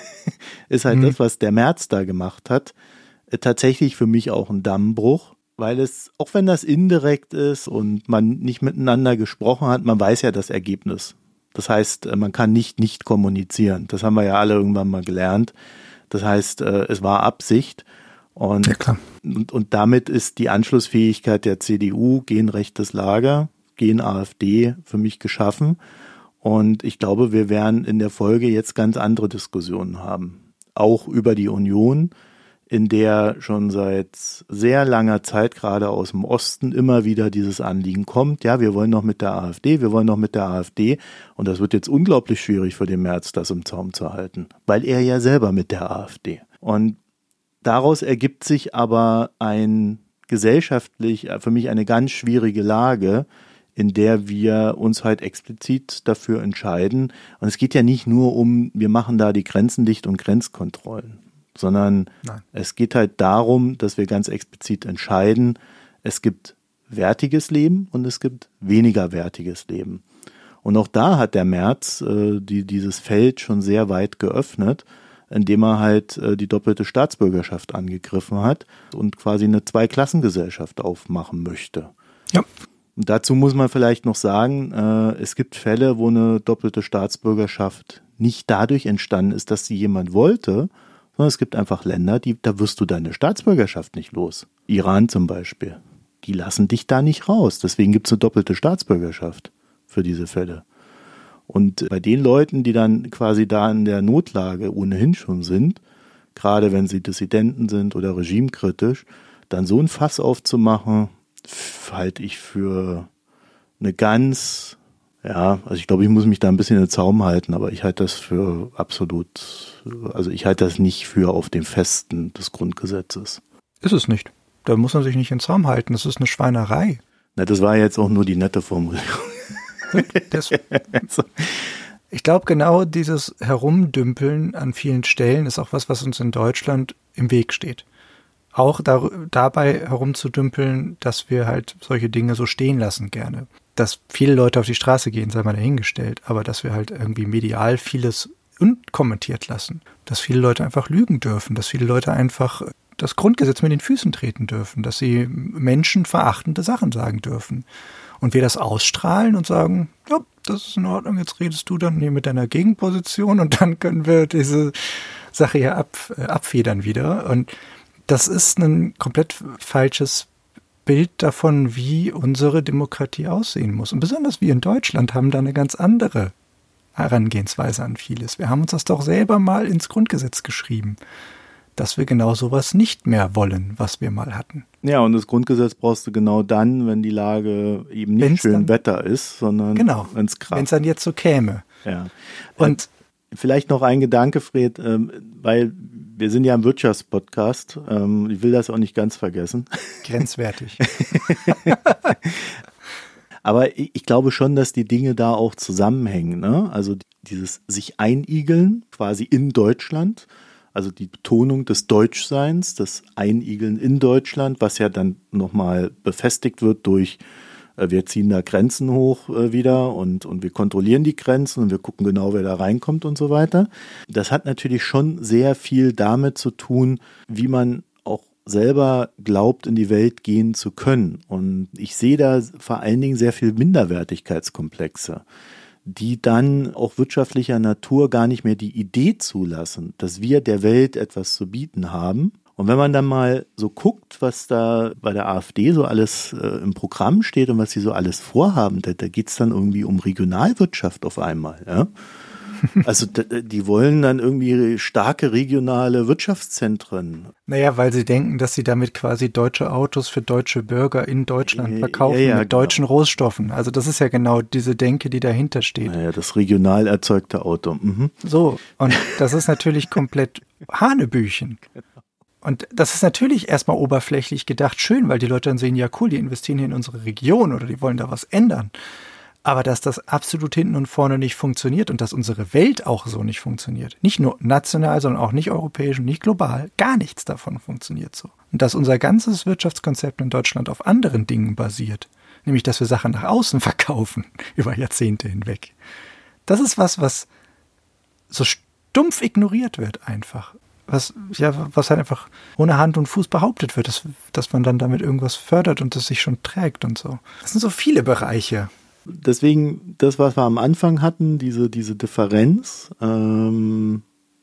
ist halt das, was der Merz da gemacht hat, tatsächlich für mich auch ein Dammbruch. Weil es, auch wenn das indirekt ist und man nicht miteinander gesprochen hat, man weiß ja das Ergebnis. Das heißt, man kann nicht kommunizieren. Das haben wir ja alle irgendwann mal gelernt. Das heißt, es war Absicht. Und, ja, klar. Und damit ist die Anschlussfähigkeit der CDU gegen rechtes Lager, gegen AfD für mich geschaffen. Und ich glaube, wir werden in der Folge jetzt ganz andere Diskussionen haben. Auch über die Union, in der schon seit sehr langer Zeit gerade aus dem Osten immer wieder dieses Anliegen kommt, ja, wir wollen noch mit der AfD, und das wird jetzt unglaublich schwierig für den Merz, das im Zaum zu halten, weil er ja selber mit der AfD. Und daraus ergibt sich aber gesellschaftlich für mich eine ganz schwierige Lage, in der wir uns halt explizit dafür entscheiden. Und es geht ja nicht nur um, wir machen da die Grenzen dicht und Grenzkontrollen, sondern es geht halt darum, dass wir ganz explizit entscheiden, es gibt wertiges Leben und es gibt weniger wertiges Leben. Und auch da hat der Merz dieses Feld schon sehr weit geöffnet, indem er halt die doppelte Staatsbürgerschaft angegriffen hat und quasi eine Zweiklassengesellschaft aufmachen möchte. Ja. Und dazu muss man vielleicht noch sagen, es gibt Fälle, wo eine doppelte Staatsbürgerschaft nicht dadurch entstanden ist, dass sie jemand wollte, sondern es gibt einfach Länder, da wirst du deine Staatsbürgerschaft nicht los. Iran zum Beispiel. Die lassen dich da nicht raus. Deswegen gibt es eine doppelte Staatsbürgerschaft für diese Fälle. Und bei den Leuten, die dann quasi da in der Notlage ohnehin schon sind, gerade wenn sie Dissidenten sind oder regimekritisch, dann so ein Fass aufzumachen, halte ich für eine ganz, also ich glaube, ich muss mich da ein bisschen in den Zaum halten, aber ich halte das für absolut, also ich halte das nicht für auf den Festen des Grundgesetzes. Ist es nicht. Da muss man sich nicht in den Zaum halten, das ist eine Schweinerei. Na, das war jetzt auch nur die nette Formulierung. Ich glaube, genau dieses Herumdümpeln an vielen Stellen ist auch was uns in Deutschland im Weg steht. Auch dabei herumzudümpeln, dass wir halt solche Dinge so stehen lassen gerne. Dass viele Leute auf die Straße gehen, sei mal dahingestellt, aber dass wir halt irgendwie medial vieles unkommentiert lassen. Dass viele Leute einfach lügen dürfen, dass viele Leute einfach das Grundgesetz mit den Füßen treten dürfen, dass sie menschenverachtende Sachen sagen dürfen. Und wir das ausstrahlen und sagen, ja, das ist in Ordnung, jetzt redest du dann hier mit deiner Gegenposition und dann können wir diese Sache hier abfedern wieder. Und das ist ein komplett falsches Bild davon, wie unsere Demokratie aussehen muss. Und besonders wir in Deutschland haben da eine ganz andere Herangehensweise an vieles. Wir haben uns das doch selber mal ins Grundgesetz geschrieben, dass wir genau sowas nicht mehr wollen, was wir mal hatten. Ja, und das Grundgesetz brauchst du genau dann, wenn die Lage eben nicht schön Wetter ist, sondern wenn es kracht. Wenn es dann jetzt so käme. Ja. Und vielleicht noch ein Gedanke, Fred, weil wir sind ja im Wirtschaftspodcast. Ich will das auch nicht ganz vergessen. Grenzwertig. Aber ich glaube schon, dass die Dinge da auch zusammenhängen, ne? Also dieses sich einigeln quasi in Deutschland, also die Betonung des Deutschseins, das Einigeln in Deutschland, was ja dann nochmal befestigt wird durch, wir ziehen da Grenzen hoch wieder und wir kontrollieren die Grenzen und wir gucken genau, wer da reinkommt und so weiter. Das hat natürlich schon sehr viel damit zu tun, wie man auch selber glaubt, in die Welt gehen zu können. Und ich sehe da vor allen Dingen sehr viel Minderwertigkeitskomplexe, die dann auch wirtschaftlicher Natur gar nicht mehr die Idee zulassen, dass wir der Welt etwas zu bieten haben. Und wenn man dann mal so guckt, was da bei der AfD so alles im Programm steht und was sie so alles vorhaben, da geht es dann irgendwie um Regionalwirtschaft auf einmal, ja. Also die wollen dann irgendwie starke regionale Wirtschaftszentren. Naja, weil sie denken, dass sie damit quasi deutsche Autos für deutsche Bürger in Deutschland verkaufen mit deutschen Rohstoffen. Also das ist ja genau diese Denke, die dahinter steht. Naja, das regional erzeugte Auto. Mhm. So, und das ist natürlich komplett Hanebüchen. Und das ist natürlich erstmal oberflächlich gedacht schön, weil die Leute dann sehen, ja cool, die investieren hier in unsere Region oder die wollen da was ändern. Aber dass das absolut hinten und vorne nicht funktioniert und dass unsere Welt auch so nicht funktioniert, nicht nur national, sondern auch nicht europäisch und nicht global, gar nichts davon funktioniert so. Und dass unser ganzes Wirtschaftskonzept in Deutschland auf anderen Dingen basiert, nämlich dass wir Sachen nach außen verkaufen, über Jahrzehnte hinweg. Das ist was so stumpf ignoriert wird einfach. Was halt einfach ohne Hand und Fuß behauptet wird, dass man dann damit irgendwas fördert und das sich schon trägt und so. Das sind so viele Bereiche. Deswegen, das, was wir am Anfang hatten, diese Differenz zwischen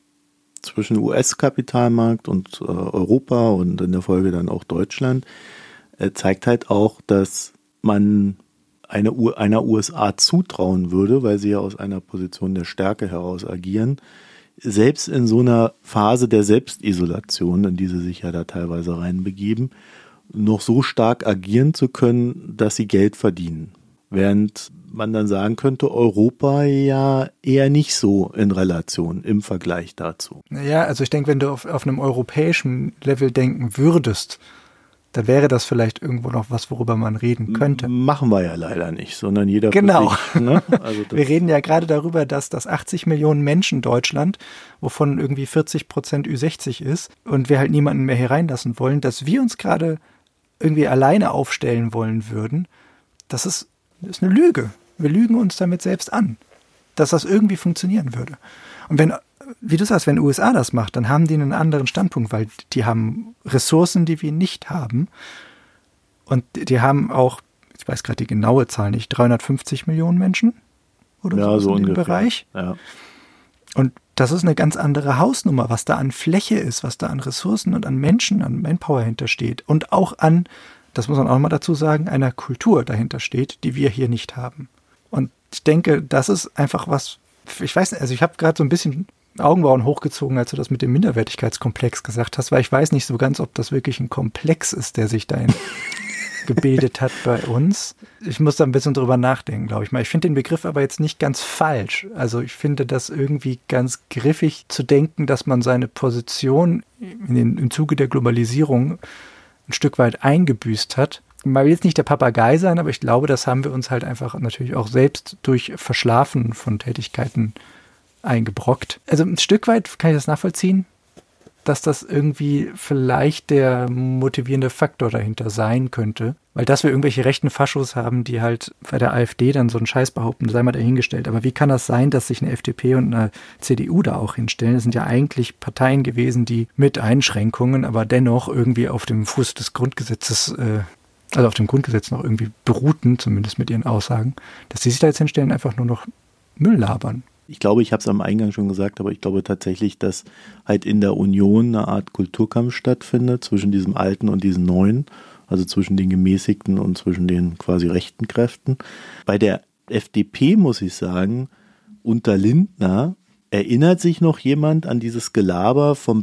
US-Kapitalmarkt und Europa und in der Folge dann auch Deutschland, zeigt halt auch, dass man einer USA zutrauen würde, weil sie ja aus einer Position der Stärke heraus agieren, selbst in so einer Phase der Selbstisolation, in die sie sich ja da teilweise reinbegeben, noch so stark agieren zu können, dass sie Geld verdienen. Während man dann sagen könnte, Europa ja eher nicht so in Relation im Vergleich dazu. Ja, also ich denke, wenn du auf einem europäischen Level denken würdest, dann wäre das vielleicht irgendwo noch was, worüber man reden könnte. Machen wir ja leider nicht, sondern jeder genau. für sich. Ne? Also wir reden ja gerade darüber, dass das 80 Millionen Menschen Deutschland, wovon irgendwie 40% Ü60 ist und wir halt niemanden mehr hier reinlassen wollen, dass wir uns gerade irgendwie alleine aufstellen wollen würden, das ist eine Lüge. Wir lügen uns damit selbst an, dass das irgendwie funktionieren würde. Und wenn, wie du sagst, wenn USA das macht, dann haben die einen anderen Standpunkt, weil die haben Ressourcen, die wir nicht haben. Und die haben auch, ich weiß gerade die genaue Zahl nicht, 350 Millionen Menschen oder so in dem Bereich. Ja. Und das ist eine ganz andere Hausnummer, was da an Fläche ist, was da an Ressourcen und an Menschen, an Manpower hintersteht und auch an, das muss man auch mal dazu sagen, einer Kultur dahinter steht, die wir hier nicht haben. Und ich denke, das ist einfach was, ich weiß nicht, also ich habe gerade so ein bisschen Augenbrauen hochgezogen, als du das mit dem Minderwertigkeitskomplex gesagt hast, weil ich weiß nicht so ganz, ob das wirklich ein Komplex ist, der sich da gebildet hat bei uns. Ich muss da ein bisschen drüber nachdenken, glaube ich mal. Ich finde den Begriff aber jetzt nicht ganz falsch. Also ich finde das irgendwie ganz griffig zu denken, dass man seine Position im Zuge der Globalisierung ein Stück weit eingebüßt hat. Man will jetzt nicht der Papagei sein, aber ich glaube, das haben wir uns halt einfach natürlich auch selbst durch Verschlafen von Tätigkeiten eingebrockt. Also ein Stück weit kann ich das nachvollziehen, dass das irgendwie vielleicht der motivierende Faktor dahinter sein könnte. Weil dass wir irgendwelche rechten Faschos haben, die halt bei der AfD dann so einen Scheiß behaupten, sei mal dahingestellt. Aber wie kann das sein, dass sich eine FDP und eine CDU da auch hinstellen? Das sind ja eigentlich Parteien gewesen, die mit Einschränkungen, aber dennoch irgendwie auf dem Fuß des Grundgesetzes, also auf dem Grundgesetz noch irgendwie beruhten, zumindest mit ihren Aussagen, dass die sich da jetzt hinstellen, einfach nur noch Müll labern. Ich glaube, ich habe es am Eingang schon gesagt, aber ich glaube tatsächlich, dass halt in der Union eine Art Kulturkampf stattfindet zwischen diesem Alten und diesem Neuen, also zwischen den Gemäßigten und zwischen den quasi rechten Kräften. Bei der FDP muss ich sagen, unter Lindner erinnert sich noch jemand an dieses Gelaber vom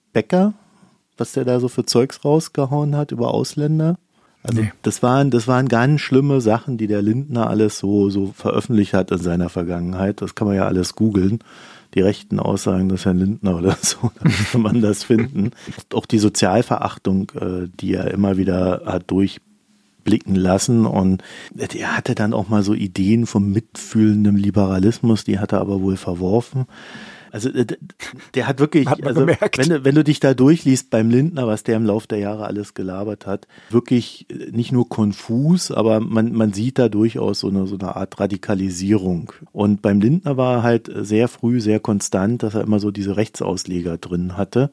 Becker, was der da so für Zeugs rausgehauen hat über Ausländer? Also Nee. das waren ganz schlimme Sachen, die der Lindner alles so veröffentlicht hat in seiner Vergangenheit. Das kann man ja alles googeln. Die rechten Aussagen des Herrn Lindner oder so, dann kann man das finden. Auch die Sozialverachtung, die er immer wieder hat durchblicken lassen, und er hatte dann auch mal so Ideen vom mitfühlenden Liberalismus, die hat er aber wohl verworfen. Also der hat wirklich, Hat man also gemerkt. wenn du dich da durchliest beim Lindner, was der im Laufe der Jahre alles gelabert hat, wirklich nicht nur konfus, aber man sieht da durchaus so eine Art Radikalisierung. Und beim Lindner war halt sehr früh sehr konstant, dass er immer so diese Rechtsausleger drin hatte.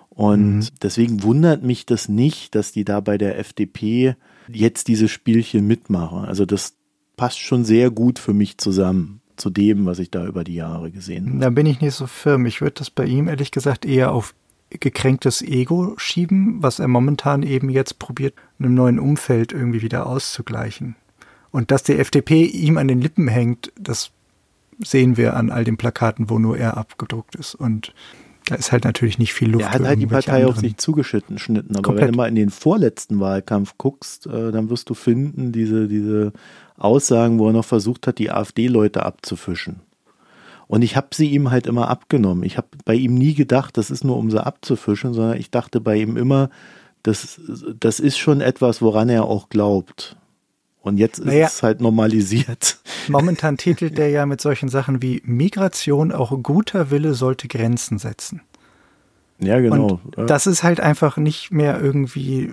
Und deswegen wundert mich das nicht, dass die da bei der FDP jetzt diese Spielchen mitmachen. Also das passt schon sehr gut für mich zusammen, zu dem, was ich da über die Jahre gesehen habe. Da bin ich nicht so firm. Ich würde das bei ihm ehrlich gesagt eher auf gekränktes Ego schieben, was er momentan eben jetzt probiert, in einem neuen Umfeld irgendwie wieder auszugleichen. Und dass der FDP ihm an den Lippen hängt, das sehen wir an all den Plakaten, wo nur er abgedruckt ist. Und da ist halt natürlich nicht viel Luft. Er hat halt die Partei auf sich zugeschnitten. Aber Komplett. wenn du mal in den vorletzten Wahlkampf guckst, dann wirst du finden, diese Aussagen, wo er noch versucht hat, die AfD-Leute abzufischen. Und ich habe sie ihm halt immer abgenommen. Ich habe bei ihm nie gedacht, das ist nur, um sie abzufischen, sondern ich dachte bei ihm immer, das ist schon etwas, woran er auch glaubt. Und jetzt ist es halt normalisiert. Momentan titelt der ja mit solchen Sachen wie Migration, auch guter Wille sollte Grenzen setzen. Ja, genau. Und das ist halt einfach nicht mehr irgendwie,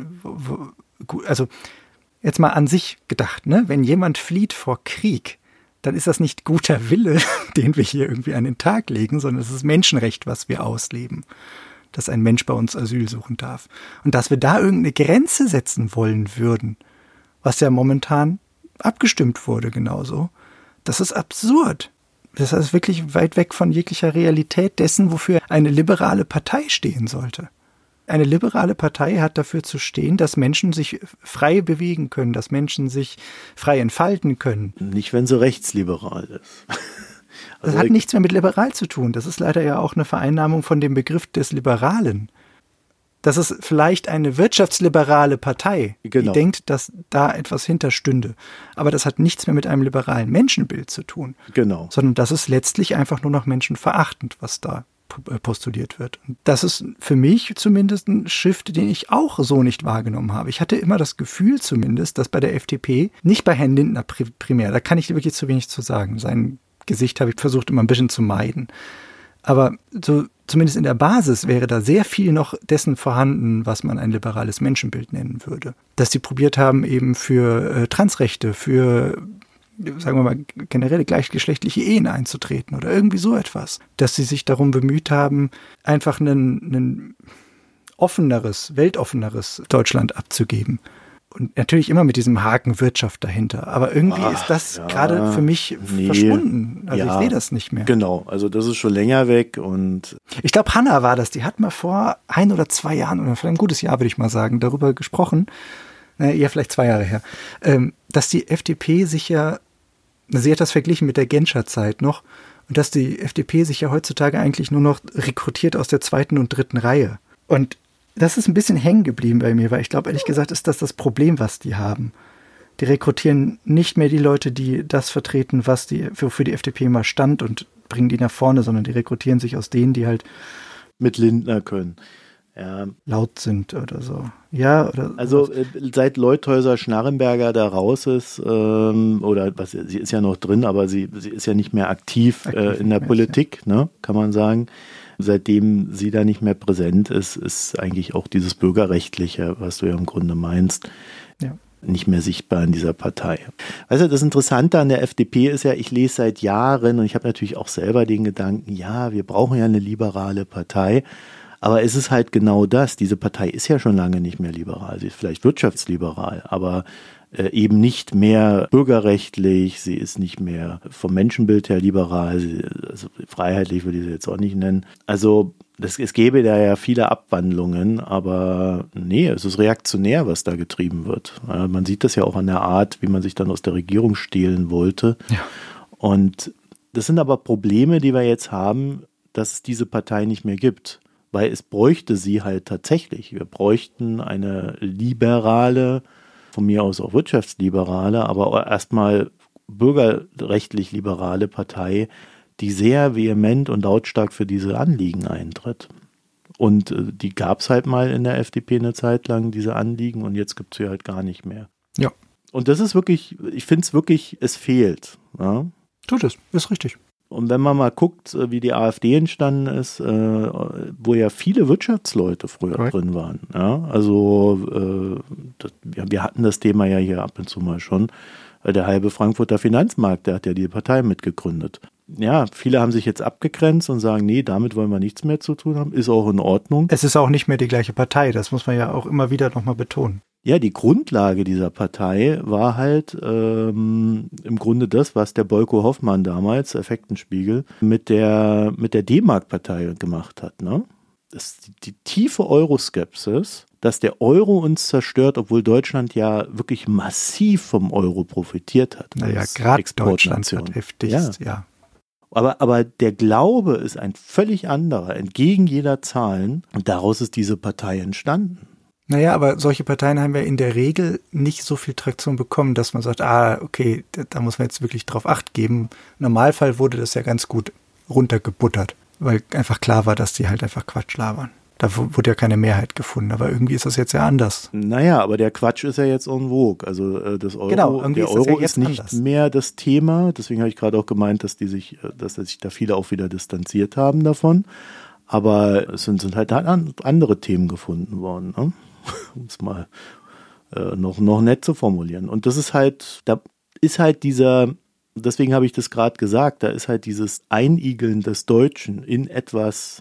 also jetzt mal an sich gedacht, ne? Wenn jemand flieht vor Krieg, dann ist das nicht guter Wille, den wir hier irgendwie an den Tag legen, sondern es ist Menschenrecht, was wir ausleben, dass ein Mensch bei uns Asyl suchen darf. Und dass wir da irgendeine Grenze setzen wollen würden, was ja momentan abgestimmt wurde genauso, das ist absurd. Das ist wirklich weit weg von jeglicher Realität dessen, wofür eine liberale Partei stehen sollte. Eine liberale Partei hat dafür zu stehen, dass Menschen sich frei bewegen können, dass Menschen sich frei entfalten können. Nicht, wenn sie rechtsliberal ist. Das hat nichts mehr mit liberal zu tun. Das ist leider ja auch eine Vereinnahmung von dem Begriff des Liberalen. Das ist vielleicht eine wirtschaftsliberale Partei, die denkt, dass da etwas hinterstünde. Aber das hat nichts mehr mit einem liberalen Menschenbild zu tun. Genau. Sondern das ist letztlich einfach nur noch menschenverachtend, was da postuliert wird. Und das ist für mich zumindest ein Shift, den ich auch so nicht wahrgenommen habe. Ich hatte immer das Gefühl zumindest, dass bei der FDP, nicht bei Herrn Lindner primär, da kann ich wirklich zu wenig zu sagen. Sein Gesicht habe ich versucht immer ein bisschen zu meiden. Aber so zumindest in der Basis wäre da sehr viel noch dessen vorhanden, was man ein liberales Menschenbild nennen würde. Dass sie probiert haben, eben für Transrechte, für, sagen wir mal, generell gleichgeschlechtliche Ehen einzutreten oder irgendwie so etwas. Dass sie sich darum bemüht haben, einfach ein offeneres, weltoffeneres Deutschland abzugeben. Und natürlich immer mit diesem Haken Wirtschaft dahinter. Aber irgendwie ist das gerade für mich verschwunden. Also ich sehe das nicht mehr. Genau, also das ist schon länger weg. Und ich glaube, Hanna war das. Die hat mal vor 1 oder 2 Jahren, oder vielleicht ein gutes Jahr, würde ich mal sagen, darüber gesprochen, eher vielleicht 2 Jahre her, dass die FDP sich ja, sie hat das verglichen mit der Genscher Zeit noch, und dass die FDP sich ja heutzutage eigentlich nur noch rekrutiert aus der 2. und 3. Reihe. Und das ist ein bisschen hängen geblieben bei mir, weil ich glaube, ehrlich gesagt, ist das Problem, was die haben. Die rekrutieren nicht mehr die Leute, die das vertreten, was wofür die FDP mal stand, und bringen die nach vorne, sondern die rekrutieren sich aus denen, die halt mit Lindner können. Ja. Laut sind oder so. Ja, oder also seit Leuthäuser-Schnarrenberger da raus ist, oder was, sie ist ja noch drin, aber sie ist ja nicht mehr aktiv in der Politik, ja. Ne, kann man sagen. Seitdem sie da nicht mehr präsent ist eigentlich auch dieses Bürgerrechtliche, was du ja im Grunde meinst, nicht mehr sichtbar in dieser Partei. Weißt du, das Interessante an der FDP ist ja, ich lese seit Jahren, und ich habe natürlich auch selber den Gedanken, ja, wir brauchen ja eine liberale Partei, aber es ist halt genau das, diese Partei ist ja schon lange nicht mehr liberal, sie ist vielleicht wirtschaftsliberal, aber eben nicht mehr bürgerrechtlich, sie ist nicht mehr vom Menschenbild her liberal, also freiheitlich würde ich sie jetzt auch nicht nennen. Also es gäbe da ja viele Abwandlungen, aber nee, es ist reaktionär, was da getrieben wird. Man sieht das ja auch an der Art, wie man sich dann aus der Regierung stehlen wollte. Ja. Und das sind aber Probleme, die wir jetzt haben, dass es diese Partei nicht mehr gibt. weil es bräuchte sie halt tatsächlich. Wir bräuchten eine liberale, von mir aus auch wirtschaftsliberale, aber erstmal bürgerrechtlich liberale Partei, die sehr vehement und lautstark für diese Anliegen eintritt. Und die gab es halt mal in der FDP eine Zeit lang, diese Anliegen, und jetzt gibt es sie halt gar nicht mehr. Ja. Und das ist wirklich, ich finde es wirklich, es fehlt. Ja? Tut es, ist richtig. Und wenn man mal guckt, wie die AfD entstanden ist, wo ja viele Wirtschaftsleute früher drin waren. Ja? Also wir hatten das Thema ja hier ab und zu mal schon. Der halbe Frankfurter Finanzmarkt, der hat ja die Partei mitgegründet. Ja, viele haben sich jetzt abgegrenzt und sagen, nee, damit wollen wir nichts mehr zu tun haben. Ist auch in Ordnung. Es ist auch nicht mehr die gleiche Partei, das muss man ja auch immer wieder nochmal betonen. Ja, die Grundlage dieser Partei war halt im Grunde das, was der Bolko Hoffmann damals, Effektenspiegel, mit der D-Mark-Partei gemacht hat. Ne? Das ist die tiefe Euroskepsis, dass der Euro uns zerstört, obwohl Deutschland ja wirklich massiv vom Euro profitiert hat. Naja, gerade Deutschland hat heftigst, ja. Aber der Glaube ist ein völlig anderer, entgegen jeder Zahlen. Und daraus ist diese Partei entstanden. Naja, aber solche Parteien haben ja in der Regel nicht so viel Traktion bekommen, dass man sagt, okay, da muss man jetzt wirklich drauf Acht geben. Im Normalfall wurde das ja ganz gut runtergebuttert, weil einfach klar war, dass die halt einfach Quatsch labern. Da wurde ja keine Mehrheit gefunden, aber irgendwie ist das jetzt ja anders. Naja, aber der Quatsch ist ja jetzt en vogue. Also der Euro ist nicht anders. Mehr das Thema. Deswegen habe ich gerade auch gemeint, dass sich da viele auch wieder distanziert haben davon. Aber es sind halt andere Themen gefunden worden, ne? Um es mal noch nett zu formulieren. Und das ist halt, deswegen habe ich das gerade gesagt, da ist halt dieses Einigeln des Deutschen in etwas,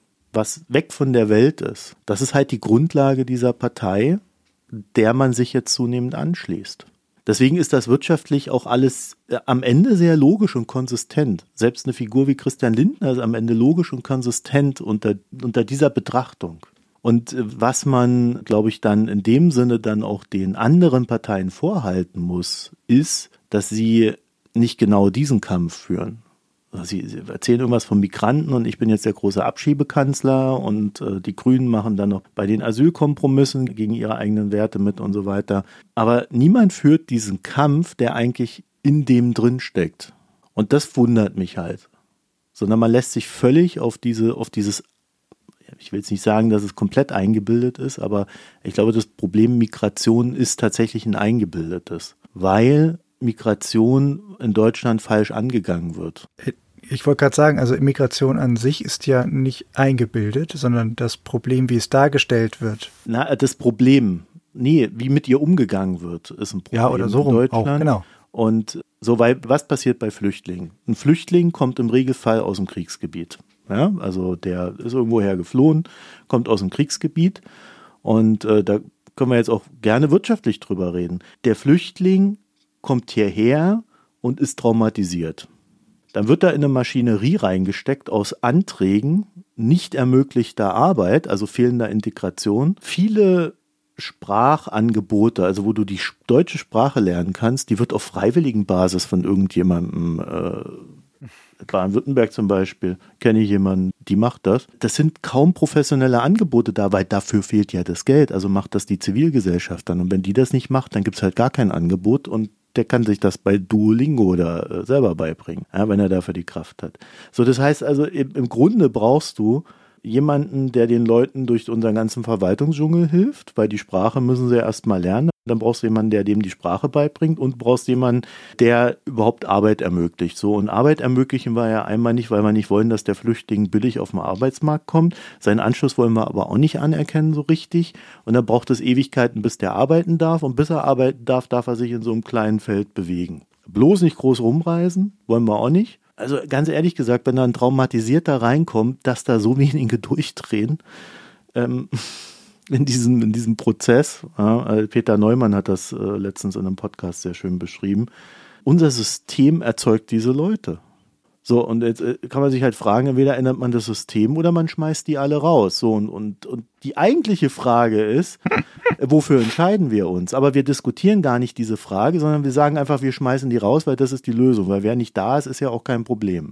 was weg von der Welt ist. Das ist halt die Grundlage dieser Partei, der man sich jetzt zunehmend anschließt. Deswegen ist das wirtschaftlich auch alles am Ende sehr logisch und konsistent. Selbst eine Figur wie Christian Lindner ist am Ende logisch und konsistent unter dieser Betrachtung. Und was man, glaube ich, dann in dem Sinne dann auch den anderen Parteien vorhalten muss, ist, dass sie nicht genau diesen Kampf führen. Sie erzählen irgendwas von Migranten und ich bin jetzt der große Abschiebekanzler und die Grünen machen dann noch bei den Asylkompromissen gegen ihre eigenen Werte mit und so weiter. Aber niemand führt diesen Kampf, der eigentlich in dem drin steckt. Und das wundert mich halt. Sondern man lässt sich völlig auf dieses, ich will jetzt nicht sagen, dass es komplett eingebildet ist, aber ich glaube, das Problem Migration ist tatsächlich ein eingebildetes, weil Migration in Deutschland falsch angegangen wird. Ich wollte gerade sagen, also Migration an sich ist ja nicht eingebildet, sondern das Problem, wie es dargestellt wird. Das Problem, wie mit ihr umgegangen wird, ist ein Problem. Ja, oder so rum in Deutschland. Auch, genau. Und so, weil was passiert bei Flüchtlingen? Ein Flüchtling kommt im Regelfall aus dem Kriegsgebiet. Ja, also der ist irgendwoher geflohen, kommt aus dem Kriegsgebiet und da können wir jetzt auch gerne wirtschaftlich drüber reden. Der Flüchtling kommt hierher und ist traumatisiert. Dann wird er in eine Maschinerie reingesteckt aus Anträgen, nicht ermöglichter Arbeit, also fehlender Integration, viele Sprachangebote, also wo du die deutsche Sprache lernen kannst, die wird auf freiwilligen Basis von irgendjemandem, Baden-Württemberg zum Beispiel, kenne ich jemanden, die macht das. Das sind kaum professionelle Angebote da, weil dafür fehlt ja das Geld, also macht das die Zivilgesellschaft dann. Und wenn die das nicht macht, dann gibt es halt gar kein Angebot und der kann sich das bei Duolingo oder selber beibringen, ja, wenn er dafür die Kraft hat. So, das heißt also, im Grunde brauchst du jemanden, der den Leuten durch unseren ganzen Verwaltungsdschungel hilft, weil die Sprache müssen sie erst mal lernen. Dann brauchst du jemanden, der dem die Sprache beibringt und brauchst jemanden, der überhaupt Arbeit ermöglicht. So, und Arbeit ermöglichen wir ja einmal nicht, weil wir nicht wollen, dass der Flüchtling billig auf den Arbeitsmarkt kommt. Seinen Anschluss wollen wir aber auch nicht anerkennen so richtig. Und dann braucht es Ewigkeiten, bis der arbeiten darf. Und bis er arbeiten darf, darf er sich in so einem kleinen Feld bewegen. Bloß nicht groß rumreisen, wollen wir auch nicht. Also ganz ehrlich gesagt, wenn da ein Traumatisierter reinkommt, dass da so wenige durchdrehen, in diesem Prozess, Peter Neumann hat das letztens in einem Podcast sehr schön beschrieben, unser System erzeugt diese Leute. So, und jetzt kann man sich halt fragen, entweder ändert man das System oder man schmeißt die alle raus. So, und die eigentliche Frage ist, wofür entscheiden wir uns? Aber wir diskutieren gar nicht diese Frage, sondern wir sagen einfach, wir schmeißen die raus, weil das ist die Lösung. Weil wer nicht da ist, ist ja auch kein Problem.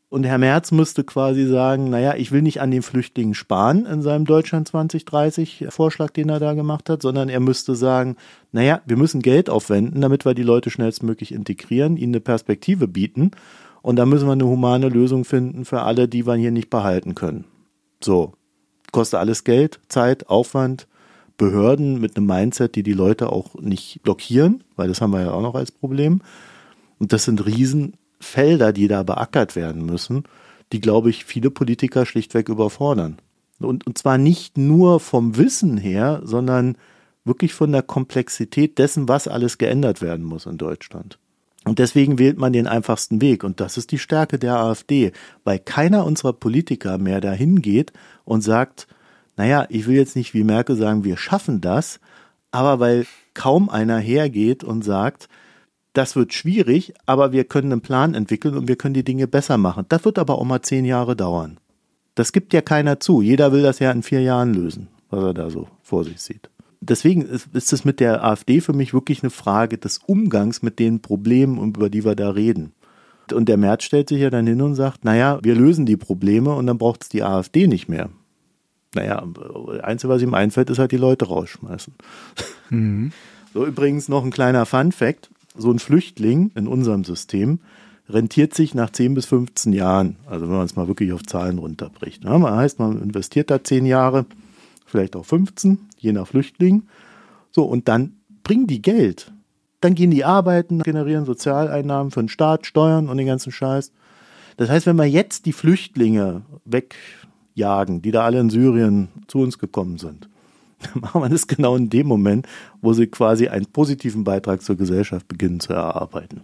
Und Herr Merz müsste quasi sagen, naja, ich will nicht an den Flüchtlingen sparen in seinem Deutschland 2030 Vorschlag, den er da gemacht hat, sondern er müsste sagen, naja, wir müssen Geld aufwenden, damit wir die Leute schnellstmöglich integrieren, ihnen eine Perspektive bieten. Und da müssen wir eine humane Lösung finden für alle, die wir hier nicht behalten können. So, kostet alles Geld, Zeit, Aufwand, Behörden mit einem Mindset, die Leute auch nicht blockieren, weil das haben wir ja auch noch als Problem. Und das sind Riesenfelder, die da beackert werden müssen, die, glaube ich, viele Politiker schlichtweg überfordern. Und zwar nicht nur vom Wissen her, sondern wirklich von der Komplexität dessen, was alles geändert werden muss in Deutschland. Und deswegen wählt man den einfachsten Weg. Und das ist die Stärke der AfD, weil keiner unserer Politiker mehr dahin geht und sagt, naja, ich will jetzt nicht wie Merkel sagen, wir schaffen das, aber weil kaum einer hergeht und sagt, das wird schwierig, aber wir können einen Plan entwickeln und wir können die Dinge besser machen. Das wird aber auch mal 10 Jahre dauern. Das gibt ja keiner zu. Jeder will das ja in 4 Jahren lösen, was er da so vor sich sieht. Deswegen ist es mit der AfD für mich wirklich eine Frage des Umgangs mit den Problemen, über die wir da reden. Und der Merz stellt sich ja dann hin und sagt, naja, wir lösen die Probleme und dann braucht es die AfD nicht mehr. Naja, das Einzige, was ihm einfällt, ist halt die Leute rausschmeißen. Mhm. So, übrigens noch ein kleiner Fun-Fact. So ein Flüchtling in unserem System rentiert sich nach 10 bis 15 Jahren. Also wenn man es mal wirklich auf Zahlen runterbricht. Ja, das heißt, man investiert da 10 Jahre, vielleicht auch 15, je nach Flüchtling. So, und dann bringen die Geld. Dann gehen die arbeiten, generieren Sozialeinnahmen für den Staat, Steuern und den ganzen Scheiß. Das heißt, wenn wir jetzt die Flüchtlinge wegjagen, die da alle in Syrien zu uns gekommen sind, dann machen wir das genau in dem Moment, wo sie quasi einen positiven Beitrag zur Gesellschaft beginnen zu erarbeiten.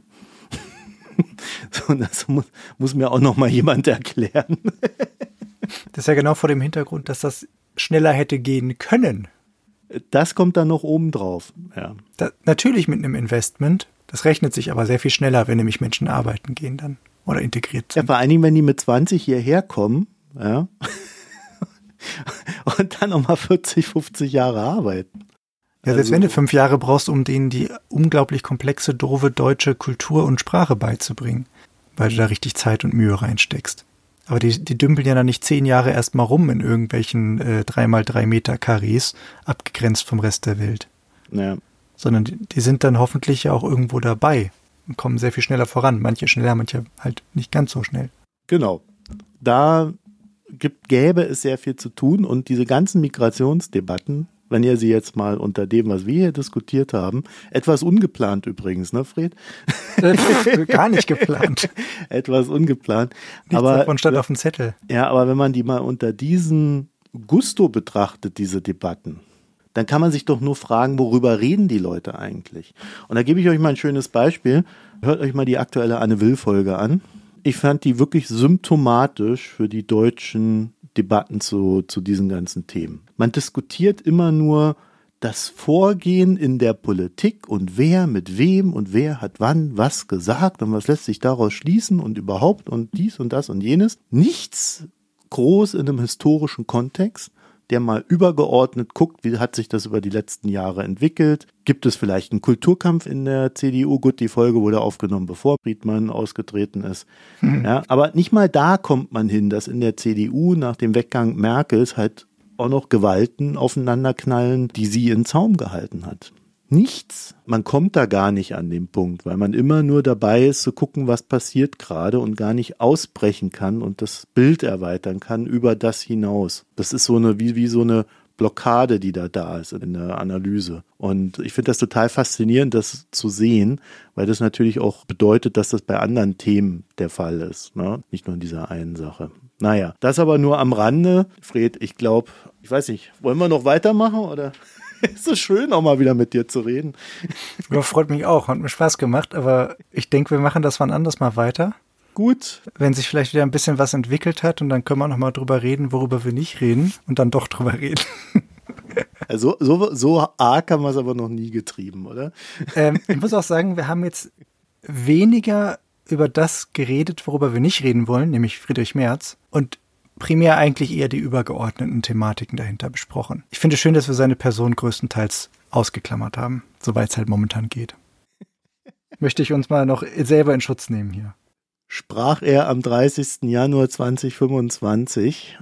So, das muss mir auch noch mal jemand erklären. Das ist ja genau vor dem Hintergrund, dass das schneller hätte gehen können. Das kommt dann noch oben drauf. Ja. Natürlich mit einem Investment. Das rechnet sich aber sehr viel schneller, wenn nämlich Menschen arbeiten gehen dann oder integriert sind. Ja, vor allen Dingen, wenn die mit 20 hierher kommen, ja, und dann nochmal 40, 50 Jahre arbeiten. Ja, selbst wenn du 5 Jahre brauchst, um denen die unglaublich komplexe, doofe deutsche Kultur und Sprache beizubringen, weil du da richtig Zeit und Mühe reinsteckst. Aber die dümpeln ja dann nicht 10 Jahre erstmal rum in irgendwelchen 3x3 Meter Karrees, abgegrenzt vom Rest der Welt. Ja. Sondern die sind dann hoffentlich ja auch irgendwo dabei und kommen sehr viel schneller voran. Manche schneller, manche halt nicht ganz so schnell. Genau. Da gäbe es sehr viel zu tun und diese ganzen Migrationsdebatten, wenn ihr sie jetzt mal unter dem, was wir hier diskutiert haben, etwas ungeplant übrigens, ne Fred? Gar nicht geplant. Etwas ungeplant. Nichts aber davon stand auf dem Zettel. Ja, aber wenn man die mal unter diesem Gusto betrachtet, diese Debatten, dann kann man sich doch nur fragen, worüber reden die Leute eigentlich? Und da gebe ich euch mal ein schönes Beispiel. Hört euch mal die aktuelle Anne-Will-Folge an. Ich fand die wirklich symptomatisch für die deutschen Debatten zu diesen ganzen Themen. Man diskutiert immer nur das Vorgehen in der Politik und wer mit wem und wer hat wann was gesagt und was lässt sich daraus schließen und überhaupt und dies und das und jenes. Nichts groß in einem historischen Kontext, der mal übergeordnet guckt, wie hat sich das über die letzten Jahre entwickelt. Gibt es vielleicht einen Kulturkampf in der CDU? Gut, die Folge wurde aufgenommen, bevor Friedmann ausgetreten ist. Ja, aber nicht mal da kommt man hin, dass in der CDU nach dem Weggang Merkels halt auch noch Gewalten aufeinanderknallen, die sie in Zaum gehalten hat. Nichts. Man kommt da gar nicht an den Punkt, weil man immer nur dabei ist zu gucken, was passiert gerade und gar nicht ausbrechen kann und das Bild erweitern kann über das hinaus. Das ist so eine wie so eine Blockade, die da ist in der Analyse. Und ich finde das total faszinierend, das zu sehen, weil das natürlich auch bedeutet, dass das bei anderen Themen der Fall ist, ne? Nicht nur in dieser einen Sache. Naja, das aber nur am Rande. Fred, ich glaube, ich weiß nicht, wollen wir noch weitermachen oder? Es ist schön, auch mal wieder mit dir zu reden. Ja, freut mich auch, hat mir Spaß gemacht, aber ich denke, wir machen das wann anders mal weiter. Gut. Wenn sich vielleicht wieder ein bisschen was entwickelt hat und dann können wir noch mal drüber reden, worüber wir nicht reden und dann doch drüber reden. Also so arg haben wir es aber noch nie getrieben, oder? Ich muss auch sagen, wir haben jetzt weniger über das geredet, worüber wir nicht reden wollen, nämlich Friedrich Merz, und primär eigentlich eher die übergeordneten Thematiken dahinter besprochen. Ich finde es schön, dass wir seine Person größtenteils ausgeklammert haben, soweit es halt momentan geht. Möchte ich uns mal noch selber in Schutz nehmen hier. sprach er am 30. Januar 2025.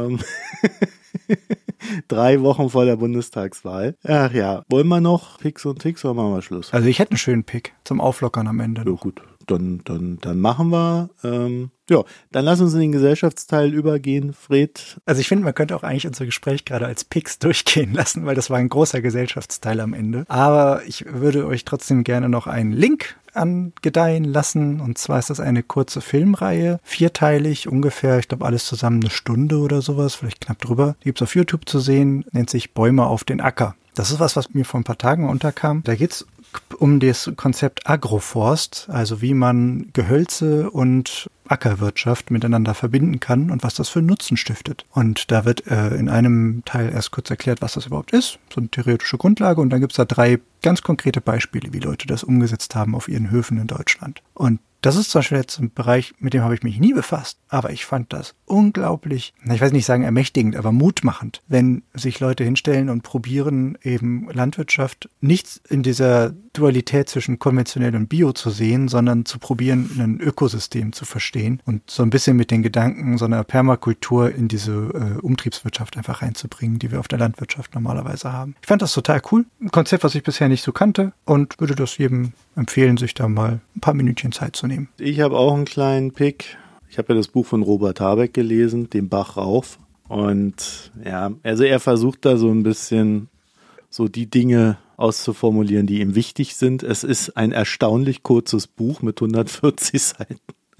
3 Wochen vor der Bundestagswahl. Ach ja, wollen wir noch Picks und Ticks oder machen wir Schluss? Also ich hätte einen schönen Pick zum Auflockern am Ende. Ja gut, dann machen wir. Dann lass uns in den Gesellschaftsteil übergehen, Fred. Also ich finde, man könnte auch eigentlich unser Gespräch gerade als Picks durchgehen lassen, weil das war ein großer Gesellschaftsteil am Ende. Aber ich würde euch trotzdem gerne noch einen Link angedeihen lassen. Und zwar ist das eine kurze Filmreihe, 4-teilig, ungefähr, ich glaube alles zusammen 1 Stunde oder sowas, vielleicht knapp drüber. Die gibt's auf YouTube zu sehen, nennt sich Bäume auf den Acker. Das ist was mir vor ein paar Tagen unterkam. Da geht's um das Konzept Agroforst, also wie man Gehölze und Ackerwirtschaft miteinander verbinden kann und was das für einen Nutzen stiftet. Und da wird in einem Teil erst kurz erklärt, was das überhaupt ist, so eine theoretische Grundlage, und dann gibt's da 3 ganz konkrete Beispiele, wie Leute das umgesetzt haben auf ihren Höfen in Deutschland. Und das ist zum Beispiel jetzt ein Bereich, mit dem habe ich mich nie befasst, aber ich fand das unglaublich, ich weiß nicht sagen ermächtigend, aber mutmachend, wenn sich Leute hinstellen und probieren, eben Landwirtschaft nicht in dieser Dualität zwischen konventionell und Bio zu sehen, sondern zu probieren, ein Ökosystem zu verstehen und so ein bisschen mit den Gedanken so einer Permakultur in diese Umtriebswirtschaft einfach reinzubringen, die wir auf der Landwirtschaft normalerweise haben. Ich fand das total cool, ein Konzept, was ich bisher nicht so kannte, und würde das jedem empfehlen, sich da mal ein paar Minütchen Zeit zu nehmen. Ich habe auch einen kleinen Pick. Ich habe ja das Buch von Robert Habeck gelesen, Den Bach rauf. Und ja, also er versucht da so ein bisschen so die Dinge auszuformulieren, die ihm wichtig sind. Es ist ein erstaunlich kurzes Buch mit 140 Seiten.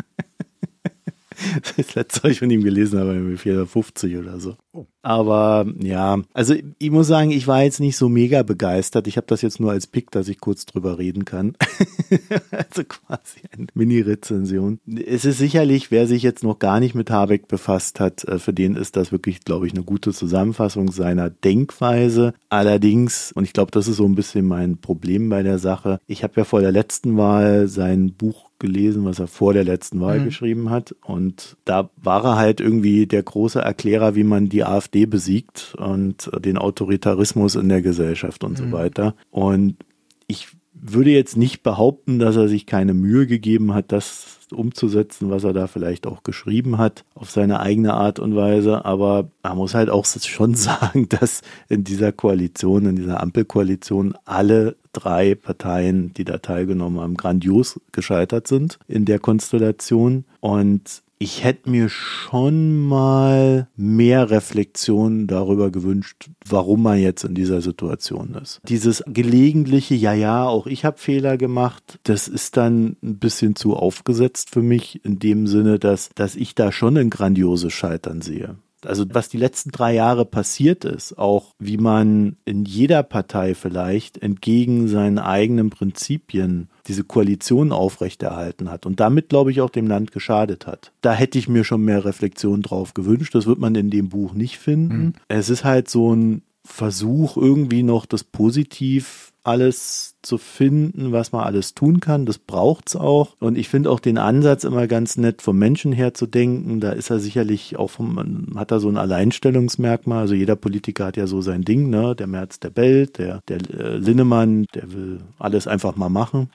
Das letzte, was ich von ihm gelesen habe, irgendwie 450 oder so. Aber ja, also ich muss sagen, ich war jetzt nicht so mega begeistert. Ich habe das jetzt nur als Pick, dass ich kurz drüber reden kann. Also quasi eine Mini-Rezension. Es ist sicherlich, wer sich jetzt noch gar nicht mit Habeck befasst hat, für den ist das wirklich, glaube ich, eine gute Zusammenfassung seiner Denkweise. Allerdings, und ich glaube, das ist so ein bisschen mein Problem bei der Sache, ich habe ja vor der letzten Wahl sein Buch gelesen, was er vor der letzten Wahl geschrieben hat, und da war er halt irgendwie der große Erklärer, wie man die AfD besiegt und den Autoritarismus in der Gesellschaft und so weiter. Und ich würde jetzt nicht behaupten, dass er sich keine Mühe gegeben hat, das umzusetzen, was er da vielleicht auch geschrieben hat, auf seine eigene Art und Weise. Aber man muss halt auch schon sagen, dass in dieser Koalition, in dieser Ampelkoalition, alle 3 Parteien, die da teilgenommen haben, grandios gescheitert sind in der Konstellation. Und ich hätte mir schon mal mehr Reflexion darüber gewünscht, warum man jetzt in dieser Situation ist. Dieses gelegentliche, ja, auch ich habe Fehler gemacht, das ist dann ein bisschen zu aufgesetzt für mich, in dem Sinne, dass ich da schon ein grandioses Scheitern sehe. Also was die letzten 3 Jahre passiert ist, auch wie man in jeder Partei vielleicht entgegen seinen eigenen Prinzipien diese Koalition aufrechterhalten hat und damit, glaube ich, auch dem Land geschadet hat. Da hätte ich mir schon mehr Reflexion drauf gewünscht. Das wird man in dem Buch nicht finden. Es ist halt so ein Versuch, irgendwie noch das Positiv alles zu finden, was man alles tun kann. Das braucht's auch. Und ich finde auch den Ansatz immer ganz nett, vom Menschen her zu denken. Da ist er sicherlich auch hat er so ein Alleinstellungsmerkmal. Also jeder Politiker hat ja so sein Ding, ne? Der Merz, der bellt, der Linnemann, der will alles einfach mal machen.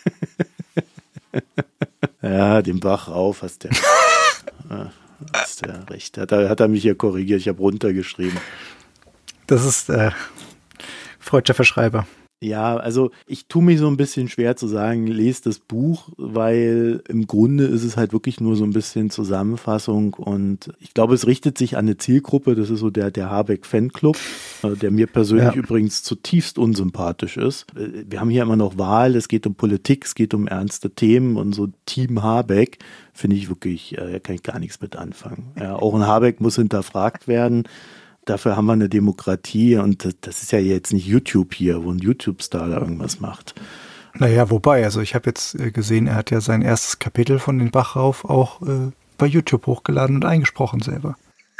Ja, den Bach rauf, hast der recht. Hat er mich hier korrigiert. Ich habe runtergeschrieben. Das ist freudscher Verschreiber. Ja, also ich tue mich so ein bisschen schwer zu sagen, lest das Buch, weil im Grunde ist es halt wirklich nur so ein bisschen Zusammenfassung, und ich glaube, es richtet sich an eine Zielgruppe, das ist so der Habeck-Fanclub, der mir persönlich übrigens zutiefst unsympathisch ist. Wir haben hier immer noch Wahl, es geht um Politik, es geht um ernste Themen, und so Team Habeck finde ich wirklich, kann ich gar nichts mit anfangen. Ja, auch ein Habeck muss hinterfragt werden. Dafür haben wir eine Demokratie, und das ist ja jetzt nicht YouTube hier, wo ein YouTube-Star da irgendwas macht. Naja, wobei, also ich habe jetzt gesehen, er hat ja sein erstes Kapitel von den Bach rauf auch bei YouTube hochgeladen und eingesprochen selber.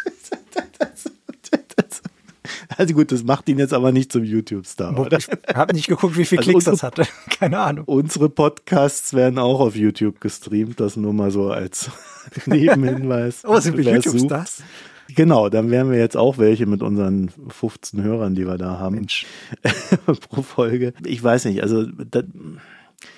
Also gut, das macht ihn jetzt aber nicht zum YouTube-Star, oder? Ich habe nicht geguckt, wie viele Klicks das hatte. Keine Ahnung. Unsere Podcasts werden auch auf YouTube gestreamt, das nur mal so als Nebenhinweis. Oh, sind wir YouTube-Stars? Genau, dann wären wir jetzt auch welche mit unseren 15 Hörern, die wir da haben. Mensch. Pro Folge. Ich weiß nicht, also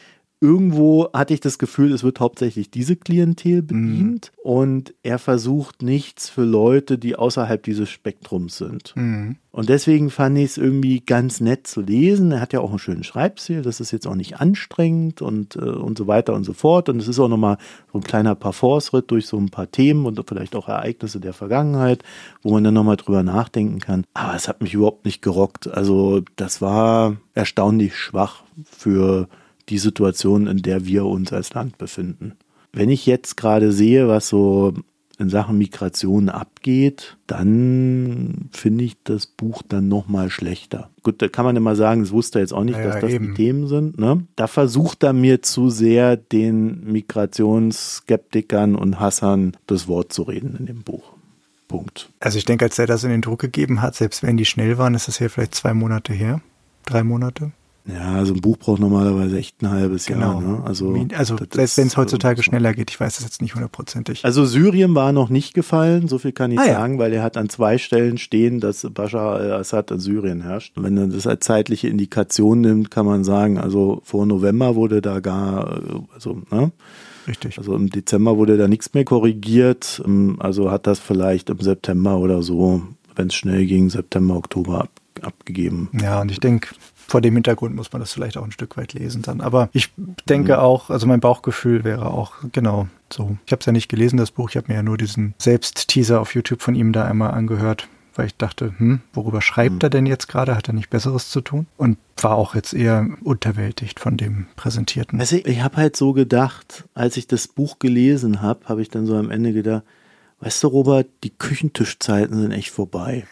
irgendwo hatte ich das Gefühl, es wird hauptsächlich diese Klientel bedient und er versucht nichts für Leute, die außerhalb dieses Spektrums sind. Und deswegen fand ich es irgendwie ganz nett zu lesen. Er hat ja auch einen schönen Schreibstil, das ist jetzt auch nicht anstrengend und so weiter und so fort. Und es ist auch nochmal so ein kleiner Parforce-Ritt durch so ein paar Themen und vielleicht auch Ereignisse der Vergangenheit, wo man dann nochmal drüber nachdenken kann. Aber es hat mich überhaupt nicht gerockt. Also das war erstaunlich schwach für die Situation, in der wir uns als Land befinden. Wenn ich jetzt gerade sehe, was so in Sachen Migration abgeht, dann finde ich das Buch dann nochmal schlechter. Gut, da kann man immer sagen, das wusste er jetzt auch nicht, dass das eben die Themen sind. Ne? Da versucht er mir zu sehr den Migrationsskeptikern und Hassern das Wort zu reden in dem Buch. Punkt. Also ich denke, als er das in den Druck gegeben hat, selbst wenn die schnell waren, ist das hier vielleicht 2 Monate her, 3 Monate. Ja, also ein Buch braucht normalerweise echt ein halbes Jahr. Ne? Also selbst wenn es heutzutage schneller geht, ich weiß das jetzt nicht 100%. Also Syrien war noch nicht gefallen, so viel kann ich sagen, weil er hat an 2 Stellen stehen, dass Bashar al-Assad in Syrien herrscht. Und wenn er das als zeitliche Indikation nimmt, kann man sagen, also vor November wurde da Richtig. Also im Dezember wurde da nichts mehr korrigiert, also hat das vielleicht im September oder so, wenn es schnell ging, September, Oktober abgegeben. Ja, und ich denke, vor dem Hintergrund muss man das vielleicht auch ein Stück weit lesen dann. Aber ich denke auch, also mein Bauchgefühl wäre auch genau so. Ich habe es ja nicht gelesen, das Buch. Ich habe mir ja nur diesen Selbstteaser auf YouTube von ihm da einmal angehört, weil ich dachte, worüber schreibt er denn jetzt gerade? Hat er nicht Besseres zu tun? Und war auch jetzt eher unterwältigt von dem Präsentierten. Also ich habe halt so gedacht, als ich das Buch gelesen habe ich dann so am Ende gedacht, weißt du, Robert, die Küchentischzeiten sind echt vorbei.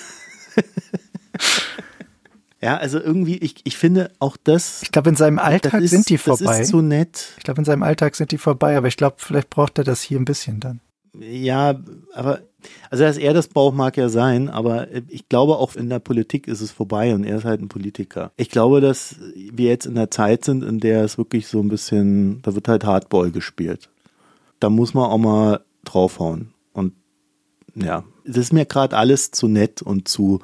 Ja, also irgendwie, ich finde auch das... Ich glaube, in seinem Alltag sind die vorbei. Das ist so nett. Ich glaube, in seinem Alltag sind die vorbei, aber ich glaube, vielleicht braucht er das hier ein bisschen dann. Ja, aber, also dass er das braucht, mag ja sein, aber ich glaube auch in der Politik ist es vorbei und er ist halt ein Politiker. Ich glaube, dass wir jetzt in der Zeit sind, in der es wirklich so ein bisschen, da wird halt Hardball gespielt. Da muss man auch mal draufhauen. Und ja, das ist mir gerade alles zu nett und zu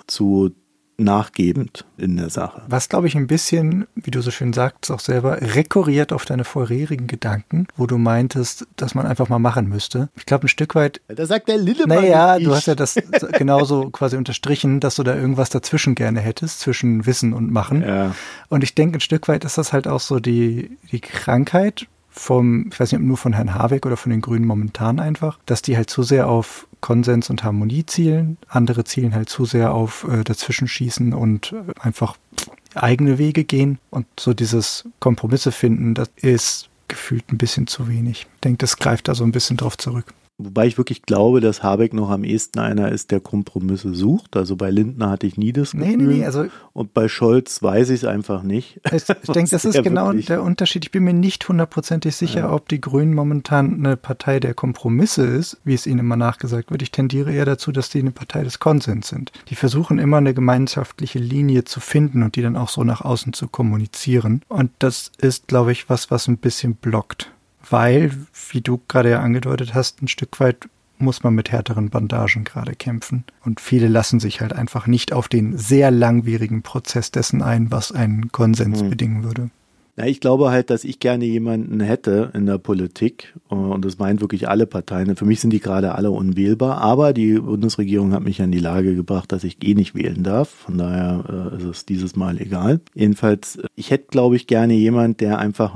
nachgebend in der Sache. Was, glaube ich, ein bisschen, wie du so schön sagst, auch selber rekurriert auf deine vorherigen Gedanken, wo du meintest, dass man einfach mal machen müsste. Ich glaube, ein Stück weit... Da sagt der Lillemann. Naja, du hast ja das genauso quasi unterstrichen, dass du da irgendwas dazwischen gerne hättest, zwischen Wissen und Machen. Ja. Und ich denke, ein Stück weit ist das halt auch so die Krankheit ich weiß nicht, ob nur von Herrn Habeck oder von den Grünen momentan einfach, dass die halt zu sehr auf Konsens und Harmonie zielen. Andere zielen halt zu sehr auf Dazwischenschießen und einfach eigene Wege gehen. Und so dieses Kompromisse finden, das ist gefühlt ein bisschen zu wenig. Ich denke, das greift da so ein bisschen drauf zurück. Wobei ich wirklich glaube, dass Habeck noch am ehesten einer ist, der Kompromisse sucht. Also bei Lindner hatte ich nie das Gefühl. Nee, also und bei Scholz weiß ich es einfach nicht. Ich denke, das ist genau der Unterschied. Ich bin mir nicht 100% sicher, ob die Grünen momentan eine Partei der Kompromisse ist, wie es ihnen immer nachgesagt wird. Ich tendiere eher dazu, dass die eine Partei des Konsens sind. Die versuchen immer eine gemeinschaftliche Linie zu finden und die dann auch so nach außen zu kommunizieren. Und das ist, glaube ich, was ein bisschen blockt. Weil, wie du gerade ja angedeutet hast, ein Stück weit muss man mit härteren Bandagen gerade kämpfen. Und viele lassen sich halt einfach nicht auf den sehr langwierigen Prozess dessen ein, was einen Konsens bedingen würde. Ja, ich glaube halt, dass ich gerne jemanden hätte in der Politik, und das meint wirklich alle Parteien. Für mich sind die gerade alle unwählbar, aber die Bundesregierung hat mich in die Lage gebracht, dass ich nicht wählen darf. Von daher ist es dieses Mal egal. Jedenfalls, ich hätte, glaube ich, gerne jemand, der einfach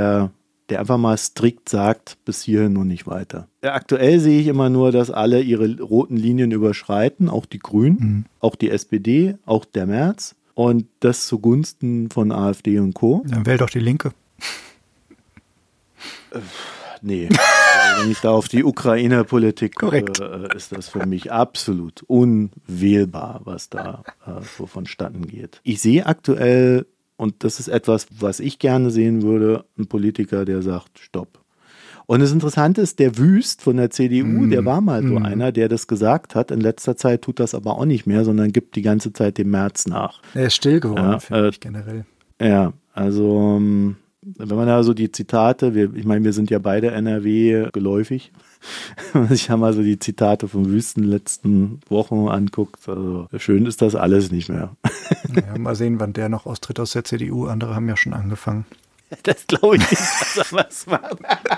mal strikt sagt, bis hierhin und nicht weiter. Aktuell sehe ich immer nur, dass alle ihre roten Linien überschreiten, auch die Grünen, auch die SPD, auch der Merz und das zugunsten von AfD und Co. Dann wählt doch die Linke. Nee, also wenn ich da auf die Ukraine-Politik gucke, ist das für mich absolut unwählbar, was da so vonstatten geht. Ich sehe aktuell, und das ist etwas, was ich gerne sehen würde, ein Politiker, der sagt, stopp. Und das Interessante ist, der Wüst von der CDU, der war mal so einer, der das gesagt hat. In letzter Zeit tut das aber auch nicht mehr, sondern gibt die ganze Zeit dem Merz nach. Er ist still geworden, finde ich generell. Ja, also wenn man da so die Zitate, ich meine, wir sind ja beide NRW geläufig, wenn man sich ja mal so die Zitate vom Wüsten letzten Wochen anguckt, also schön ist das alles nicht mehr. Ja, mal sehen, wann der noch austritt aus der CDU. Andere haben ja schon angefangen. Das glaube ich nicht, dass er was macht.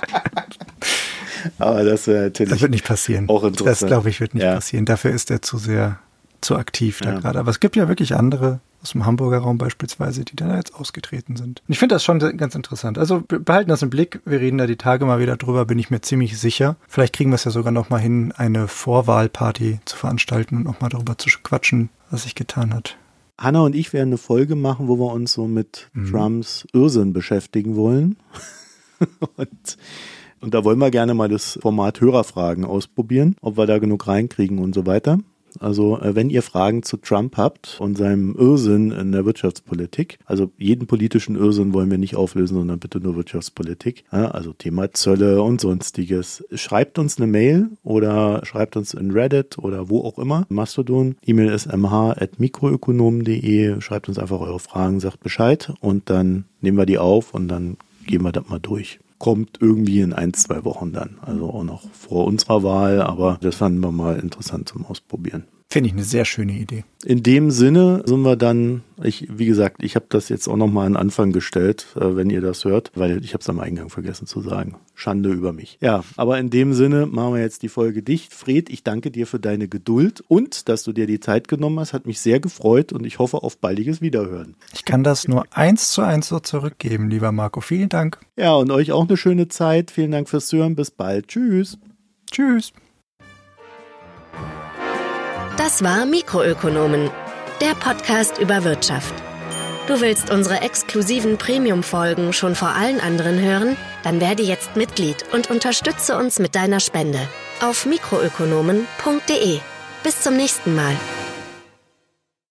Aber das wäre natürlich. Das wird nicht passieren. Auch interessant. Das, glaube ich, wird nicht passieren. Dafür ist er zu aktiv da gerade. Aber es gibt ja wirklich andere aus dem Hamburger Raum beispielsweise, die da jetzt ausgetreten sind. Und ich finde das schon ganz interessant. Also behalten das im Blick. Wir reden da die Tage mal wieder drüber, bin ich mir ziemlich sicher. Vielleicht kriegen wir es ja sogar noch mal hin, eine Vorwahlparty zu veranstalten und noch mal darüber zu quatschen, was sich getan hat. Hanna und ich werden eine Folge machen, wo wir uns so mit Trumps Irrsinn beschäftigen wollen. Und da wollen wir gerne mal das Format Hörerfragen ausprobieren, ob wir da genug reinkriegen und so weiter. Also wenn ihr Fragen zu Trump habt und seinem Irrsinn in der Wirtschaftspolitik, also jeden politischen Irrsinn wollen wir nicht auflösen, sondern bitte nur Wirtschaftspolitik, also Thema Zölle und sonstiges, schreibt uns eine Mail oder schreibt uns in Reddit oder wo auch immer, Mastodon, E-Mail ist mh@mikroökonomen.de, schreibt uns einfach eure Fragen, sagt Bescheid und dann nehmen wir die auf und dann gehen wir das mal durch. Kommt irgendwie in 1-2 Wochen dann. Also auch noch vor unserer Wahl, aber das fanden wir mal interessant zum Ausprobieren. Finde ich eine sehr schöne Idee. In dem Sinne sind wir dann, wie gesagt, ich habe das jetzt auch nochmal an den Anfang gestellt, wenn ihr das hört, weil ich habe es am Eingang vergessen zu sagen. Schande über mich. Ja, aber in dem Sinne machen wir jetzt die Folge dicht. Fred, ich danke dir für deine Geduld und, dass du dir die Zeit genommen hast, hat mich sehr gefreut und ich hoffe auf baldiges Wiederhören. Ich kann das nur 1:1 so zurückgeben, lieber Marco. Vielen Dank. Ja, und euch auch eine schöne Zeit. Vielen Dank fürs Zuhören. Bis bald. Tschüss. Tschüss. Das war Mikroökonomen, der Podcast über Wirtschaft. Du willst unsere exklusiven Premium-Folgen schon vor allen anderen hören? Dann werde jetzt Mitglied und unterstütze uns mit deiner Spende auf mikroökonomen.de. Bis zum nächsten Mal.